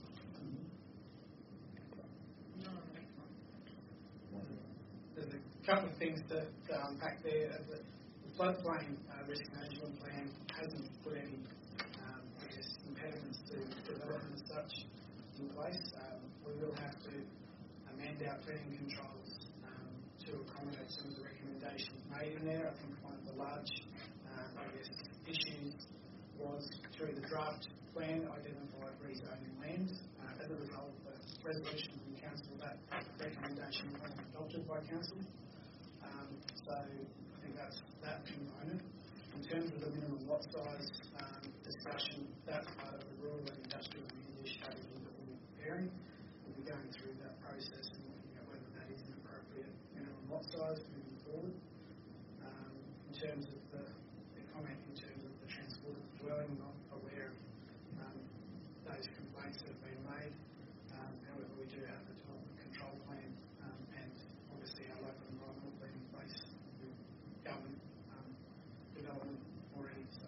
There's a couple of things to, to unpack there. The, the floodplain uh, risk management plan hasn't put any um, I guess, impediments to development as such in place. Um, we will have to amend our planning controls um, to accommodate some of the recommendations made in there. I think one of the large, uh, I guess, issues was through the draft plan identified rezoning land. Uh, as a result of the resolution from council, that recommendation wasn't adopted by council. Um, so I think that's that component. In terms of the minimum lot size um, discussion, that's part of the rural and industrial land use strategy that we'll be preparing. We'll be going through that process and looking at whether that is an appropriate minimum lot size moving forward. Um, in terms of the, the comment in terms of the transported dwelling, I'm not aware of um, those complaints that have been made. Um, however, we do have a development control plan um, and obviously our local environmental plan in place with government um, development already. So.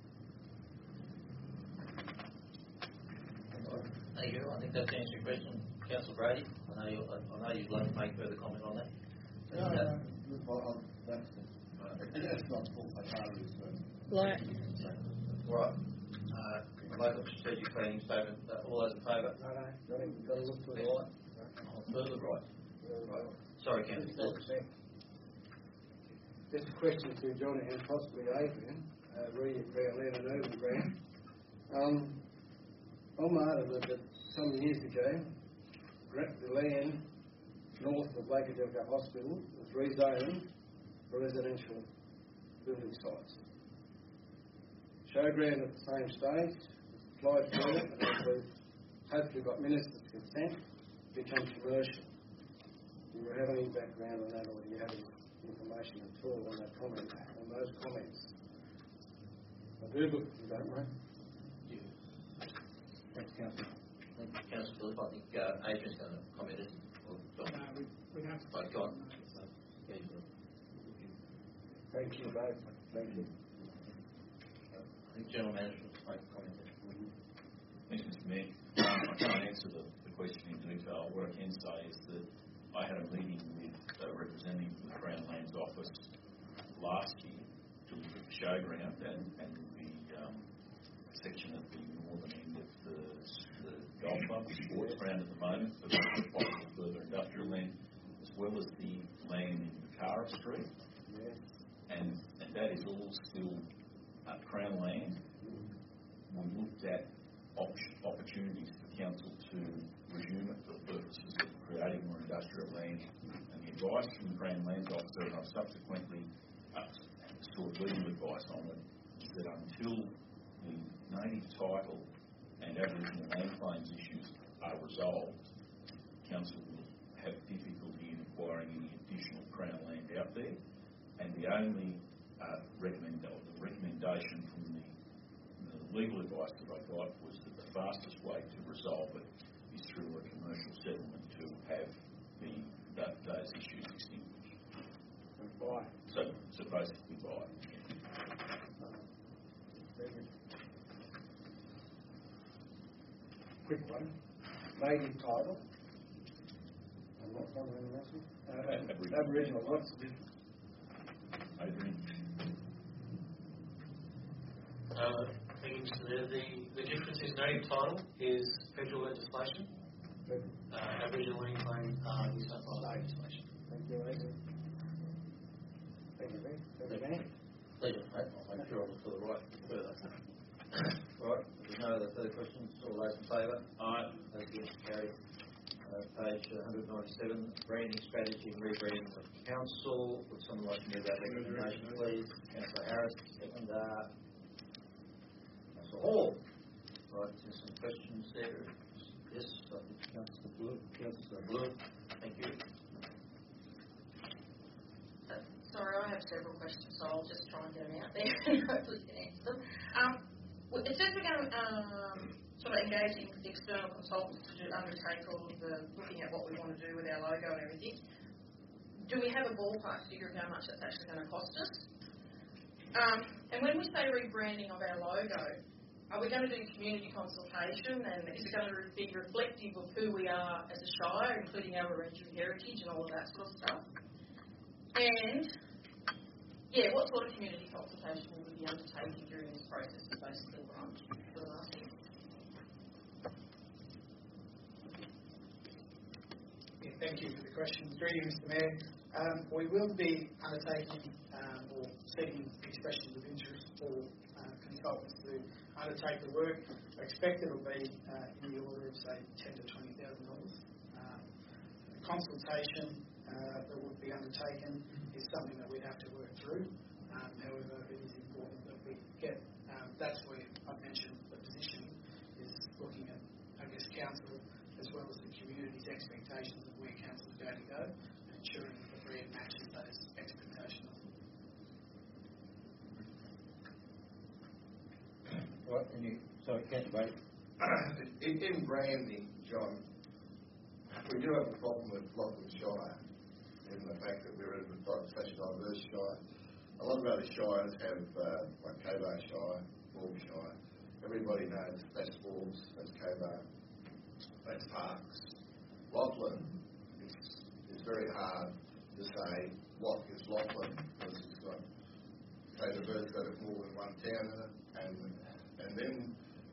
Thank you. I think that's answered your question, Councillor Brady. I know you. I, I know you'd like to make further comment on that. No, no, no. Well, that's it. That's not full fatality, so. Like. All right. Uh, local strategic planning statement. Uh, all those in favour? No, no, got to, got to look to the right. Oh, further right. Right. Sorry, Councillor. Just a question to Johnny and possibly Adrian, uh, re Brown Land and Urban Grant. Um, I'm aware that some years ago, the land north of Lake Adelka Hospital was rezoned for residential building sites. Showground at the same stage, applied for it, and as we've hopefully got minister's consent, become commercial. Do you have any background on that, or do you have any information at all on that comment, on those comments? I do look, you don't know. Thanks, Councillor. Thank you, Councillor Philip. I think uh, Adrian's going to comment, isn't he? Or John? No, we, we have to. Both gone. Thank you both. Thank you. I think General Manager will make a comment. Thanks, Mister Mayor. Um, I can't answer the, the question in detail. What I can say is that I had a meeting with a representative of the Crown Lands Office last year to look at the showground and, and the um, section at the northern end of the, the golf club, the sports ground at the moment, for the possible further industrial land, as well as the land in Cara Street. Yes. And, and that is all still uh, Crown land. We looked at op- opportunities for council to resume it for purposes of creating more industrial land, and the advice from the Crown Lands Officer, and I've subsequently uh, sought legal advice on it, is that until the native title and Aboriginal land claims issues are resolved, council will have difficulty in acquiring any additional Crown land out there, and the only uh, recommend, or the recommendation from the, the legal advice that I got was that the fastest way to resolve it is through a commercial settlement to have the that, those issues extinguished. And buy. So, so basically buy. Quick one. Native title. I'm not wondering the rest of it. Uh, Aboriginal. Aboriginal. What's the difference? Adrian. Uh, thank you, Mister Mayor. The, the difference is native title is federal legislation. Uh, Aboriginal land claim uh, New South Wales legislation. Thank you, Adrian. Thank you, Lee. Thank you, Mayor. Pleasure, mate. I'll make sure I look to the right further. Right, if there's no other further questions, all those in favour? Aye. Those against, carried. Uh, page one ninety-seven, branding strategy and rebranding of council. Would someone like to move that recommendation, please? Councillor Harris, second. Uh, Councillor Hall. Right, there's some questions there. Yes, I think Councillor Blue. Councillor Blue, thank you. Uh, sorry, I have several questions, so I'll just try and get them out there and hopefully you can answer them. Um, well, it says we're going to um, sort of engaging external consultants to do, undertake all of the looking at what we want to do with our logo and everything. Do we have a ballpark figure of how much that's actually going to cost us? Um, and when we say rebranding of our logo, are we going to do community consultation, and is it going to be reflective of who we are as a shire, including our Aboriginal heritage and all of that sort of stuff? And, yeah, what sort of community consultation will we be undertaking during this process is basically what I'm sort of asking. Yeah, thank you for the question. Through you, Mister Mayor. Um, we will be undertaking um, or seeking expressions of interest for uh, consultants to undertake the work. I expect it will be uh, in the order of, say, ten to twenty thousand dollars. Uh, the consultation uh, that would be undertaken is something that we'd have to work through. Um, however, it is important that we get, um, that's where I've mentioned the position is looking at, I guess, council as well as the community's expectations of where council is going to go and ensuring that the brand matches those expectations. Right, and you, sorry, Councillor Bailey. in, in branding, John, we do have a problem with Lachlan Shire, in the fact that we're in such a diverse shire. A lot of other shires have, uh, like Cobar Shire, Forbes Shire. Everybody knows that's Forbes, that's Cobar, that's Parks. Lachlan is, is very hard to say what is Lachlan, because it's got, say, the bird's got more than one town in it, and and then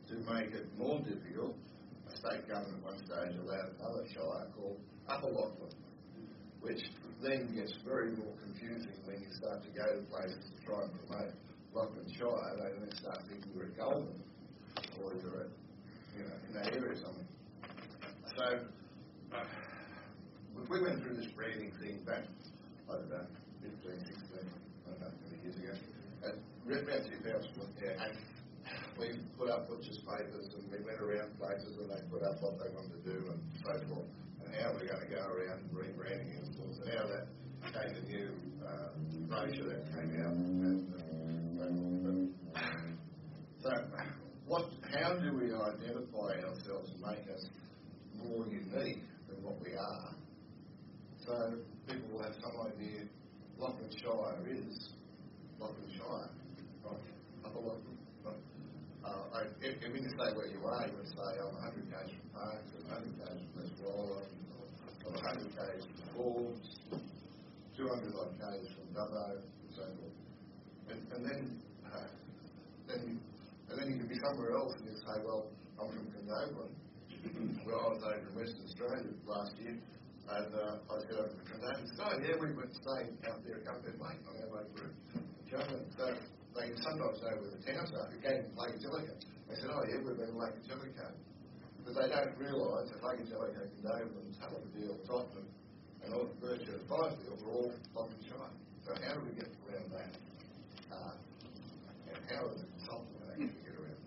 to make it more difficult, a state government at one stage allowed another shire called Upper Lachlan, which then gets very more confusing when you start to go to places to try and promote Lachlan Shire. They then start thinking you're at Goulburn or you're at, you know, in that area somewhere. So, uh, we went through this branding thing back, I don't know, fifteen, sixteen, I don't know, twenty years ago. At about two thousand eight, we put up butchers' papers and we went around places and they put up what they wanted to do and so forth, and how we're going to go around rebranding and so forth, and how that came a new uh, brochure that came out. And, uh, so, what? How do we identify ourselves and make us more unique than what we are? So people will have some idea Lachlan Shire is Lachlan Shire, right? Upper Lachlan. Uh, I, if, if when you say where you are, you would say I'm one hundred k's from Parks, I'm one hundred k's from West Rolla, I'm one hundred k's from Forbes, two hundred odd k's from Dubbo, and so forth. And, and then, uh, then, and then you can be somewhere else and you say, well, I'm from Condobolin. Well, I was over in Western Australia last year, and uh, I said over to Condobolin. He said, oh yeah, we went staying out there a couple of mate on our way through. So they can sometimes know where the towns are. Who came from Lake Angelica. They said, oh yeah, we've been in Lake Angelica. But they don't realise that Lake Angelica, Condobolin, Tullabardine, Tottenham, and all Birchard and Fifield are all Lachlan Shire. So how do we get around that? Uh, and how is it something that actually get around?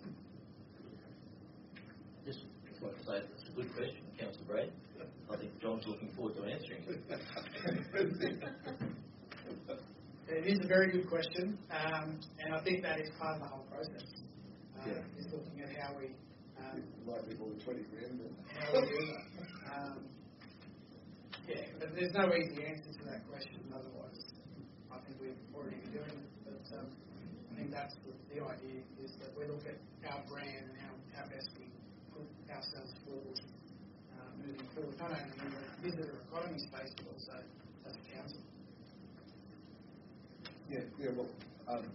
Just like to say, it's a good question, Councillor Brady. I think John's looking forward to answering it. It is a very good question, um, and I think that is part of the whole process. Uh, Yeah. Is looking at how we um, Might be more than twenty grand. how we do that. Um, yeah, but there's no easy answer to that question. Otherwise, I think we'd already be doing it. But um, I think that's the, the idea: is that we look at our brand and how, how best we put ourselves forward, uh, moving forward, not only in the visitor economy space, but also as a council. Yeah, yeah, well, um,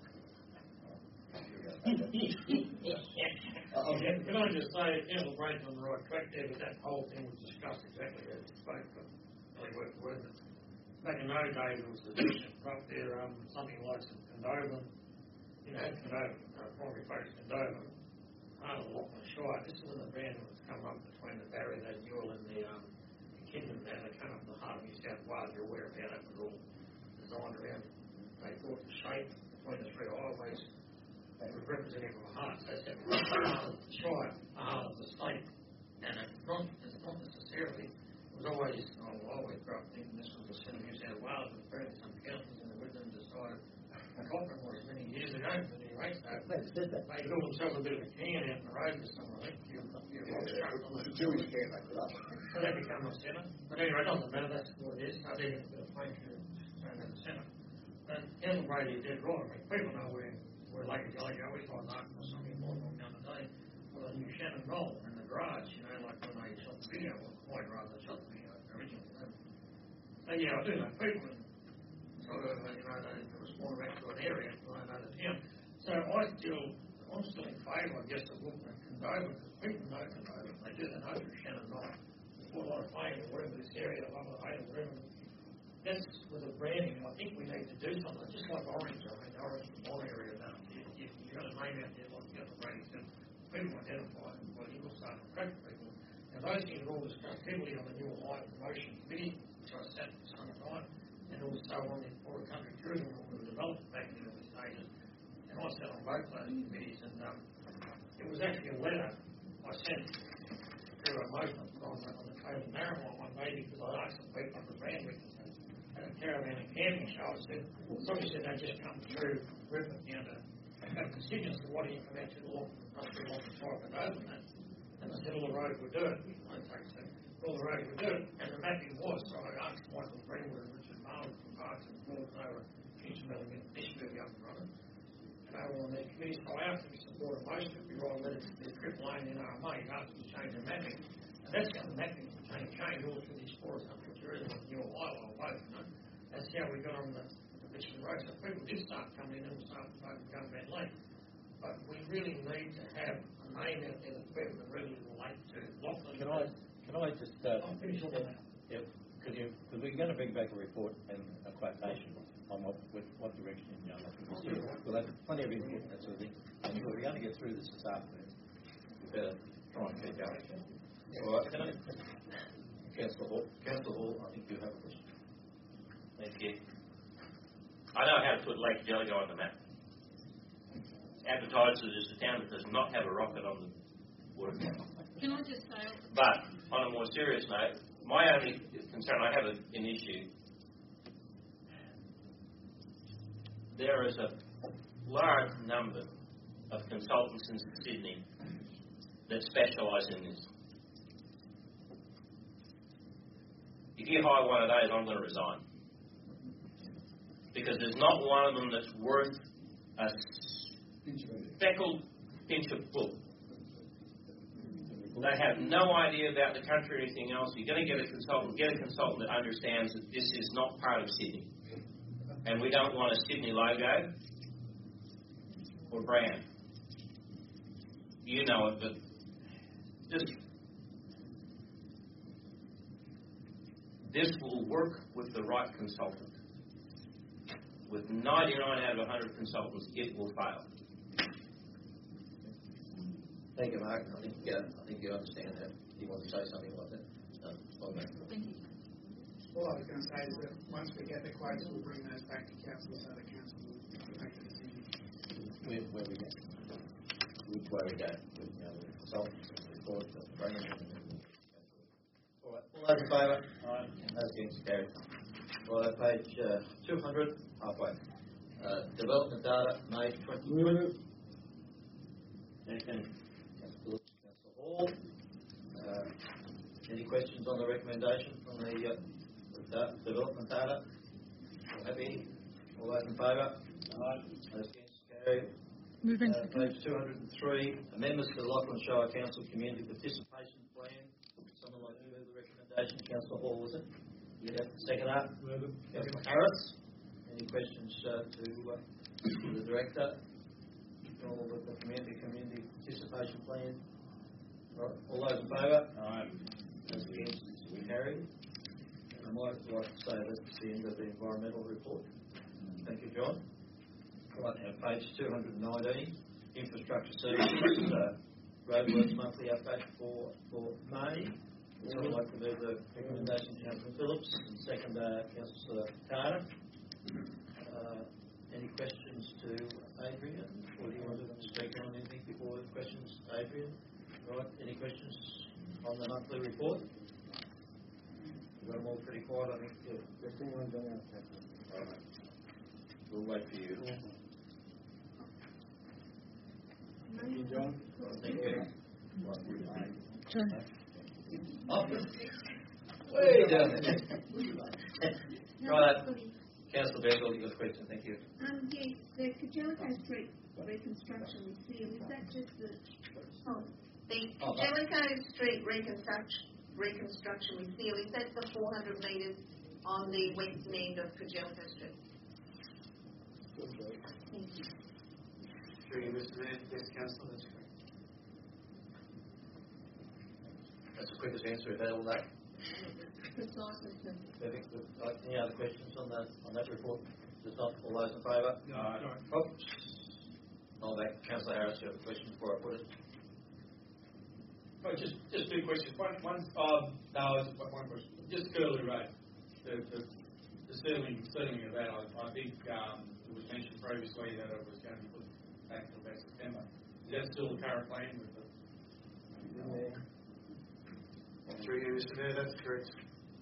Yeah, can I just say, Councillor Braden's on the right track there, but that whole thing was discussed exactly as it spoke, but really word for word. Back in those days, it was the decision up there, um, something like some Condobolin, you know, Condobolin, uh, primary focus Condobolin, part of the Lachlan Shire. This is when the band was come up between the Barrier, the Newell and the, um, the Kingdom, and they came up to the heart of New South Wales. You're aware of how that was all designed around. They thought the shape between the three highways was representing from a heart. So it's a heart of the Shire, a heart of the state. And it's not, it's not necessarily, it was always, oh, well, I always grew up thinking this was the centre of New South Wales, but apparently some councils in the Woodland decided Cochrane was many years ago, but anyway, so they built themselves a bit of a can out in the road with some of the few rocks chucked on the Jewish can they put up. So that became a centre. But anyway, it doesn't matter, that's what it is. I think it's a bit of fame to turn that centre. But Councillor Brady is dead right. I mean, people know where, where Lake Angelica, we tried marking or something more than the other day for the new Shannon Knoll in the garage, you know, like when they shot the video, or quite rather shot the video originally. So yeah, I do know people in sort of, you know, they respond back to an area and I know the town. So I still, I'm still in favour, I guess, of looking at Condobolin, because people know Condobolin. They do, they know through Shannon Knoll. There's a lot of fame or whatever this area, I love it, hate it, whatever. That's with the branding. I think we need to do something, just like Orange. I mean, Orange is one area now. You, you, you've got a name out there, like you've got the branding, so people identify it, but you will start to attract people. Now, those things are all discussed heavily on the New Light Promotion Committee, which I sat for some time, and also on the Forward Country Tourism, when we were developed back in the early stages. And I sat on both those committees, and um, it was actually a letter I sent through a motion on the, on the Code of Narrabri one day, because I asked some people on the brand with at a caravan and camping show. I said, somebody said they just come through Ripley, you know, to have decisions of what do you come out to the law, not to the law to try and over that. And I said, all the road would do it. I take so all the road would do it. And the mapping was, so I asked Michael Greenwood and Richard Marlin from Parks and Fords, they were future development initiative up and running. And they were on their committee, so I asked them to support a motion if we write a letter to the Triple A and N R M A, asked them to change the mapping. And that's how the mapping change, change all through these forest country tourism on New Isle both, you know. That's how we got on the, the Richmond Road. So people did start coming in and start going Gunbat Lake. But we really need to have a main out there that's better than really relate to Lachlan. Can I, can I just, uh, I'll finish on that. Yep, because you, because we're going to bring back a report and a quotation on what, with what direction you know, this year. We'll have plenty of input and that sort of thing. And if we're going to get through this this afternoon, we better try and get going. All right, can I, Councillor Hall, Councillor Hall, I think you have a question. Thank you. I know how to put Lake Jellicoe on the map. Advertised it as a town that does not have a rocket on the water. Can I just say, But on a more serious note, my only concern, I have a, an issue. There is a large number of consultants in Sydney that specialise in this. If you hire one of those, I'm going to resign. Because there's not one of them that's worth a speckled pinch of bull. They have no idea about the country or anything else. You're going to get a consultant, get a consultant that understands that this is not part of Sydney. And we don't want a Sydney logo or brand. You know it, but just this will work with the right consultant. With ninety-nine out of one hundred consultants, it will fail. Thank you, Mark. I think, uh, I think you understand that. You want to say something like that? No, well, no. thank you. All I was going to say is that once we get the quotes, we'll bring those back to council so the council will make a decision. Where, where we go? Which way we go? With, you know, the consultants, the report, the bringing in. All right, all those in favour? Aye. Those against, carried. Right, page uh, two hundred, halfway. Uh, development data, May twenty twenty. Second. Councillor Hall. Uh, any questions on the recommendation from the, uh, the da- development data? All happy? All those in favour? Aye. Those against, carried. Moving Uh, page two hundred three, amendments to the Lachlan Shire Council Community Participation Plan. Someone like to move the recommendation? Councillor Hall, was it? Yeah, second up. Councillor Harris. Any questions uh, to, uh, to the director? All with the community community participation plan. Right. All those in favour? Aye. Those against? We carry. I might like to say that's the end of the environmental report. Thank you, John. Right now, page two hundred nineteen, infrastructure services, uh, roadworks monthly update for for May. So I'd like to move the recommendation to Councillor Phillips and second uh, Councillor Carter. Uh, any questions to Adrian, or do you want to speak on anything before the questions, Adrian? Right, any questions on the monthly report? We've got them all pretty quiet, I think. Just anyone's on our paper. All right. We'll wait for you. Thank you, John. Thank you. John. Oh, way down there. Right. Councillor Bengal, you've got a question, thank you. Um, yes, the Jellicoe Street reconstruction with seal, is that just the, Oh, the Oh, that- Jellicoe Street reconstruction, reconstruction with seal, is that the four hundred metres on the western end of Jellicoe Street? Thank you. Through you, Mister Mayor. Yes, Councillor, that's correct. That's the quickest answer we've had all day. precisely, sir? Perfect. Uh, Any other questions on that, on that report? Just not, all those in favour? No. Oh. I'll back Councillor Harris, you have a question before I put it? Oh, just, just two questions. One, one, um, no, it's one one question. Just Curlew Road, the, the, the sealing, sealing of that, I, I think, um, it was mentioned previously that it was going to be put back till about September. Is that still the current plan with the? Yeah. Through you, Mister Mayor, that's correct.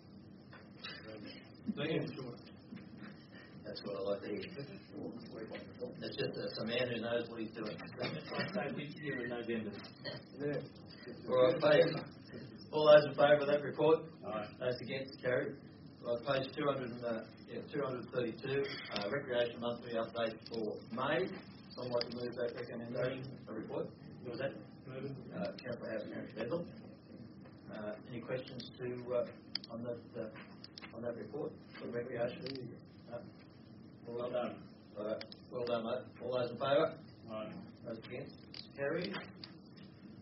That's what I like to hear. It's just it's a man who knows what he's doing. I say which year in November. All right, page, all those in favour of that report? Aye. Those against, carried. Right, page two hundred, uh, yeah, two hundred thirty-two, uh, recreation monthly update for May. Someone like to move that recommendation, a report? Who was that? Uh, Councillor House, Councillor Bedell. Uh, any questions to uh, on that uh, on that report for recreation? Uh, Well done. Uh, well done, mate. All those in favour? Aye. Those against? Carried.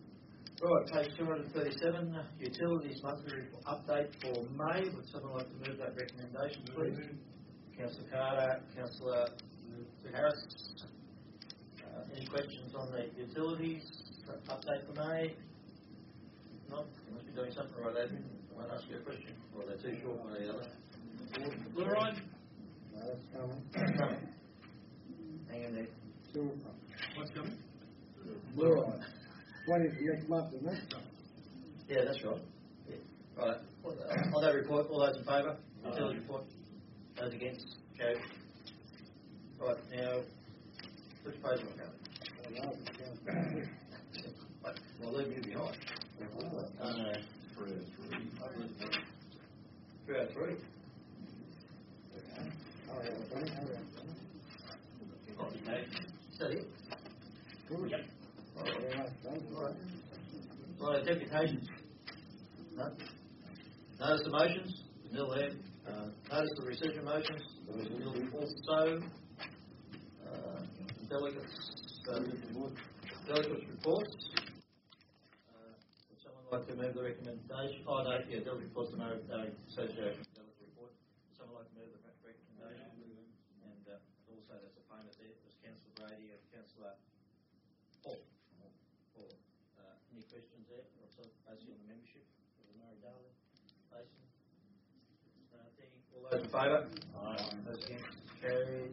Right, page two hundred thirty-seven, uh, utilities monthly update for May. Would someone like to move that recommendation, please? Councillor Carter, Councillor Harris. Uh, any questions on the utilities update for May? No, you must be doing something right, Adrian. I won't ask you a question. Or they're too short, one or the other. Fluoride? No, that's coming. Coming. Hang in there. Still What's coming? fluoride. twentieth next month, isn't it? Yeah, that's right. Yeah. Right. On that report, all those in favour? Utility report. Those against? Carried. Right, now, which page am I going? Oh, no, it's going to- Well, leave you behind. Uh, Three oh three. three oh three. Oh, yeah, it's going to- Okay. Is that it? Yep. Oh, very much done. Right. Right, deputations. No. Notice of motions? Nil there. Uh, notice of rescission motions? There was nil also. Uh, delegates. Uh, delegates reports. Uh, would someone like to move the recommendation? Oh, no, yeah, delegate reports are no, no association with delegate report. Would someone like to move the recommendation? And uh, also, there's a opponent there. It was Councillor Brady and Councillor Paul. Paul. Uh, any questions there? Also, basically on the membership of the Murray Darling Basin. Nothing. All those in favour? Aye. Those against? Carried.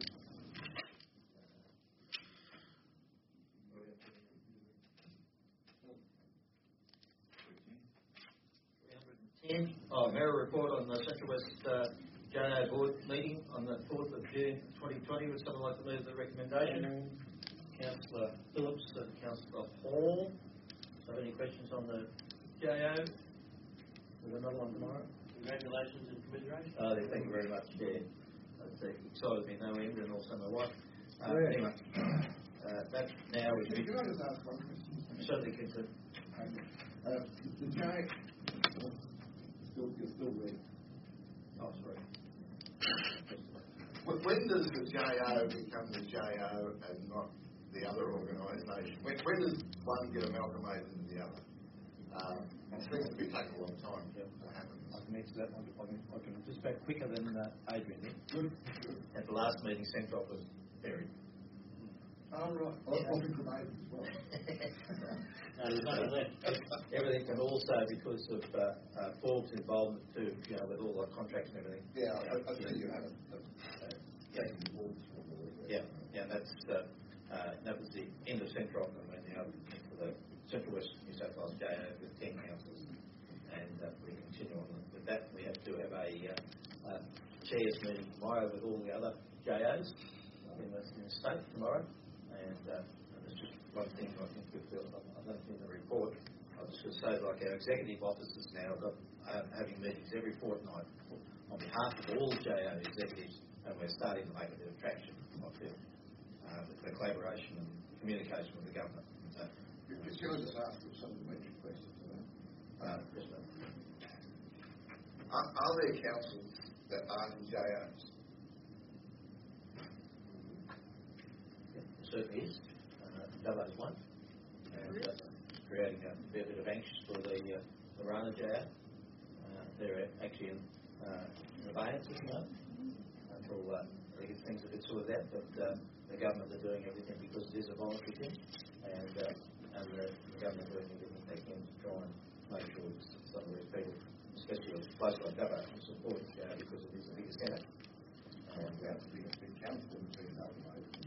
ten. Oh, Mayor report on the Central West uh, J A board meeting on the fourth of June twenty twenty. Would someone like to move the recommendation? Councillor Phillips and Councillor Hall. So, any questions on the J O? We've got another one tomorrow. Congratulations and commiseration. Oh, thank you very much. Yeah, that's uh, excited me no end, and also my wife. Uh, Yeah. Anyway, uh, that now is. Can I just ask one question? Certainly, can. Uh, the J, still, you're still there. Oh, sorry. When when does the J O become the J O and not the other organisation? When, when does one get amalgamated into the other? Um, it seems to be taking a long time Yep. to happen. I can answer that one. I can, I can just back quicker than uh, Adrian there. Good. At the last meeting, Centrop was buried. Oh, right. I was talking to David as well. No, there's nothing left. Everything, and also because of uh, uh, Forbes' involvement too, you know, with all the contracts and everything. Yeah, I, I see you have it. Yeah, yeah, yeah. That's uh, uh, that was the end of Centrop, and we're now into the Central West New South Wales J O with ten councils, and uh, we continue on with that. We have to have a uh, uh, chairs meeting tomorrow with all the other J Os in the, in the state tomorrow. And, uh, and there's just one thing I think with the, I don't think in the report, I was going to say, like our executive officers now got uh, having meetings every fortnight on behalf of all J O executives, and we're starting to make a bit of traction, I feel, uh, with the collaboration and communication with the government. So, Can I just ask you some supplementary questions to that? uh, just, uh, Are, are there councils that aren't J Os? certainly is. Uh, Dubbo's one. And uh, creating a fair bit of anxious for the uh, the Rana J A. Uh, they're actually in, uh, in abeyance at the moment until uh, they get things a bit sorted out. But uh, the government are doing everything because it is a voluntary thing, and uh, and the, the government are doing everything they can to try and make sure some of these people, especially a place like Dubbo, can support uh, because it is the biggest centre. And uh, The biggest big council in the United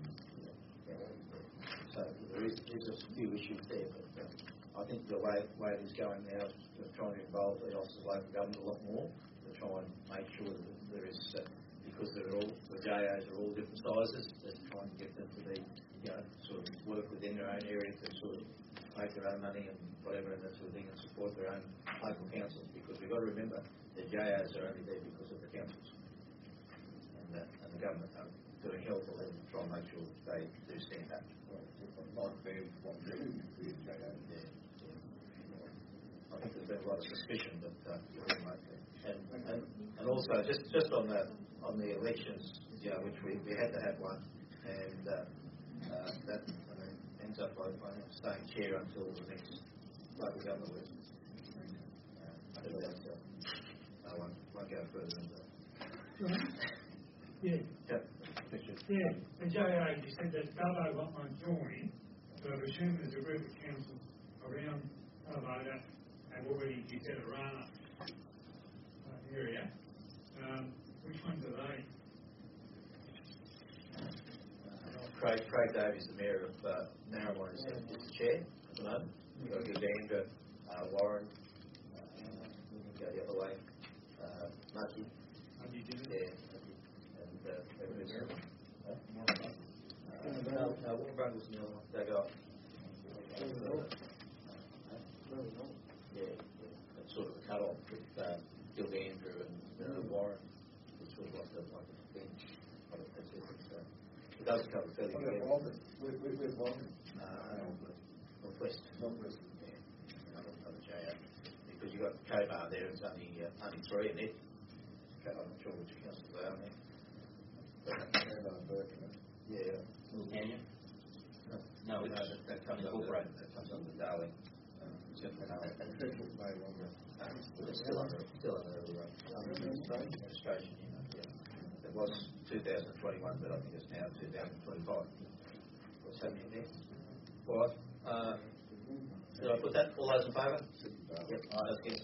So there is, there's a few issues there, but uh, I think the way, way it is going now is we're trying to involve the officers of local government a lot more to try and make sure that there is, uh, because they're all, the J Os are all different sizes, they're trying to get them to be, you know, sort of work within their own area to sort of make their own money and whatever and that sort of thing and support their own local councils, because we've got to remember the J Os are only there because of the councils. And, uh, and the government are doing hell for them to try and make sure they do stand up. Like there's one million for J Os. Yeah, yeah. I think there's been a lot of suspicion, but uh, and, and and also just just on the on the elections, you know, which we, we had to have one, and uh, uh, that I mean, ends up by, by staying chair until the next local government works. Uh, but that's, uh, I won't, won't go further than that. Yeah. Yep. Yeah, the J A, you said that Dubbo got one joined, but I presume there's a group of councils around Dubbo that have already declared a Rana uh, area. Um, which ones are they? Craig, Craig Davies, the Mayor of uh, Narrabri, is the Chair at the moment. We've got Uganda, uh, Warren, uh, we can go the other way, uh, Mudgee. Mudgee did it? Yeah, and uh, everybody's there. Huh? Uh, no, no, Warren Brundle's the other one. They got. Yeah, yeah, that's sort of a cut off with uh, Gildandra and uh, Warren, which was like the like the bench. So it does cover fairly well. We're, we're, we're Walden. Uh, Northwest. Northwest. Yeah. Another, another J A. Because you've got Cobar there, it's only, uh, only three in it. I'm not sure which councils they are there. But, yeah. Canyon? No, no, no that, that comes under, that comes under Darling. Um, Central Darling. And Central Bay Longer. Um, still under, still under, uh, administration, you know, yeah. It was two thousand twenty-one, but I think it's now two thousand twenty-five. What's happening there? All right. Uh, did I put that? All those in favour? Yep. All right, against.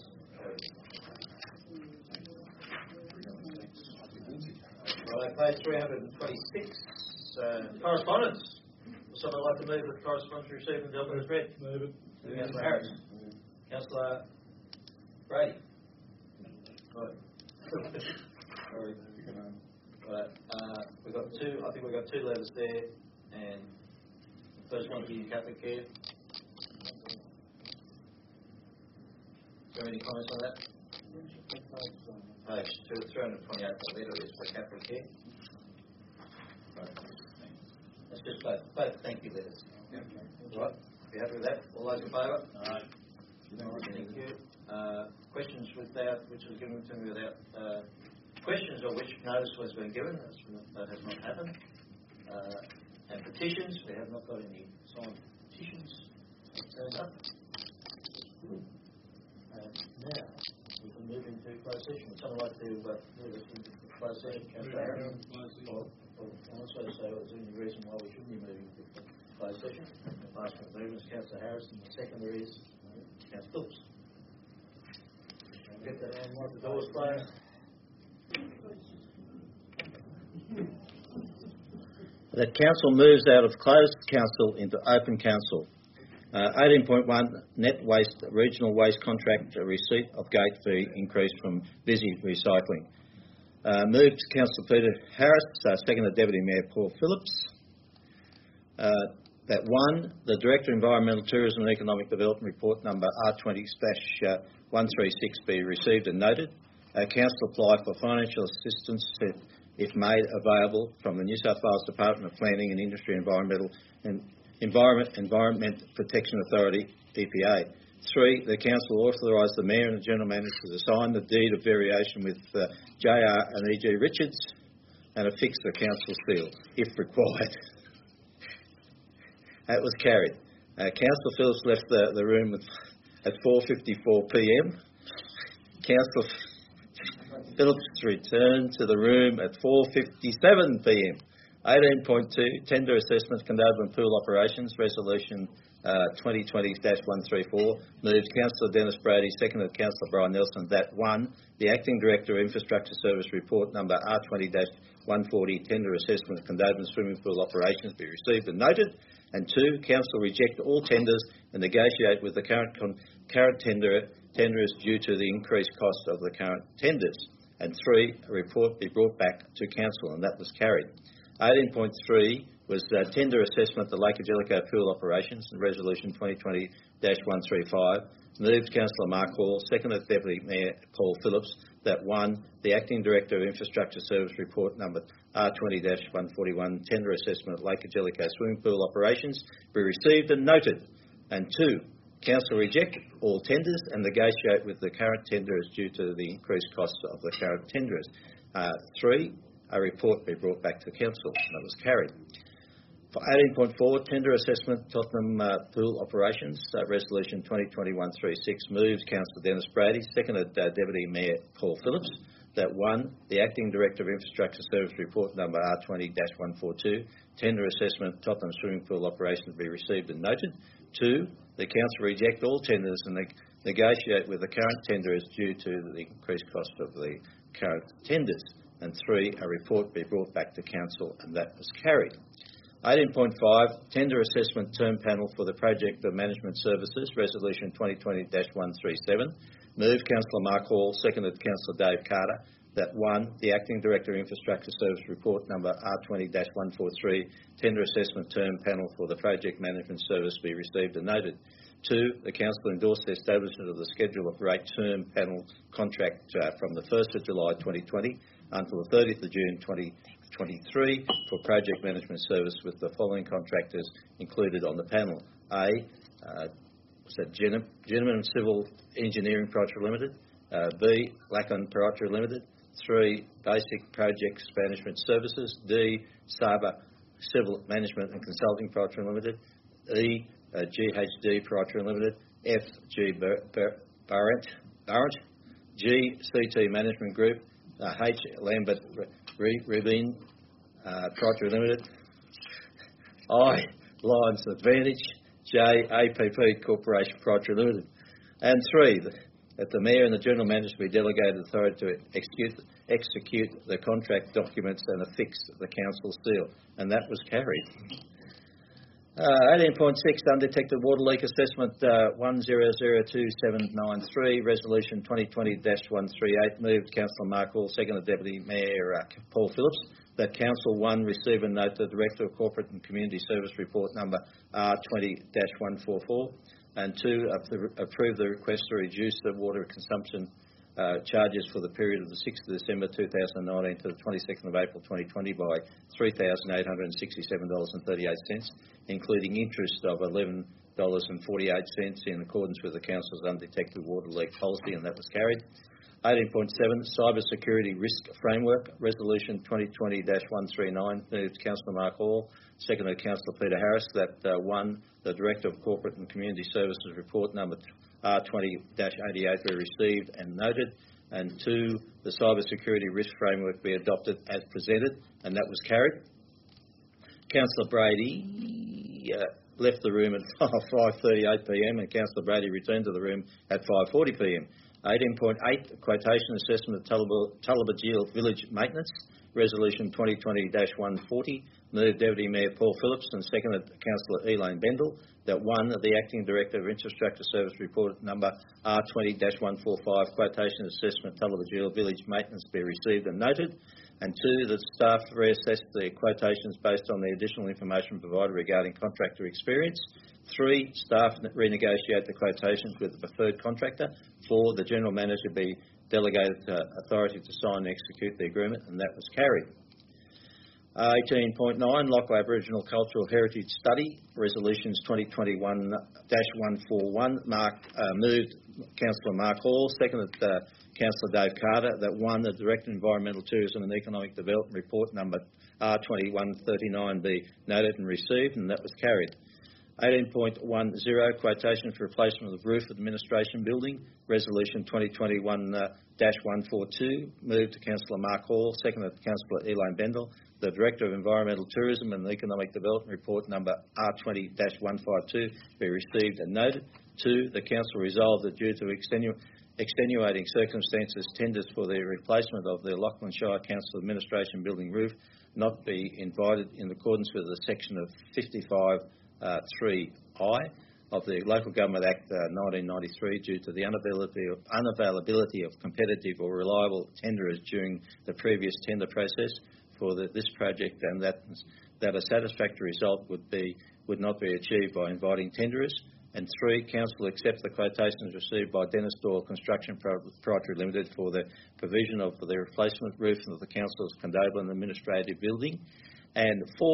Right, page three hundred twenty-six. Uh, correspondence. Would someone like to move that correspondence received and dealt with as read? Move it. Councillor Harris. Councillor Brady. Right. Sorry. Right. Uh, we've got two. I think we've got two letters there, and the first one to you, Catholic Care. Is there any comments on that? Page three hundred twenty-eight. The letter is for Catholic Care. Right. That's just both, both thank you letters. Okay. Right. Are you happy with that? All those in favour? Aye. Thank you. Uh, questions without, which was given to me without. Uh, Questions of which notice was been given, that has not happened. Uh, and petitions, we have not got any signed petitions turned up. Uh, now, we can move into closed session. Would someone like to uh, move us into closed session? Councillor Harris? Or, or also say, is there any reason why we shouldn't be moving to closed session? The last one movement is Councillor Harris, and the secondary is Councillor Phillips. Get that on, like the doors closed. That council moves out of closed council into open council. Uh, eighteen point one, net waste, regional waste contract receipt of gate fee increase from Busy Recycling. Uh, moved Councillor Peter Harris, uh, seconded Deputy Mayor Paul Phillips. Uh, that one, the Director Environmental Tourism and Economic Development Report number R twenty one thirty-six be received and noted. Uh, council apply for financial assistance if, if made available from the New South Wales Department of Planning and Industry Environmental and Environment Environment Protection Authority, E P A. Three, the council authorise the Mayor and the General Manager to sign the deed of variation with uh, J R and E G Richards and affix the council seal, if required. That was carried. Uh, Councillor Phillips left the, the room at four fifty-four p m Councillor Phillips returned to the room at four fifty-seven p m eighteen point two, Tender Assessment, Condobolin Pool Operations, Resolution uh, twenty twenty dash one thirty-four. Moved Councillor Dennis Brady, seconded Councillor Brian Nelson, that one, the Acting Director of Infrastructure Service Report number R twenty dash one forty, Tender Assessment, Condobolin Swimming Pool Operations, be received and noted. And two, Council reject all tenders and negotiate with the current con- current tender tenderers due to the increased cost of the current tenders. And three, a report be brought back to Council, and that was carried. eighteen point three was uh, tender assessment of the Lake Angelico pool operations, and Resolution twenty twenty dash one thirty-five. Moved Councillor Mark Hall, seconded Deputy Mayor Paul Phillips, that one, the Acting Director of Infrastructure Service Report number R twenty dash one forty-one, tender assessment of Lake Angelico swimming pool operations, be received and noted. And two, Council reject all tenders and negotiate with the current tenderers due to the increased cost of the current tenderers. Uh, three, a report be brought back to Council. That was carried. eighteen point four, Tender Assessment, Tottenham uh, Pool Operations, uh, Resolution twenty twenty-one thirty-six, moves Councillor Dennis Brady, seconded uh, Deputy Mayor Paul Phillips, that one, the Acting Director of Infrastructure Service Report number R twenty dash one forty-two, Tender Assessment, Tottenham Swimming Pool Operations, be received and noted. Two, the Council reject all tenders and neg- negotiate with the current tenderers due to the increased cost of the current tenders. And three, a report be brought back to Council, and that was carried. eighteen point five, Tender Assessment Term Panel for the Project of Management Services, Resolution twenty twenty dash one thirty-seven. Moved Councillor Mark Hall, seconded Councillor Dave Carter, that one, the Acting Director of Infrastructure Service Report number R twenty dash one forty-three, Tender Assessment Term Panel for the Project Management Service, be received and noted. Two, the Council endorse the establishment of the Schedule of Rate Term Panel contract uh, from the first of July twenty twenty until the thirtieth of June twenty twenty-three for Project Management Service, with the following contractors included on the panel. A, uh, was that Gen- Gentleman Civil Engineering Proprietary Limited. Uh, B, Lacan Proprietary Limited. Three, Basic Projects Management Services. D, Saba Civil Management and Consulting Proprietary Limited. E, uh, G H D Proprietary Limited. F, G Bar- Bar- Barrett, Barrett. G, C T Management Group. Uh, H, Lambert Rubin uh, Proprietary Limited. I, Lions Advantage. J, A P P Corporation Proprietary Limited. And three, that the Mayor and the General Manager be delegated authority to execute, execute the contract documents and affix the Council seal. And that was carried. Uh, eighteen point six, Undetected Water Leak Assessment uh, one zero zero two seven nine three, Resolution twenty twenty dash one thirty-eight, moved Councillor Mark Hall, seconded Deputy Mayor uh, Paul Phillips, that Council one, receive and note the Director of Corporate and Community Service Report number R twenty dash one forty-four, and two, approve the request to reduce the water consumption uh, charges for the period of the sixth of December two thousand nineteen to the twenty-second of April twenty twenty by three thousand eight hundred sixty-seven dollars thirty-eight, including interest of eleven dollars forty-eight in accordance with the Council's undetected water leak policy, and that was carried. eighteen point seven, Cyber Security Risk Framework, Resolution twenty twenty dash one thirty-nine, moved Councillor Mark Hall, seconded Councillor Peter Harris, that uh, one, the Director of Corporate and Community Services Report number R twenty dash eighty-eight be received and noted, and two, the Cyber Security Risk Framework be adopted as presented, and that was carried. Councillor Brady uh, left the room at five thirty-eight p m and Councillor Brady returned to the room at five forty p m eighteen point eight, Quotation Assessment of Tullabajil Village Maintenance, Resolution twenty twenty dash one forty, moved Deputy Mayor Paul Phillips and seconded Councillor Elaine Bendel, that one, the Acting Director of Infrastructure Service Report number R twenty dash one forty-five, Quotation Assessment Tullabajil Village Maintenance be received and noted, and two, that staff reassess the quotations based on the additional information provided regarding contractor experience. Three, staff renegotiate the quotations with the preferred contractor. Four, the General Manager be delegated uh, authority to sign and execute the agreement, and that was carried. Uh, eighteen point nine, Lockwood Aboriginal Cultural Heritage Study, Resolutions twenty twenty-one dash one forty-one, Mark, uh, moved Councillor Mark Hall, seconded uh, Councillor Dave Carter, that one, the Director of Environmental Tourism and Economic Development Report number R twenty-one thirty-nine be noted and received, and that was carried. eighteen point ten, Quotation for Replacement of the Roof Administration Building, Resolution twenty twenty-one dash one forty-two, moved to Councillor Mark Hall, seconded Councillor Elaine Bendel, the Director of Environmental Tourism and Economic Development Report number R twenty dash one fifty-two be received and noted. Two, the Council resolved that due to extenu- extenuating circumstances, tenders for the replacement of the Lachlan Shire Council Administration Building roof not be invited in accordance with the section of fifty-five three I of the Local Government Act uh, nineteen ninety-three due to the unavailability of, unavailability of competitive or reliable tenderers during the previous tender process for the, this project, and that that a satisfactory result would be would not be achieved by inviting tenderers. And three, Council accepts the quotations received by Dennis Doyle Construction Proprietary Limited for the provision of the replacement roof of the Council's Condobolin Administrative Building. And four,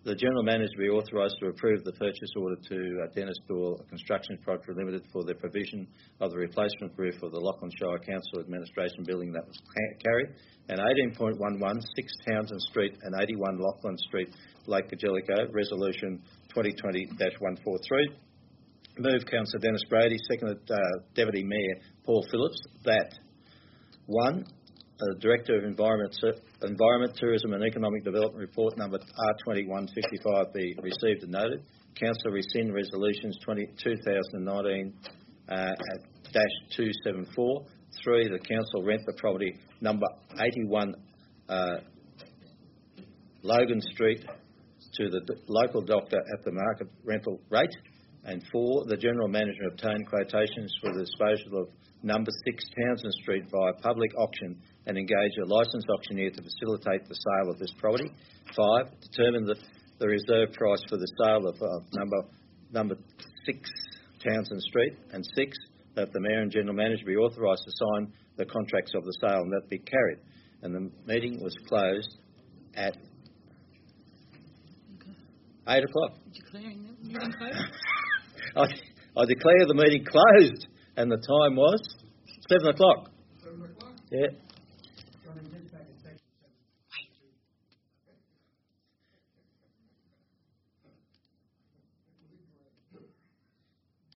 the General Manager be authorised to approve the purchase order to uh, Dennis Doyle Construction Project Limited for the provision of the replacement roof of the Lachlan Shire Council Administration Building that was ca- carried, and eighteen point one one, six Townsend Street and eighty-one Lachlan Street, Lake Angelico, Resolution twenty twenty dash one forty-three. Move Councillor Dennis Brady, seconded uh, Deputy Mayor Paul Phillips, that one, the Director of Environment, Environment, Tourism and Economic Development Report number R twenty-one fifty-five be received and noted. Council rescind resolutions two thousand nineteen uh, dash two seventy-four. Three, the Council rent the property number eighty-one uh, Logan Street to the d- local doctor at the market rental rate. And four, the General Manager obtain quotations for the disposal of number six Townsend Street via public auction and engage a licensed auctioneer to facilitate the sale of this property. Five, determine the, the reserve price for the sale of uh, number number six Townsend Street. And six, that the Mayor and General Manager be authorised to sign the contracts of the sale and that be carried. And the meeting was closed at eight o'clock. Declaring the meeting closed? I, I declare the meeting closed, and the time was seven o'clock. Seven o'clock? Yeah. Going to get